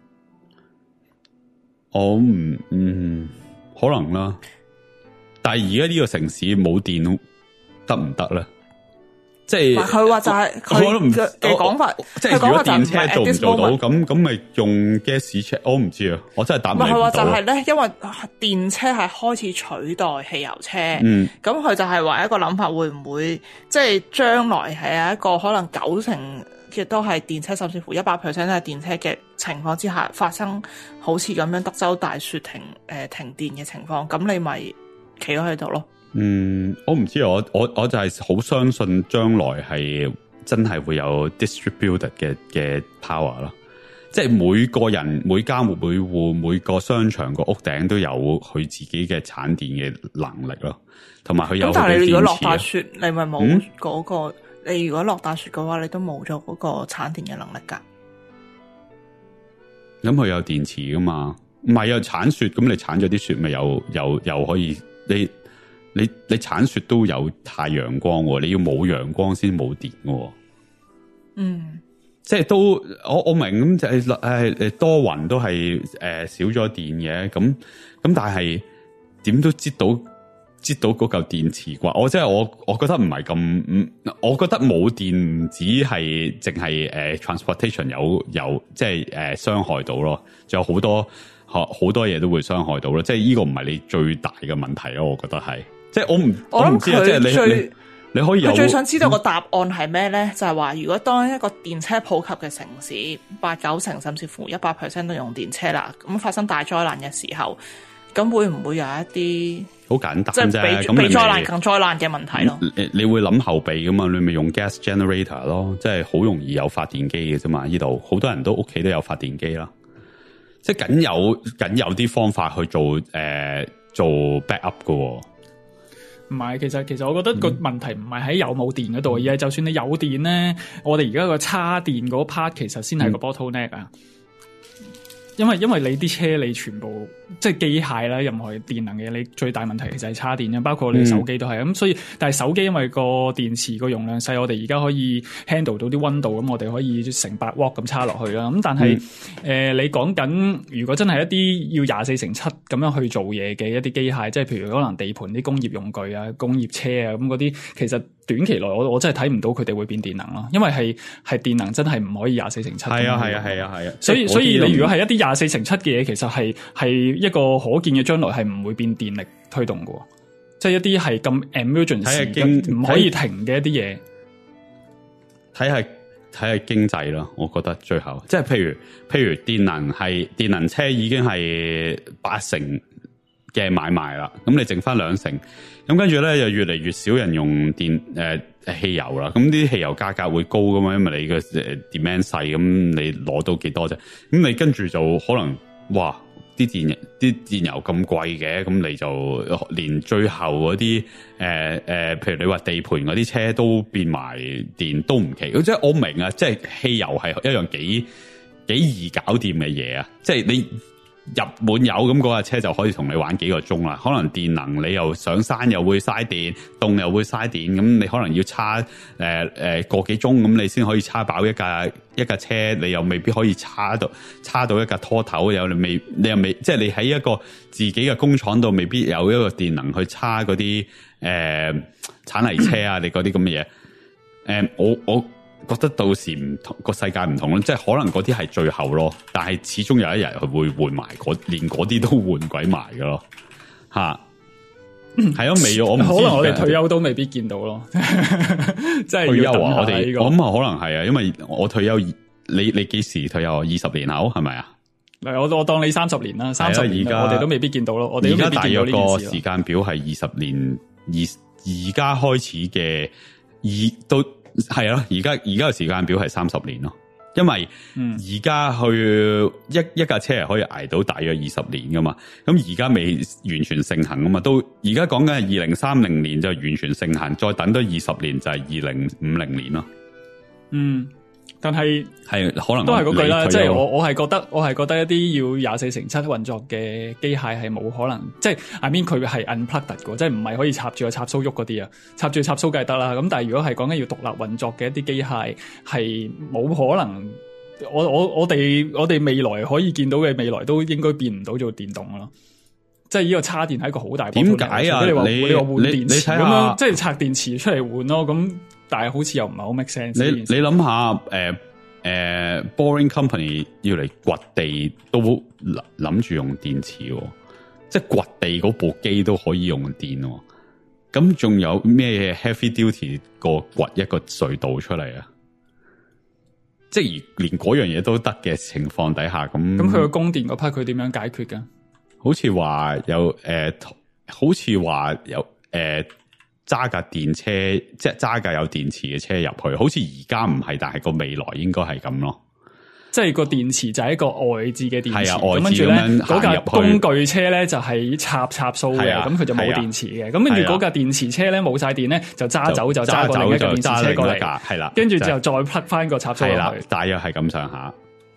我唔嗯可能啦，但係而家呢個城市冇電得唔得咧？即係佢話就係佢嘅講法， 即係如果電車做唔做到咁咁咪用 gas 車？我唔知啊，我真係答唔到。 佢話就係咧，因為電車係開始取代汽油車，嗯，咁佢就係話一個諗法，會唔會即係將來係一個可能九成亦都係電車，甚至乎一百 percent 都係電車嘅情況之下發生，好似咁樣德州大雪停誒、呃、停電嘅情況，咁你咪企咗喺度咯。 嗯，我唔知，我我我就係好相信將來係真係會有 distributed 嘅嘅 power 咯，即係每個人每家每戶每個商場個屋頂都有佢自己嘅產電嘅能力咯，同埋佢有。咁但係你如果落大雪， 你咪冇嗰個。你如果落大雪嘅話，你都冇咗嗰個產電嘅能力噶。 咁佢有電池噶嘛？唔係啊，鏟雪咁你鏟咗啲雪咪又又又可以你。你你鏟雪都有太陽光，你要冇陽光先冇電嘅。 嗯， 即係都我我明咁就係誒誒多雲都係誒、呃、少咗電嘅，咁咁但係點都擠到擠到嗰嚿電池啩？我即係我我覺得唔係咁，我覺得冇電唔止係淨係誒 transportation 有有即係誒傷害到咯，仲有好多好好多嘢都會傷害到咯。即係呢個唔係你最大嘅問題咯，我覺得係。即係我唔，我唔知啊！即係你你你可以有。 佢最想知道個答案係咩咧？嗯、就係話，如果當一個電車普及嘅城市，八九成甚至乎一百 percent 都用電車啦，咁發生大災難嘅時候，咁會唔會有一啲好簡單啫？ 即係比比災難更災難嘅問題咯？ 你你會諗後備噶嘛？你咪用 gas generator 咯，即係好容易有發電機嘅啫嘛！呢度好多人都屋企都有發電機啦，即係僅有僅有啲方法去做誒、呃、做 backup 噶、哦。 唔係，其實其實我覺得個問題唔係喺有冇電嗰度，而係就算你有電咧，我哋而家個叉電嗰 part 其實先係個 bottleneck 啊。因為因為你啲車你全部即係機械啦，任何電能嘅，你最大問題其實係叉電嘅，包括你手機都係咁、嗯。所以但係手機因為個電池個容量細，我哋而家可以 handle 到啲溫度，咁我哋可以成百瓦咁叉落去啦。咁但係誒、嗯呃，你講緊如果真係一啲要廿四乘七咁樣去做嘢嘅一啲機械，即係譬如可能地盤啲工業用具啊、工業車啊咁嗰啲，其實短期內我我真係睇唔到佢哋會變電能咯，因為係係電能真係唔可以廿四乘七。係啊係啊係啊係啊。 所以所以你如果係一啲廿四乘七嘅嘢，其實係係一個可見嘅將來係唔會變電力推動嘅，即係一啲係咁 emergency 唔可以停嘅一啲嘢。 睇下睇下經濟咯，我覺得最後即係譬如譬如電能係電能車已經係八成嘅買賣啦，咁你剩翻兩成，咁跟住咧又越嚟越少人用電誒、呃、汽油啦，咁啲汽油價格會高噶嘛，因為你嘅誒 demand 細，咁你攞到幾多啫？咁你跟住就可能哇啲電啲電油咁貴嘅，咁你就連最後嗰啲誒誒，譬如你話地盤嗰啲車都變埋電都唔奇，即係我明啊，即係汽油係一樣幾幾易搞掂嘅嘢啊，即係你。入滿油咁嗰架車就可以同你玩幾個鐘啦。可能電能你又上山又會嘥電，凍又會嘥電，咁你可能要叉誒誒個幾鐘咁你先可以叉飽一架一架車，你又未必可以叉到叉到一架拖頭，又你未你又未即係你喺一個自己嘅工廠度未必有一個電能去叉嗰啲誒鏟泥車啊，你嗰啲咁嘅嘢。誒、呃、我我。覺得到時唔同個世界唔同咯，即係可能嗰啲係最後咯，但係始終有一日佢會換埋嗰連嗰啲都換鬼埋㗎咯，吓係咯未？我唔知可能我哋退休都未必見到咯，即係退休啊！我哋、 這個、 我諗啊，可能係啊，因為我退休，你你幾時退休啊？二十年後係咪啊？ 我我當你三十年啦，三十年我哋都未必見到咯。我哋而家大約個時間表係二十年，而而家開始嘅二都。係啊，而家而家嘅時間表係三十年咯，因為而家去一一架車係可以捱到大約二十年噶嘛，咁而家未完全盛行啊嘛，都而家講緊係二零三零年就完全盛行，再等多二十年就係二零五零年咯。 嗯， 但係係可能都係嗰句啦，即係我我我係覺得我係覺得一啲要廿四乘七運作嘅機械係冇可能，即係 I mean 佢係 unplugged 嘅，即係唔係可以插住個插蘇喐嗰啲啊，插住插蘇梗係得啦。咁但係如果係講緊要獨立運作嘅一啲機械，係冇可能。我我我哋我哋未來可以見到嘅未來都應該變唔到做電動咯。即係呢個叉電係一個好大點解啊？ 你話你話換電你池咁樣，即係拆電池出嚟換咯。咁但係好似又唔係好 make sense。 你你諗下，誒、呃、誒、呃、，Boring Company 要嚟掘地都諗住用電池，即係掘地嗰部機都可以用電。咁仲有咩 heavy duty 個掘一個隧道出嚟啊？即係連嗰樣嘢都得嘅情況底下，咁咁佢個供電嗰 part 佢點樣解決噶？ 好似話有誒、呃，好似話有誒揸架電車，即係揸架有電池嘅車入去。好似而家唔係，但係個未來應該係咁咯。即係個電池就係一個外置嘅電池， 係啊，外置咁跟住咧嗰架工具車咧就係插插蘇嘅，咁佢、啊、就冇電池嘅。咁跟住嗰架電池車咧冇晒電咧，就揸走就揸過另一架電池車過嚟，係啦。跟住之後再 plug 翻個插蘇落去， 大約係咁上下。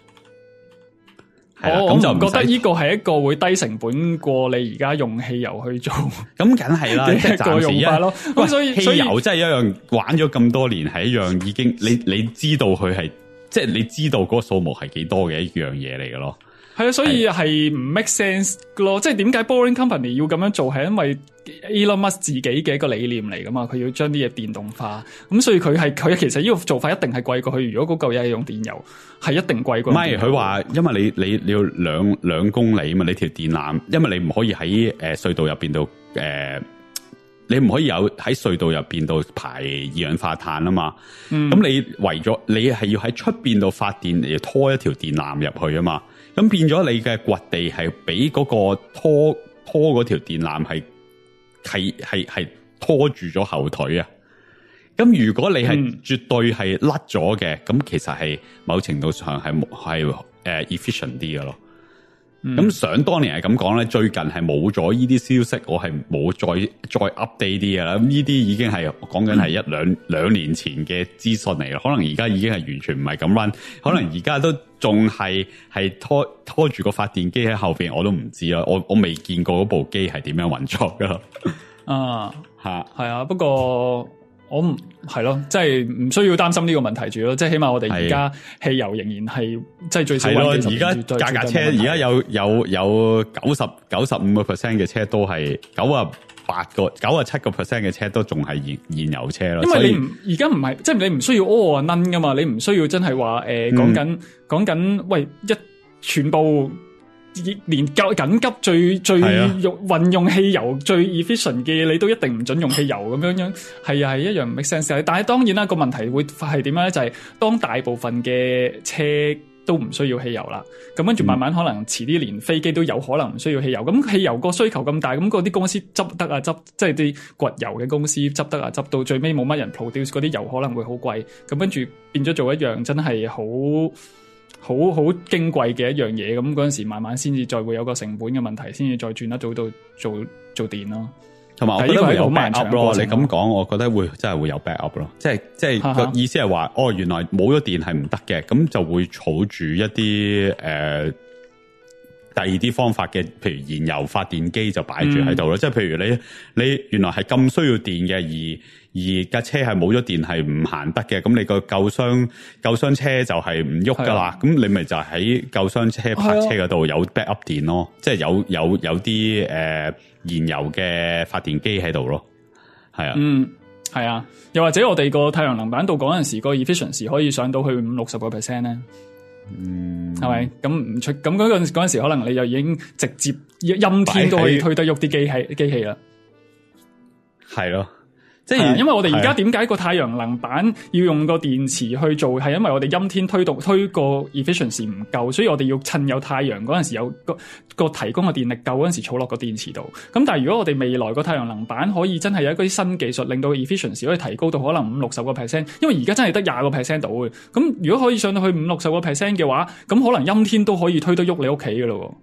我我唔覺得呢個係一個會低成本過你而家用汽油去做， 咁梗係啦，即係暫時用法咯。 咁所以汽油真係一樣玩咗咁多年，係一樣已經你你知道佢係。即係你知道嗰個數目係幾多嘅一樣嘢嚟嘅咯， 係啊，所以係唔 make sense 咯。即係點解 Boring Company 要咁樣做，係因為 Elon Musk 自己嘅一個理念嚟噶嘛，佢要將啲嘢電動化，咁所以佢係佢其實呢個做法一定係貴過佢。如果嗰嚿嘢係用電油，係一定貴過。唔係佢話，因為你你你要兩兩公里嘛，你條電纜，因為你唔可以喺誒隧道入邊度誒。你唔可以有喺隧道入邊度排二氧化碳啊嘛，咁、嗯、你為咗你係要喺出邊度發電，嚟拖一條電纜入去啊嘛，咁變咗你嘅掘地係俾嗰個拖拖嗰條電纜係係係係拖住咗後腿啊，咁如果你係絕對係甩咗嘅，咁、嗯、其實係某程度上係係誒 efficient 啲嘅咯。咁、嗯、想當年係咁講咧，最近係冇咗呢啲消息，我係冇再再 update 啲嘅啦。咁呢啲已經係講緊係一兩兩年前嘅資訊嚟啦。可能而家已經係完全唔係咁 run，可能而家都仲係係拖拖住個發電機喺後邊，我都唔知啦。我我未見過嗰部機係點樣運作噶。啊，吓係啊，不過。我唔係咯，即係唔需要擔心呢個問題住咯，即係起碼我哋而家汽油仍然係即係最少穩幾十年。而家架架車而家有有有九十九十五個 percent 嘅車都係九啊八個九啊七個 percent 嘅車都仲係燃燃油車咯。因為你唔而家唔係即係你唔需要 all or none 噶嘛，你唔需要真係話誒講緊講緊喂一全部。連緊緊急最最用運用汽油最 efficient 嘅嘢，你都一定唔准用汽油咁樣樣，係啊係一樣唔 make sense。但係當然啦，個問題會係點樣咧？就係、是、當大部分嘅車都唔需要汽油啦，咁跟住慢慢可能遲啲連飛機都有可能唔需要汽油。咁汽油個需求咁大，咁嗰啲公司執得啊執，即係啲掘油嘅公司執得啊執，到最尾冇乜人 produce 嗰啲油可能會好貴，咁跟住變咗做一樣真係好。好好矜貴嘅一樣嘢，咁嗰陣時慢慢先至再會有個成本嘅問題，先至再轉得到到做做電咯。同埋我覺得會有 back up 咯。你咁講，我覺得會真係會有 back up 咯。即係即係個意思係話，哦，原來冇咗電係唔得嘅，咁就會儲住一啲誒、呃、第二啲方法嘅，譬如燃油發電機就擺住喺度咯。即係譬如你你原來係咁需要電嘅而。而架車係冇咗電係唔行得嘅，咁你個救傷救傷車就係唔喐噶啦，咁、啊、你咪就喺救傷車泊車嗰度有 backup 電咯，即係有有有啲誒、呃、燃油嘅發電機喺度咯，係啊，嗯，係啊，又或者我哋個太陽能板到嗰陣時個 efficiency 可以上到去五六十個 percent 咧，嗯，係咪？咁唔出咁嗰陣嗰陣時可能你就已經直接陰天都可以推得喐啲機器機器啦，係咯。即係，因為我哋而家點解個太陽能板要用個電池去做，係因為我哋陰天推動推個 efficiency 唔夠，所以我哋要趁有太陽嗰陣時有個個提供嘅電力夠嗰陣時儲落個電池度。咁但係如果我哋未來個太陽能板可以真係有一啲新技術，令到 efficiency 可以提高到可能五六十個 percent，因為而家真係得廿個 percent 到嘅。咁如果可以上到去五六十個 percent 嘅話，咁可能陰天都可以推得喐你屋企噶咯。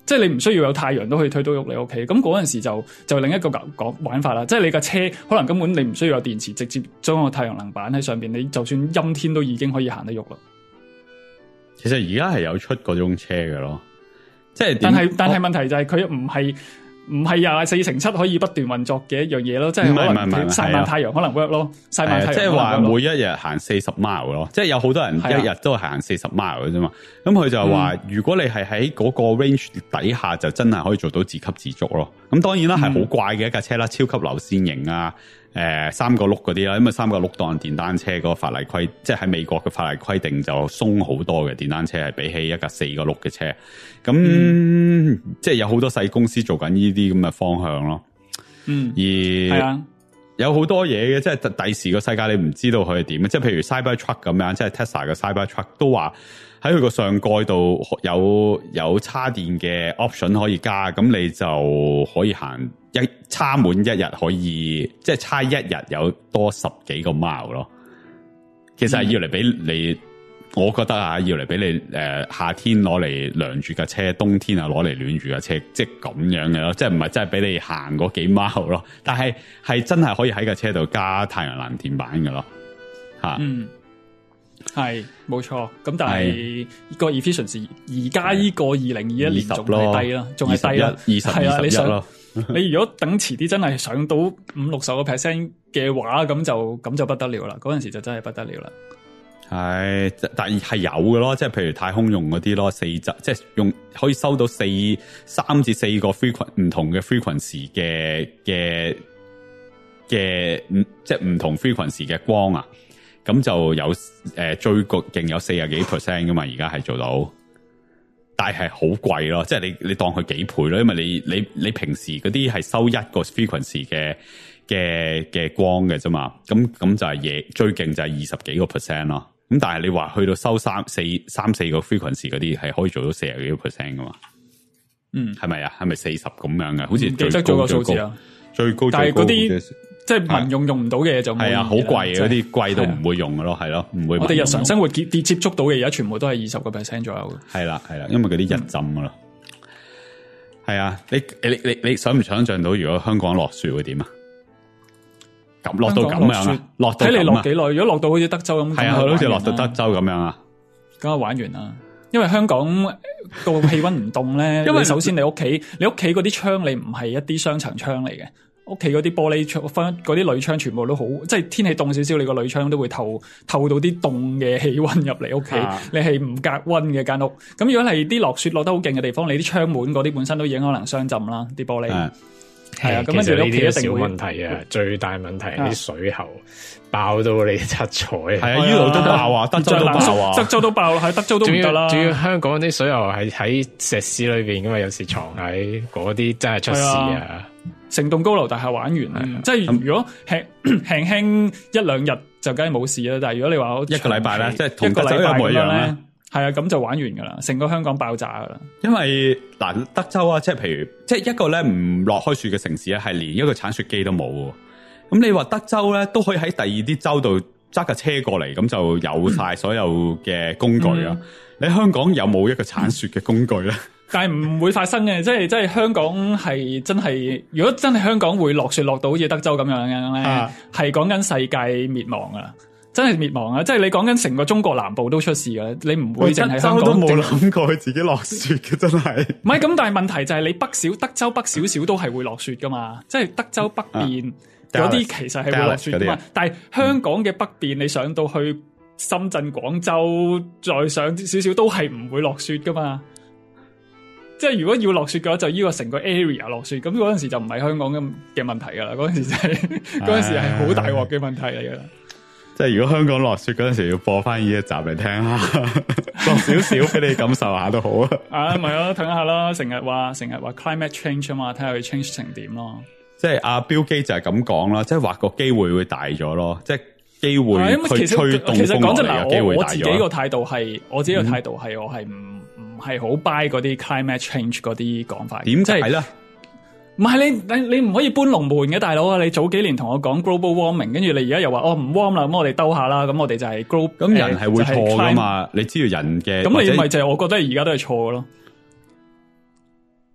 即係你唔需要有太陽都可以推到喐你屋企。咁嗰陣時就就另一個講玩法啦。即係你架車可能根本你唔需要有電池，直接裝個太陽能板喺上邊，你就算陰天都已經可以行得喐啦。 其實而家係有出嗰種車嘅咯，即係但係但係問題就係佢唔係。唔係廿四乘七可以不斷運作嘅一樣嘢咯，即係可能曬晚太陽可能 work 咯，曬晚太陽。 即係話每一日行四十 mile 咯，即係有好多人一日都係行四十 mile 嘅啫嘛。咁佢就話，如果你係喺嗰個 range 底下，就真係可以做到自給自足咯。咁當然啦，係好怪嘅一架車啦，超級流線型啊，誒、呃、三個轆嗰啲啦，因為三個轆當電單車嗰個法例規，即係喺美國嘅法例規定就鬆好多嘅電單車係比起一架四個轆嘅車。咁、嗯、即係有好多細公司做緊呢啲咁嘅方向咯。嗯，而係啊，有好多嘢嘅，即係第時個世界你唔知道佢係點，即係譬如 Cybertruck 咁樣，即係 Tesla 嘅 Cybertruck 都話喺佢個上蓋度有有插電嘅 option 可以加，咁你就可以行一插滿一日可以，即係插一日有多十幾個 mile 咯。其實係要嚟俾你。嗯我覺得啊，要嚟俾你誒、呃、夏天攞嚟涼住架車，冬天啊攞嚟暖住架車，即係咁樣嘅咯，即係唔係真係俾你行嗰幾 mile 咯，但係係真係可以喺架車度加太陽能電板嘅咯，吓，嗯， 係冇錯，咁但係個 efficiency 而家呢個二零二一年仲係低啦，仲係低啦，二十係啊，你想你如果等遲啲真係上到五六十個 percent 嘅話，咁就咁就不得了啦，嗰陣時就真係不得了啦。 係，但係係有嘅咯，即係譬如太空用嗰啲咯，四則即係用可以收到四三至四個 frequency 唔同嘅 frequency 嘅嘅嘅，即係唔同 frequency 嘅光啊，咁就有誒、呃、最勁有四十幾 percent 噶嘛，而家係做到，但係好貴咯，即係你你當佢幾倍咯，因為你你你平時嗰啲係收一個 frequency 嘅嘅嘅光嘅啫嘛，咁咁就係嘢最勁就係二十幾個 percent 咯。咁但係你話去到收三四三四個 frequency 嗰啲係可以做到四十幾個 percent 噶嘛？嗯，係咪啊？係咪四十咁樣嘅？好似最高個數字啊，最高。但係嗰啲即係民用用唔到嘅嘢就係啊，好貴嗰啲貴到唔會用嘅咯，係咯，唔會。 我哋日常生活接接觸到嘅而家全部都係二十個 percent 左右嘅。 係啦係啦，因為嗰啲日浸噶咯。係啊，你你你你想唔想象到如果香港落雪會點啊？咁落到咁樣啊？落到睇你落幾耐？如果落到好似德州咁， 係啊，好似落到德州咁樣啊， 咁啊玩完啦。因為香港個氣溫唔凍咧，因為首先你屋企你屋企嗰啲窗你唔係一啲雙層窗嚟嘅，屋企嗰啲玻璃窗分嗰啲鋁窗全部都好，即係天氣凍少少，你個鋁窗都會透透到啲凍嘅氣溫入嚟屋企，啊、你係唔隔溫嘅間屋。咁如果係啲落雪落得好勁嘅地方，你啲窗門嗰啲本身都已經可能傷浸啦，啲玻璃。啊係啊，咁跟住呢啲小問題啊，最大問題係啲水喉爆到你七彩。係啊，呢度都爆啊，德州都爆啊， 德州都爆啦，喺德州都唔得啦。 仲要香港啲水喉係喺石屎裏邊噶嘛，有時藏喺嗰啲真係出事啊！ 成棟高樓大廈玩完啦，即係如果輕輕輕一兩日就梗係冇事啦。但係如果你話一個禮拜咧，即係同德州一模一樣咧。 係啊，咁就玩完噶啦，成個香港爆炸噶啦。 因為嗱，德州啊，即係譬如，即係一個咧唔落開雪嘅城市咧，係連一個鏟雪機都冇。咁你話德州咧，都可以喺第二啲州度揸架車過嚟，咁就有晒所有嘅工具啊。嗯、你香港有冇一個鏟雪嘅工具咧？ 但係唔會發生嘅，即係即係香港係真係，如果真係香港會落雪落到好似德州咁樣樣咧，係講緊世界滅亡噶啦。真係滅亡啊！即係你講緊成個中國南部都出事噶，你唔會淨係香港。 德州都冇諗過佢自己落雪嘅，真係。 唔係咁，但係問題就係你北少德州北少少都係會落雪噶嘛？即係德州北邊嗰啲其實係會落雪噶嘛？但係香港嘅北邊，你上到去深圳、廣州，再上少少都係唔會落雪噶嘛？即係如果要落雪嘅話，就呢個成個 area 落雪，咁嗰陣時就唔係香港嘅嘅問題噶啦，嗰陣時就係嗰陣時係好大鑊嘅問題嚟噶啦。 即係如果香港落雪嗰陣時，要播翻呢一集嚟聽下，落少少俾你感受下都好啊。 啊，咪咯，睇下啦。成日話成日話 climate change 啊嘛，睇下佢 change 成點咯。 即係阿標基就係咁講啦，即係話個機會會大咗咯，即係機會去吹動風落嚟嘅機會大咗。我自己個態度係，我自己個態度係，我係唔唔係好 buy 嗰啲 climate change 嗰啲講法。 點解咧？ 唔係你你你唔可以搬龍門嘅大佬啊！你早幾年同我講 global warming， 跟住你而家又話哦唔 warm 啦，咁我哋兜下啦，咁我哋就係 global。 咁人係會錯噶嘛？你知道人嘅咁你咪就係我覺得而家都係錯嘅咯。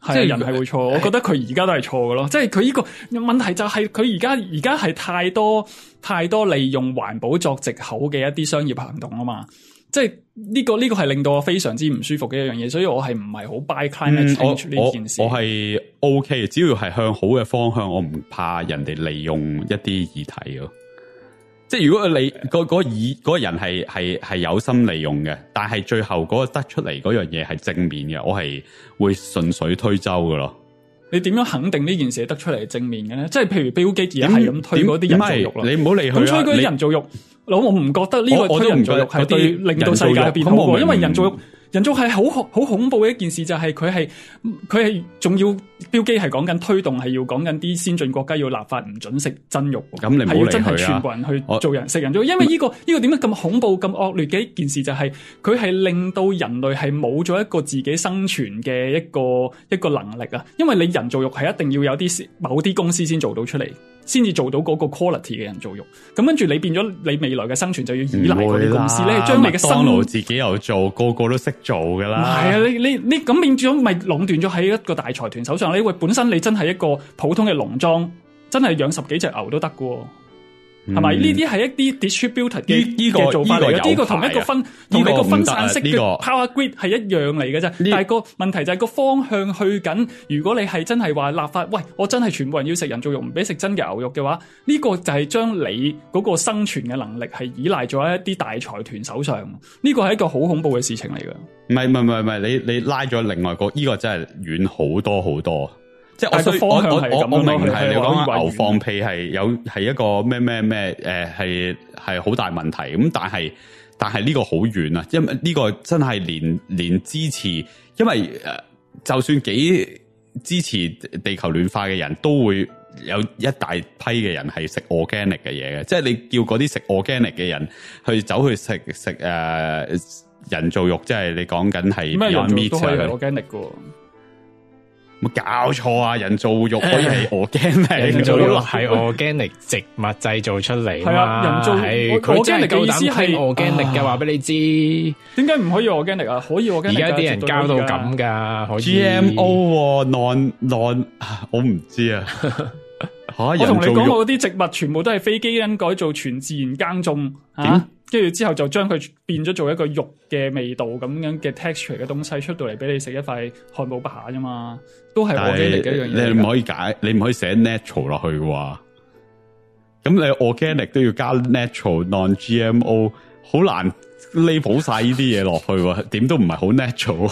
係人係會錯，我覺得佢而家都係錯嘅咯。即係佢呢個問題就係佢而家而家係太多太多利用環保作藉口嘅一啲商業行動啊嘛。即係呢個呢個係令到我非常之唔舒服嘅一樣嘢，所以我係唔係好 buy climate change 呢、嗯、件事。 我係 OK， 只要係向好嘅方向，我唔怕人哋利用一啲議題咯。即係如果你嗰嗰議嗰個人係係係有心利用嘅，但係最後嗰個得出嚟嗰樣嘢係正面嘅，我係會順水推舟㗎咯。你點樣肯定呢件事得出嚟係正面嘅咧？即係譬如 Bill Gates 而家係咁推嗰啲人造肉啦， 你唔好理佢。 咁推嗰啲人造肉，我我唔覺得呢個推人造肉係對令到世界變好過，因為人造肉。人造係好好恐怖嘅一件事，就係佢係佢係仲要標機係講緊推動，係要講緊啲先進國家要立法唔准食真肉， 咁你唔好理佢啊，係要真係全部人去做人食人造肉，因為呢、呢個呢、呢個點解咁恐怖咁惡劣嘅一件事，就係佢係令到人類係冇咗一個自己生存嘅一個一個能力啊！因為你人造肉係一定要有啲某啲公司先做到出嚟，先至做到嗰個 quality 嘅人造肉。咁跟住你變咗你未來嘅生存就要依賴嗰啲公司咧，將你嘅生活自己又做，個個都識做噶啦。 唔係啊，你你你咁變咗咪壟斷咗喺一個大財團手上？你喂本身你真係一個普通嘅農莊，真係養十幾隻牛都得噶。係咪？呢啲係一啲 distributed 嘅嘅做法嚟嘅，呢個同一個分同一個分散式嘅 power grid 係一樣嚟嘅啫。但係個問題就係個方向去緊。如果你係真係話立法，喂，我真係全部人要食人造肉，唔俾食真嘅牛肉嘅話，呢個就係將你嗰個生存嘅能力係依賴咗喺一啲大財團手上。呢個係一個好恐怖嘅事情嚟嘅。 唔係唔係唔係唔係，你你拉咗另外個，呢個真係遠好多好多。即係我我我我我明係你講牛放屁係有係一個咩咩咩誒係係好大問題咁，但係但係呢個好遠啊，因為呢個真係連連支持，因為誒、呃、就算幾支持地球暖化嘅人都會有一大批嘅人係食 organic 嘅嘢嘅，即係你叫嗰啲食 organic 嘅人去走去食食誒人造肉，即係你講緊係咩人造都可以係 organic 嘅。 冇搞錯啊！人造肉可以係 organic， 人造肉係 organic 植物製造出嚟。係啊， 人造係佢真係夠膽係 organic 嘅，話俾你知。點解唔可以 organic 啊？可以 organic。 而家啲人交到咁噶，可以 G M O non non， 我唔知啊。吓， 我同你講過嗰啲植物全部都係非基因改造，全自然耕種啊。跟住之後就將佢變咗做一個肉嘅味道咁樣嘅 texture 嘅東西出到嚟俾你食一塊漢堡扒啫嘛，都係 organic 嘅一樣嘢。 你唔可以解，你唔可以寫 natural 落去嘅話，咁你 organic 都要加 natural non-G M O， 好難 label 晒呢啲嘢落去，點都唔係好 natural。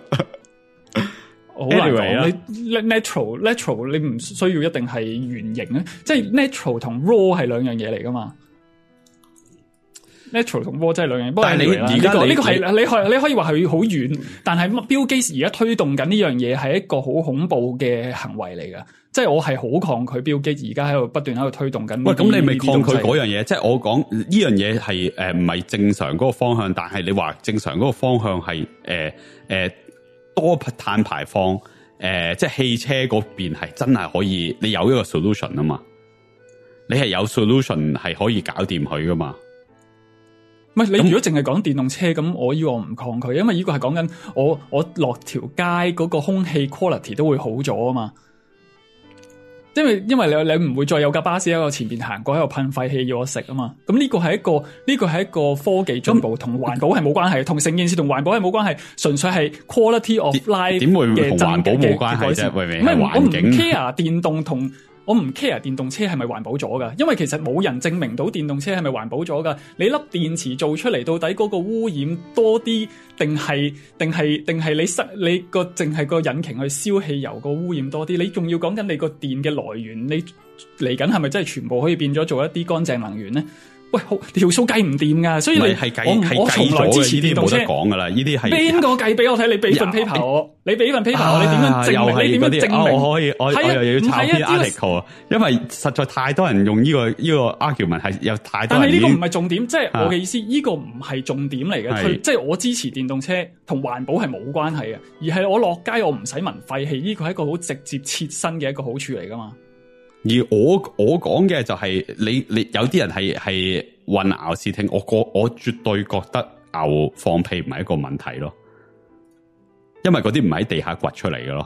好難講，你 natural natural 你唔需要一定係圓形啊，即係 natural 同 raw 係兩樣嘢嚟噶嘛。natural 同 raw 真係兩樣嘢，但係你而家呢個係你可你可以話係好遠，但係 Bill Gates而家推動緊呢樣嘢係一個好恐怖嘅行為嚟噶，即係我係好抗拒 Bill Gates而家喺度不斷喺度推動緊。 喂，咁你咪抗拒嗰樣嘢？即係我講呢樣嘢係誒唔係正常嗰個方向，但係你話正常嗰個方向係誒誒多碳排放誒、呃，即係汽車嗰邊係真係可以，你有一個 solution 啊嘛，你係有 solution 係可以搞掂佢噶嘛。 唔係你如果淨係講電動車咁，我以為我唔抗拒，因為呢個係講緊我我落條街嗰個空氣 quality 都會好咗啊嘛。因為因為你你唔會再有架巴士喺我前邊行過喺度噴廢氣要我食啊嘛。咁呢個係一個呢個係一個科技進步，同環保係冇關係，同成件事同環保係冇關係，純粹係 quality of life 點會同環保冇關係啫？唔係我唔 care 電動同。我唔 care 電動車係咪環保咗噶，因為其實冇人證明到電動車係咪環保咗噶。你粒電池做出嚟到底嗰個污染多啲，定係定係定係你塞你個淨係個引擎去燒汽油個污染多啲？你仲要講緊你個電嘅來源，你嚟緊係咪真係全部可以變咗做一啲乾淨能源咧？喂，好條數計唔掂噶，所以你係計係我從來支持電動車。 冇得講噶啦，呢啲係邊個計俾我睇？你俾份 paper 我，你俾份 paper 我，你點樣證明？你點樣證明？ 我可以，我我又要抄啲 article 啊，因為實在太多人用呢個呢個 argument 係有太多人。但係呢個唔係重點，即係我嘅意思，呢個唔係重點嚟嘅。即係我支持電動車同環保係冇關係嘅，而係我落街我唔使聞廢氣，呢個係一個好直接切身嘅一個好處嚟噶嘛。 而我我講嘅就係、是、你你有啲人係係混淆視聽，我我我絕對覺得牛放屁唔係一個問題咯，因為嗰啲唔係喺地下掘出嚟嘅咯，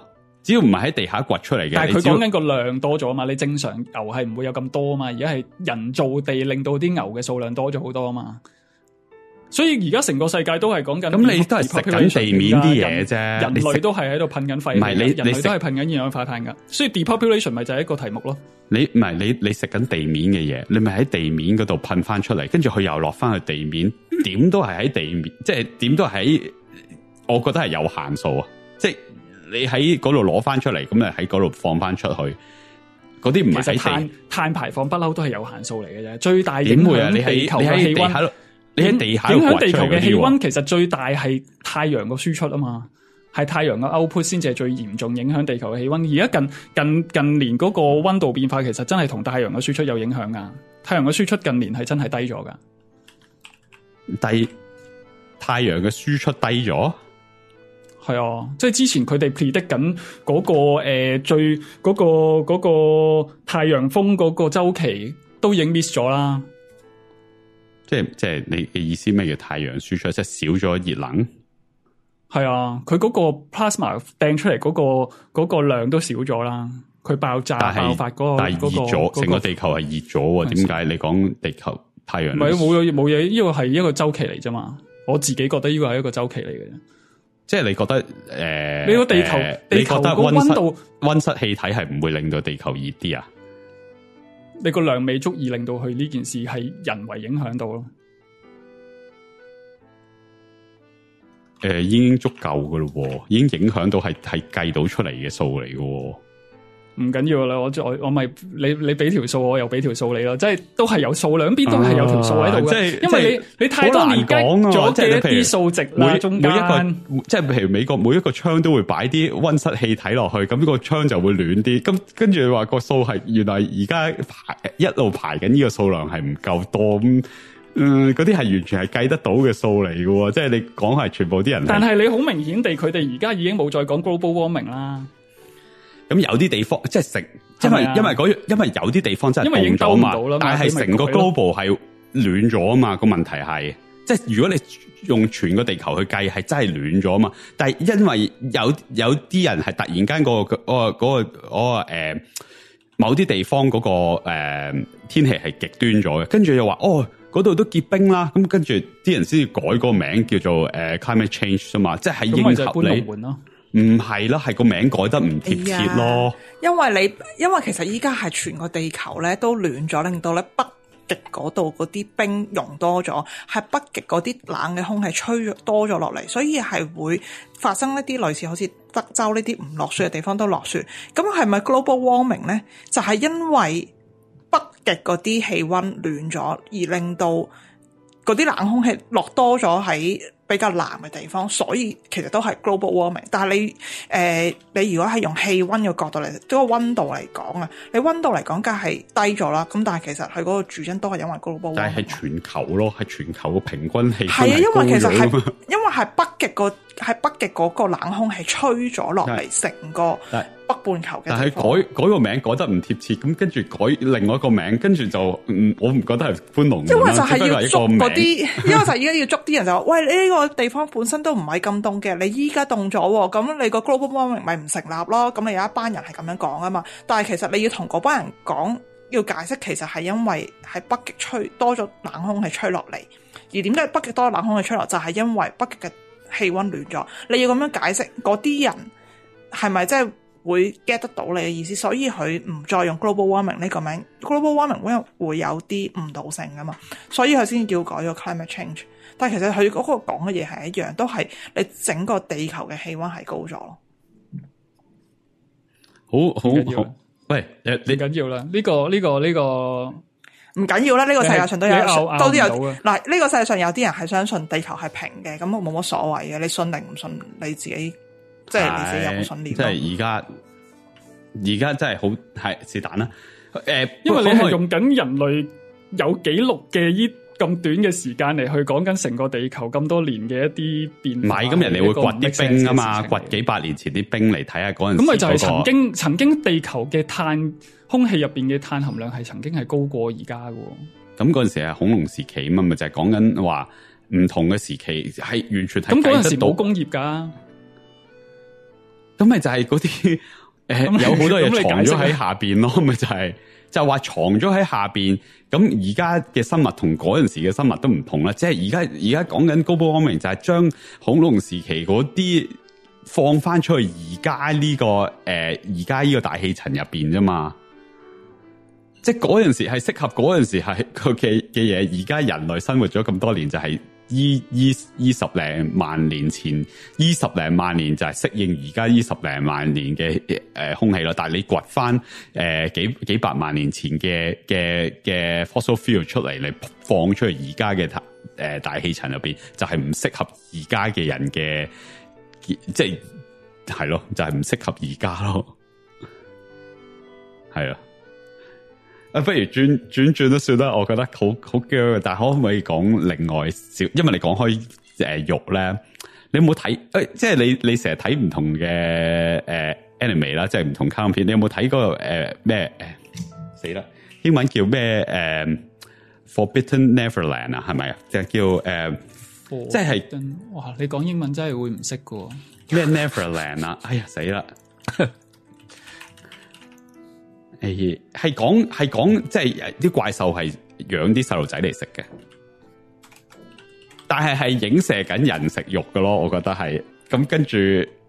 只要唔係喺地下掘出嚟嘅， 但係佢你只要講緊個量多咗啊嘛，你正常牛係唔會有咁多啊嘛，而家係人造地令到啲牛嘅數量多咗好多啊嘛。所以而家成個世界都係講緊， 咁你都係食緊地面啲嘢啫， 人類都係喺度噴緊廢氣， 唔係你人類你都係噴緊二氧化碳噶，所以 depopulation 咪就係一個題目咯。 你唔係你你食緊地面嘅嘢，你咪喺地面嗰度噴翻出嚟，跟住佢又落翻去地面，點都係喺地面，即係點都喺，我覺得係有限數啊！即係你喺嗰度攞翻出嚟，咁咪喺嗰度放翻出去，嗰啲唔係喺碳碳排放不嬲都係有限數嚟嘅啫，最大影點會啊？你響地球喺嘅氣溫。 你喺地下影響地球嘅氣溫， 溫， 其實最大係太陽個輸出啊嘛，係太陽嘅 output 先至係最嚴重影響地球嘅氣溫。而家近近近年嗰個溫度變化，其實真係同太陽嘅輸出有影響噶。太陽嘅輸出近年係真係低咗噶。 低太陽嘅輸出低咗， 係啊，即係之前佢哋 predict 緊嗰個誒、呃、最嗰、個嗰、個太陽風嗰個周期都已經 miss 咗啦。 即係即係你嘅意思咩叫太陽輸出？即係少咗熱能？ 係啊，佢嗰個 plasma 掟出嚟嗰、個嗰、個量都少咗啦。佢爆炸爆發嗰、個， 但係熱咗，成個地球係熱咗。點解你講地球太陽？ 唔係冇嘢冇嘢，呢個係一個周期嚟啫嘛。我自己覺得呢個係一個周期嚟嘅啫。 即係你覺得誒、呃， 你個地球、 呃、 地球個溫度溫室氣體係唔會令到地球熱啲啊？ 你個量未足以令到佢呢件事係人為影響到咯。 誒、呃，已經足夠噶咯，已經影響到係係計到出嚟嘅數嚟嘅。 唔緊要啦，我我我咪你你俾條數，我又俾條數你咯，即係都係有數，兩邊都係有條數喺度嘅。即係因為你你太多年講咗嘅一啲數值啦， 每中間每一個即係譬如美國每一個窗都會擺啲溫室氣體落去，咁個窗就會暖啲。咁跟住話個數係原來而家排一路排緊呢個數量係唔夠多咁。嗯，嗰啲係完全係計得到嘅數嚟嘅，即係你講係全部啲人。 但係你好明顯地，佢哋而家已經冇再講 global warming 啦。 咁有啲地方即係成，因為因為嗰因為有啲地方真係凍咗嘛，但係成個 global 係暖咗啊嘛。個問題係，即係如果你用全個地球去計，係真係暖咗啊嘛。但係因為有有啲人係突然間嗰個嗰個嗰個嗰個誒某啲地方嗰個誒天氣係極端咗嘅，跟住又話哦。嗰度都結冰啦，咁跟住啲人先至改個名叫做誒、呃、climate change 啫嘛，即係應合你。唔係啦，係個名改得唔貼切咯。 因為你因為其實依家係全個地球咧都暖咗，令到咧北極嗰度嗰啲冰融多咗，係北極嗰啲冷嘅空氣吹多咗落嚟，所以係會發生一啲類似好似德州呢啲唔落雪嘅地方都落雪。咁係咪 global warming 咧？就係、是、因為北極嗰啲氣溫暖咗，而令到嗰啲冷空氣落多咗喺比較南嘅地方，所以其實都係 global warming。但係你誒、呃，你如果係用氣溫嘅角度嚟，即係個溫度嚟講啊，你溫度嚟講梗係低咗啦。咁但係其實佢嗰個主因都係因為 global warming。但係係全球咯，係全球個平均氣溫係啊，因為其實係因為係北極個係北極嗰個冷空氣吹咗落嚟，成個北半球嘅。 但係改改個名改得唔貼切，咁跟住改另外一個名，跟住就嗯，我唔覺得係寬容。 因為就係要捉嗰啲，因為就係而家要捉啲人就話，喂，你呢個地方本身都唔係咁凍嘅，你依家凍咗，咁你個 global warming 咪唔成立咯？咁你有一班人係咁樣講啊嘛。但係其實你要同嗰班人講，要解釋，其實係因為喺北極吹多咗冷空氣吹落嚟，而點解北極多咗冷空氣吹落，就係因為北極嘅氣溫暖咗。你要咁樣解釋，嗰啲人係咪真係會 get 得到你嘅意思？所以佢唔再用 global warming 呢個名 ，global warming 會會有啲誤導性噶嘛，所以佢先叫改咗 climate change。但係其實佢嗰個講嘅嘢係一樣，都係你整個地球嘅氣溫係高咗咯。 好好好，喂，你你緊要啦？呢、這個呢、這個呢、這個唔緊要啦。呢、這個世界上都有，都有嗱。呢、這個世界上有啲人係相信地球係平嘅，咁冇乜所謂嘅。你信定唔信，你自己即係你自己有冇信念。即係而家而家真係好係是但啦。誒、呃， 因為你係用緊人類有記錄嘅依咁短嘅時間嚟去講緊成個地球咁多年嘅一啲變化。唔係，咁人哋會掘啲冰啊嘛，掘幾百年前啲冰嚟睇下嗰陣時。咁咪就係曾經曾經地球嘅碳空氣入邊嘅碳含量係曾經係高過而家嘅。咁嗰陣時係恐龍時期啊嘛，咪就係講緊話唔同嘅時期係完全係。咁嗰陣時冇工業噶。 咁咪就係嗰啲誒有好多嘢藏咗喺下邊咯，咪就係、是、就話藏咗喺下邊。咁而家嘅生物同嗰陣時嘅生物都唔同啦，即係而家而家講緊 global warming 就係將恐龍時期嗰啲放翻出去而家呢個誒而家呢個大氣層入邊啫嘛。即係嗰陣時係適合嗰陣時係佢嘅嘅嘢，而家人類生活咗咁多年就係依依依十零萬年前，依十零萬年就係適應而家依十零萬年嘅誒、呃、空氣咯。但係你掘翻誒幾幾百萬年前嘅嘅嘅 fossil fuel 出嚟，你放出去而家嘅誒大氣層入邊，就係唔適合而家嘅人嘅，即係係咯，就係唔適合而家咯，係啊。啊，不如轉轉轉都算啦，我覺得好好驚嘅。但係可唔可以講另外少？因為你講開誒、呃、肉咧，你有冇睇？誒、欸，即係你你成日睇唔同嘅誒、呃、anime 啦，即係唔同卡通片。你有冇睇嗰個誒咩誒死啦？英文叫咩誒、呃、Forbidden Neverland 啊？係咪啊？就叫誒，呃、For 即係哇！你講英文真係會唔識㗎咩 Neverland 啊？哎呀死啦！誒，係講係講，即係啲怪獸係養啲細路仔嚟食嘅，但係係影射緊人食肉嘅咯，我覺得係。咁跟住，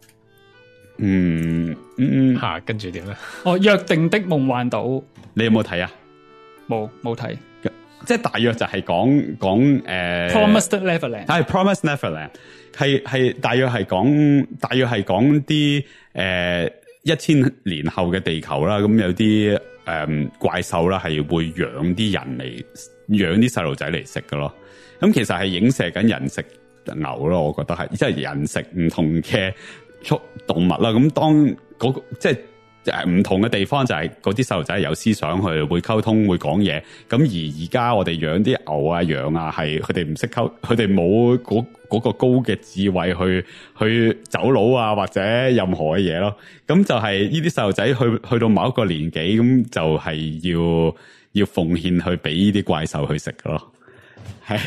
嗯嗯吓，跟住點咧？ 哦，約定的夢幻島， 你有冇睇啊？ 冇冇睇， 即係大約就係講講誒 Promised Neverland， 係 Promised Neverland， 係係大約係講大約係講啲誒。一千年後嘅地球啦，咁有啲誒、嗯、怪獸啦，係會養啲人嚟養啲細路仔嚟食㗎咯。咁其實係影射緊人食牛咯，我覺得係，即係人食唔同嘅畜動物啦。咁當嗰、那個、即係誒唔同嘅地方就係嗰啲細路仔有思想，佢會溝通，會講嘢。咁而而家我哋養啲牛啊、羊啊，係佢哋唔識溝，佢哋冇嗰嗰個高嘅智慧去去走佬啊，或者任何嘅嘢咯。咁就係呢啲細路仔去去到某一個年紀，咁就係要要奉獻去俾呢啲怪獸去食㗎咯。係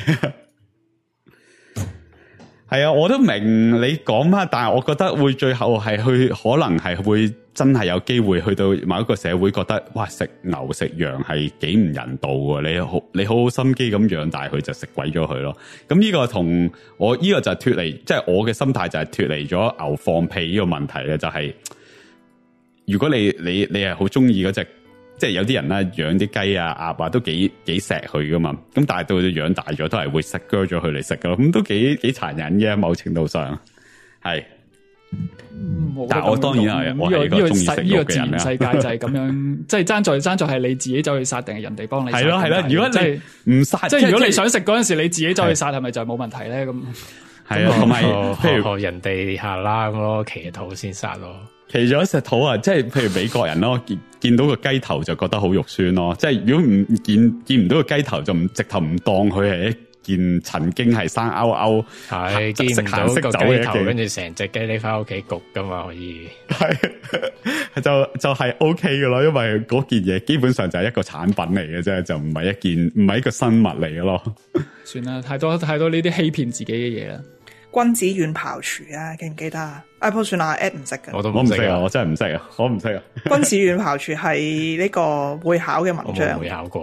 係啊，我都明你講乜，但係我覺得會最後係去，可能係會真係有機會去到某一個社會，覺得哇食牛食羊係幾唔人道喎！你好你好好心機咁養大佢，就食鬼咗佢咯。咁呢個同我呢、呢個就係脫離，即係我嘅心態就係脫離咗牛放屁呢個問題嘅，就係、是、如果你你你係好中意嗰隻。即係有啲人咧養啲雞啊、鴨啊都幾幾錫佢噶嘛，咁但係到佢養大咗都係會食割咗佢嚟食噶咯，咁都幾幾殘忍嘅，某程度上係。但係我當然係我係一個中意食肉嘅人啦。呢個自然世界就係咁樣，即係爭在爭在係你自己走去殺定係人哋幫你殺？係咯係咯，如果你唔殺，即係如果你想食嗰陣時，你自己走去殺，係咪就冇問題咧？咁係啊，同埋譬如學人哋下啦咁咯，騎肚先殺咯。 騎咗石肚啊，即係譬如美國人咯，見見到個雞頭就覺得好肉酸咯。即係如果唔見見唔到個雞頭，就唔直頭唔當佢係一件曾經係生勾勾， 係見唔到個雞頭，跟住成隻雞拎翻屋企焗噶嘛，可以係就就係 O K 噶咯，因為嗰件嘢基本上就係一個產品嚟嘅啫，就唔係一件唔係一個生物嚟嘅咯。 算啦，太多太多呢啲欺騙自己嘅嘢啦。 君子遠庖廚啊，記唔記得啊 ？Apple 算啦 ，Ed 唔識嘅， 我都我唔識啊，我真係唔識啊，我唔識啊。 君子遠庖廚係呢個會考嘅文章， 我冇會考過。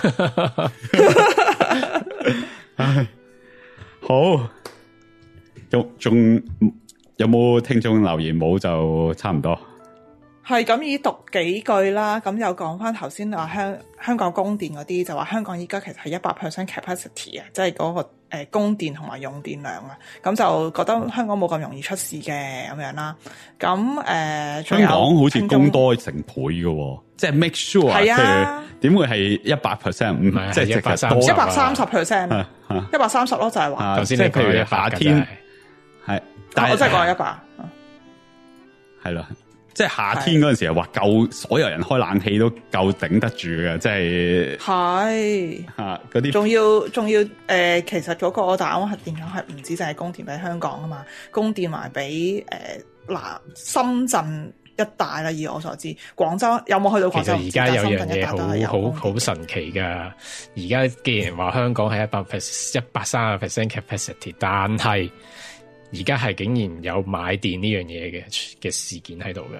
唉，好，仲仲有冇聽眾留言？冇就差唔多。 係咁，以讀幾句啦。咁又講翻頭先話香香港供電嗰啲，就話香港依家其實係一百 percent capacity 啊，即係嗰個誒供電同埋用電量啊。咁就覺得香港冇咁容易出事嘅咁樣啦。咁誒、呃，香港好似供多成倍嘅，即係 make sure 係啊， 點會係一百 percent？唔係即係一百三一百三十 percent，一百三十咯，就係話頭先你譬如夏天係，但係我真係講一百， 係咯。即係夏天嗰陣時候，話夠所有人開冷氣都夠頂得住嘅，即係係吓嗰啲，仲要仲要誒、呃，其實嗰個大安核電廠係唔止淨係供電俾香港啊嘛，供電埋俾誒嗱深圳一帶啦。以我所知，廣州有冇去到廣州？ 其實而家有樣嘢好好好神奇噶，而家既然話香港係一百 percent 一百三十 percent capacity，但係而家係竟然有買電呢樣嘢嘅嘅事件喺度嘅。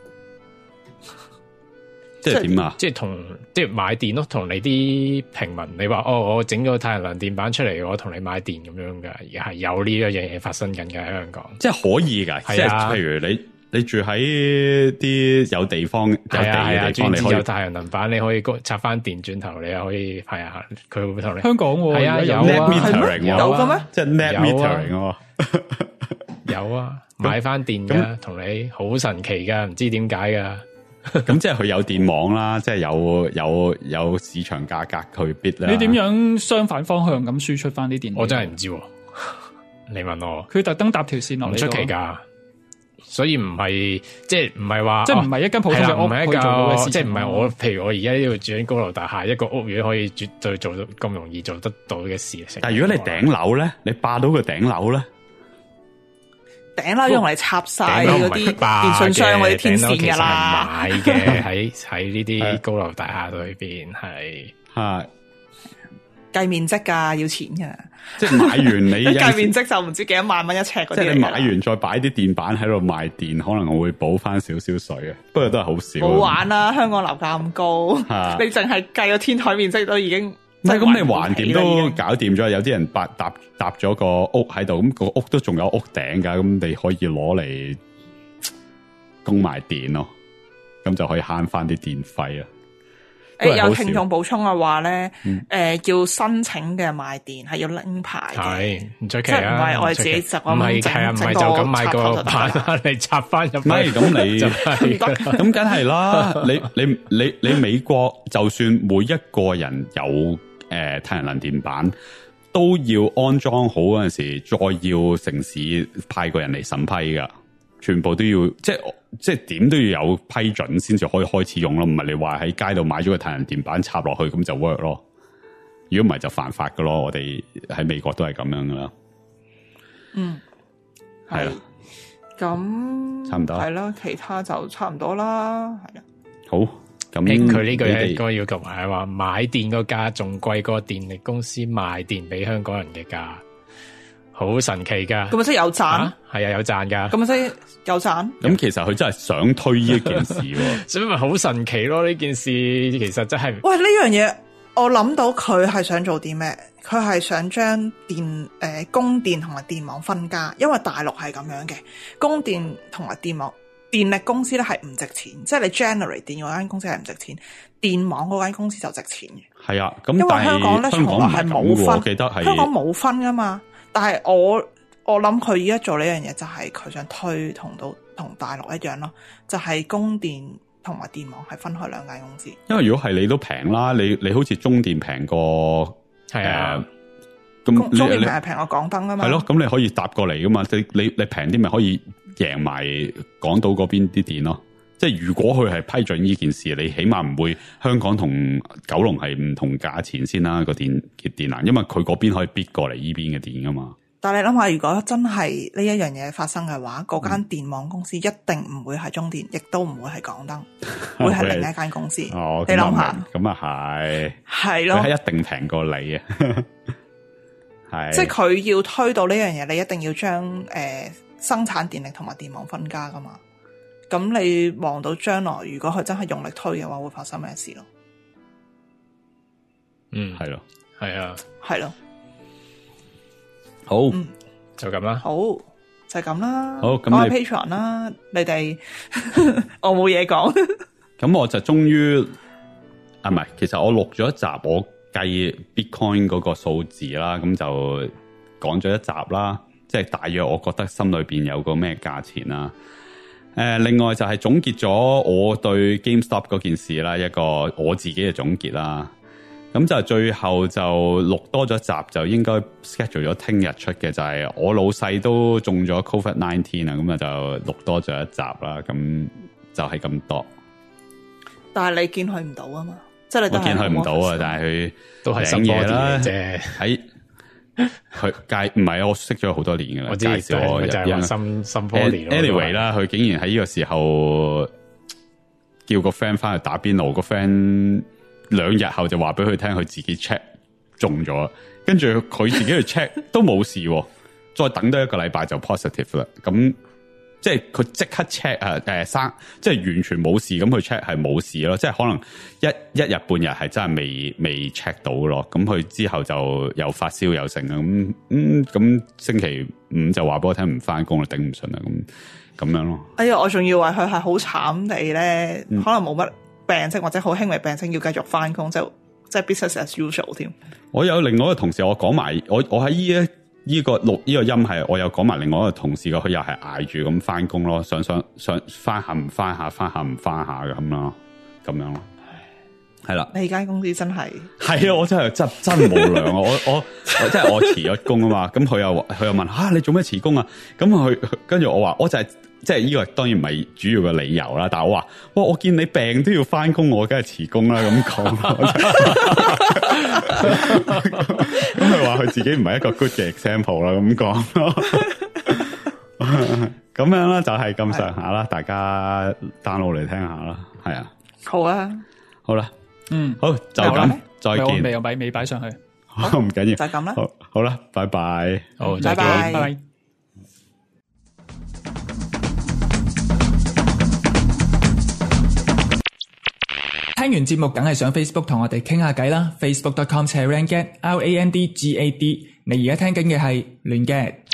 即係點啊？ 即係同即係買電咯，同你啲平民，你話哦，我整咗太陽能電板出嚟，我同你買電咁樣嘅，而係有呢一樣嘢發生緊嘅喺香港。 即係可以㗎，即係譬如你你住喺啲有地方有地嘅地方，你可以有太陽能板，你可以插翻電轉頭，你又可以係啊，佢會同你香港係啊有 net 啊 metering 有嘅咩？ 即係 net metering 喎。 有啊，買翻電噶，同你好神奇噶，唔知點解噶。 咁即係佢有電網啦，即係有有有市場價格去 bid 啦。 你點樣相反方向咁輸出翻啲電？ 我真係唔知，你問我， 佢特登搭條線落嚟， 唔出奇噶。所以唔係即係唔係話， 即係唔係一間普通嘅屋， 唔係一個即係唔係我，譬如我而家呢度住緊高樓大廈，一個屋苑可以絕對做到咁容易做得到嘅事情。 但係如果你頂樓咧，你霸到個頂樓咧？ 頂樓用嚟插晒嗰啲電信商嗰啲天線噶啦， 買嘅喺喺呢啲高樓大廈裏邊係係計面積噶，要錢噶。 即係買完你計面積就唔知幾多萬蚊一尺嗰啲。 即係你買完再擺啲電板喺度賣電，可能我會補翻少少水啊。不過都係好少。 好玩啦，香港樓價咁高，你淨係計個天台面積都已經。 唔係咁，你橫掂都搞掂咗。有啲人搭搭搭咗個屋喺度，咁個屋都仲有屋頂噶，咁你可以攞嚟供埋電咯，咁就可以慳翻啲電費啊。 誒，有聽眾補充嘅話咧，誒、嗯呃，要申請嘅賣電係要拎牌嘅， 係唔出奇啊！ 即係唔係我哋自己就咁， 唔係係啊，唔係就咁買個板嚟插翻入。唔係咁你就係咁，梗係啦。你你你你美國就算每一個人有誒、呃、太陽能電板，都要安裝好嗰陣時，再要城市派個人嚟審批噶，全部都要即係。即係點都要有批准先至可以開始用咯，唔係你話喺街度買咗個太陽電板插落去咁就 work 咯。如果唔係就犯法噶咯，我哋喺美國都係咁樣噶啦。 嗯，係啦，咁差唔多係啦，其他就差唔多啦，係啦。 好，咁佢呢句應該要求係話買電個價仲貴過電力公司賣電俾香港人嘅價。好神奇噶， 咁咪即係有賺？ 係啊，有賺噶。 咁咪即係有賺？ 咁其實佢真係想推呢一件事， 所以咪好神奇咯。呢件事其實真係， 喂，呢樣嘢我諗到佢係想做啲咩？佢係想將電誒、呃、供電同埋電網分家，因為大陸係咁樣嘅，供電同埋電網電力公司咧係唔值錢，即係你 generate 電嗰間公司係唔值錢，電網嗰間公司就值錢嘅。 係啊，咁因為香港咧從來係冇分， 我記得係香港冇分噶嘛。但係我我諗佢而家做呢樣嘢就係佢想推同到同大陸一樣咯，就係、是、供電同埋電網係分開兩間公司。因為如果係你都平啦，你你好似中電平過係啊，咁、呃、 中電平係平過港燈啊嘛。 係咯，咁你可以搭過嚟噶嘛？你你你平啲咪可以贏埋港島嗰邊啲電咯。即係如果佢係批准呢件事，你起碼唔會香港同九龍係唔同價錢先啦，個電嘅電能，因為佢嗰邊可以 bid 過嚟呢邊嘅電噶嘛。 但係你諗下，如果真係呢一樣嘢發生嘅話，嗰間電網公司一定唔會係中電，亦都唔會係港燈，會係另一間公司。 哦， 你諗下， 咁啊係， 係咯， 佢係一定平過你啊。係， 即係佢要推到呢樣嘢，你一定要將誒、呃、生產電力同埋電網分家噶嘛。咁你望到將來，如果佢真係用力推嘅話，會發生咩事咯？ 嗯， 係咯， 係啊， 係咯， 好， 嗯， 就咁啦， 好，就係咁啦， 好，咁講 Patreon 啦，你哋我冇嘢講， 咁我就終於啊，唔係，其實我錄咗一集，我計 Bitcoin 嗰個數字啦，咁就講咗一集啦，即係大約我覺得心裏邊有個咩價錢啦。誒、呃，另外就係總結咗我對 GameStop 嗰件事啦，一個我自己嘅總結啦。咁就最後就錄多咗一集，就應該 schedule 咗聽日出嘅，就係、是、我老細都中咗 Covid 十九 啊，咁啊就錄多咗一集啦。咁就係咁多。 但係你見佢唔到啊嘛，即係你都我見佢唔到啊，但係佢都係新嘢啦，啫。喺佢介唔係我識咗好多年噶啦， 我知介紹我入就新新科年。 Anyway 啦，佢竟然喺呢個時候叫個 friend 翻去打邊爐，個 friend 兩日後就話俾佢聽，佢自己 check 中咗，跟住佢自己去 check 都冇事， 再等多一個禮拜就 positive 啦。咁即係佢即刻 check 誒誒生，即係完全冇事咁去 check 係冇事咯。即係可能一一日半日係真係未未 check 到咯。咁佢之後就有發燒有成啦。咁嗯咁星期五就話俾我聽唔翻工啦，頂唔順啦。咁咁樣咯。 哎呀，我仲以為佢係好慘地咧，嗯、可能冇乜病徵或者好輕微病徵要繼續翻工，就即係 business as usual 添。我有另外一個同事，我講埋我我喺依一。呢、這個錄呢、這個音係我有講埋另外一個同事嘅，佢又係捱住咁翻工咯，想想想翻下唔翻下，翻下唔翻下嘅咁咯，咁樣咯，係啦。 你間公司真係係啊，我真係真真無良啊！我我我即係我辭咗工啊嘛，咁佢又佢又問吓、啊、你做咩辭工啊？咁佢跟住我話我就係、是。即係呢個當然唔係主要嘅理由啦，但係我話，哇！我見你病都要翻工，我梗係辭工啦咁講。咁佢話佢自己唔係一個 good 嘅 example 啦，咁講咯。咁樣啦，就係咁上下啦，大家 download 嚟聽下啦，係啊。 好啊， 好啦， 嗯， 好就咁，再見。 未有擺未擺上去， 唔緊要， 就咁啦。 好，好啦，拜拜。 好，再見， 拜拜。 拜拜。聽完節目梗係上 Facebook 同我哋傾下偈啦 ，facebook dot com slash randgad L A N D G A D。你而家聽緊嘅係亂 gad。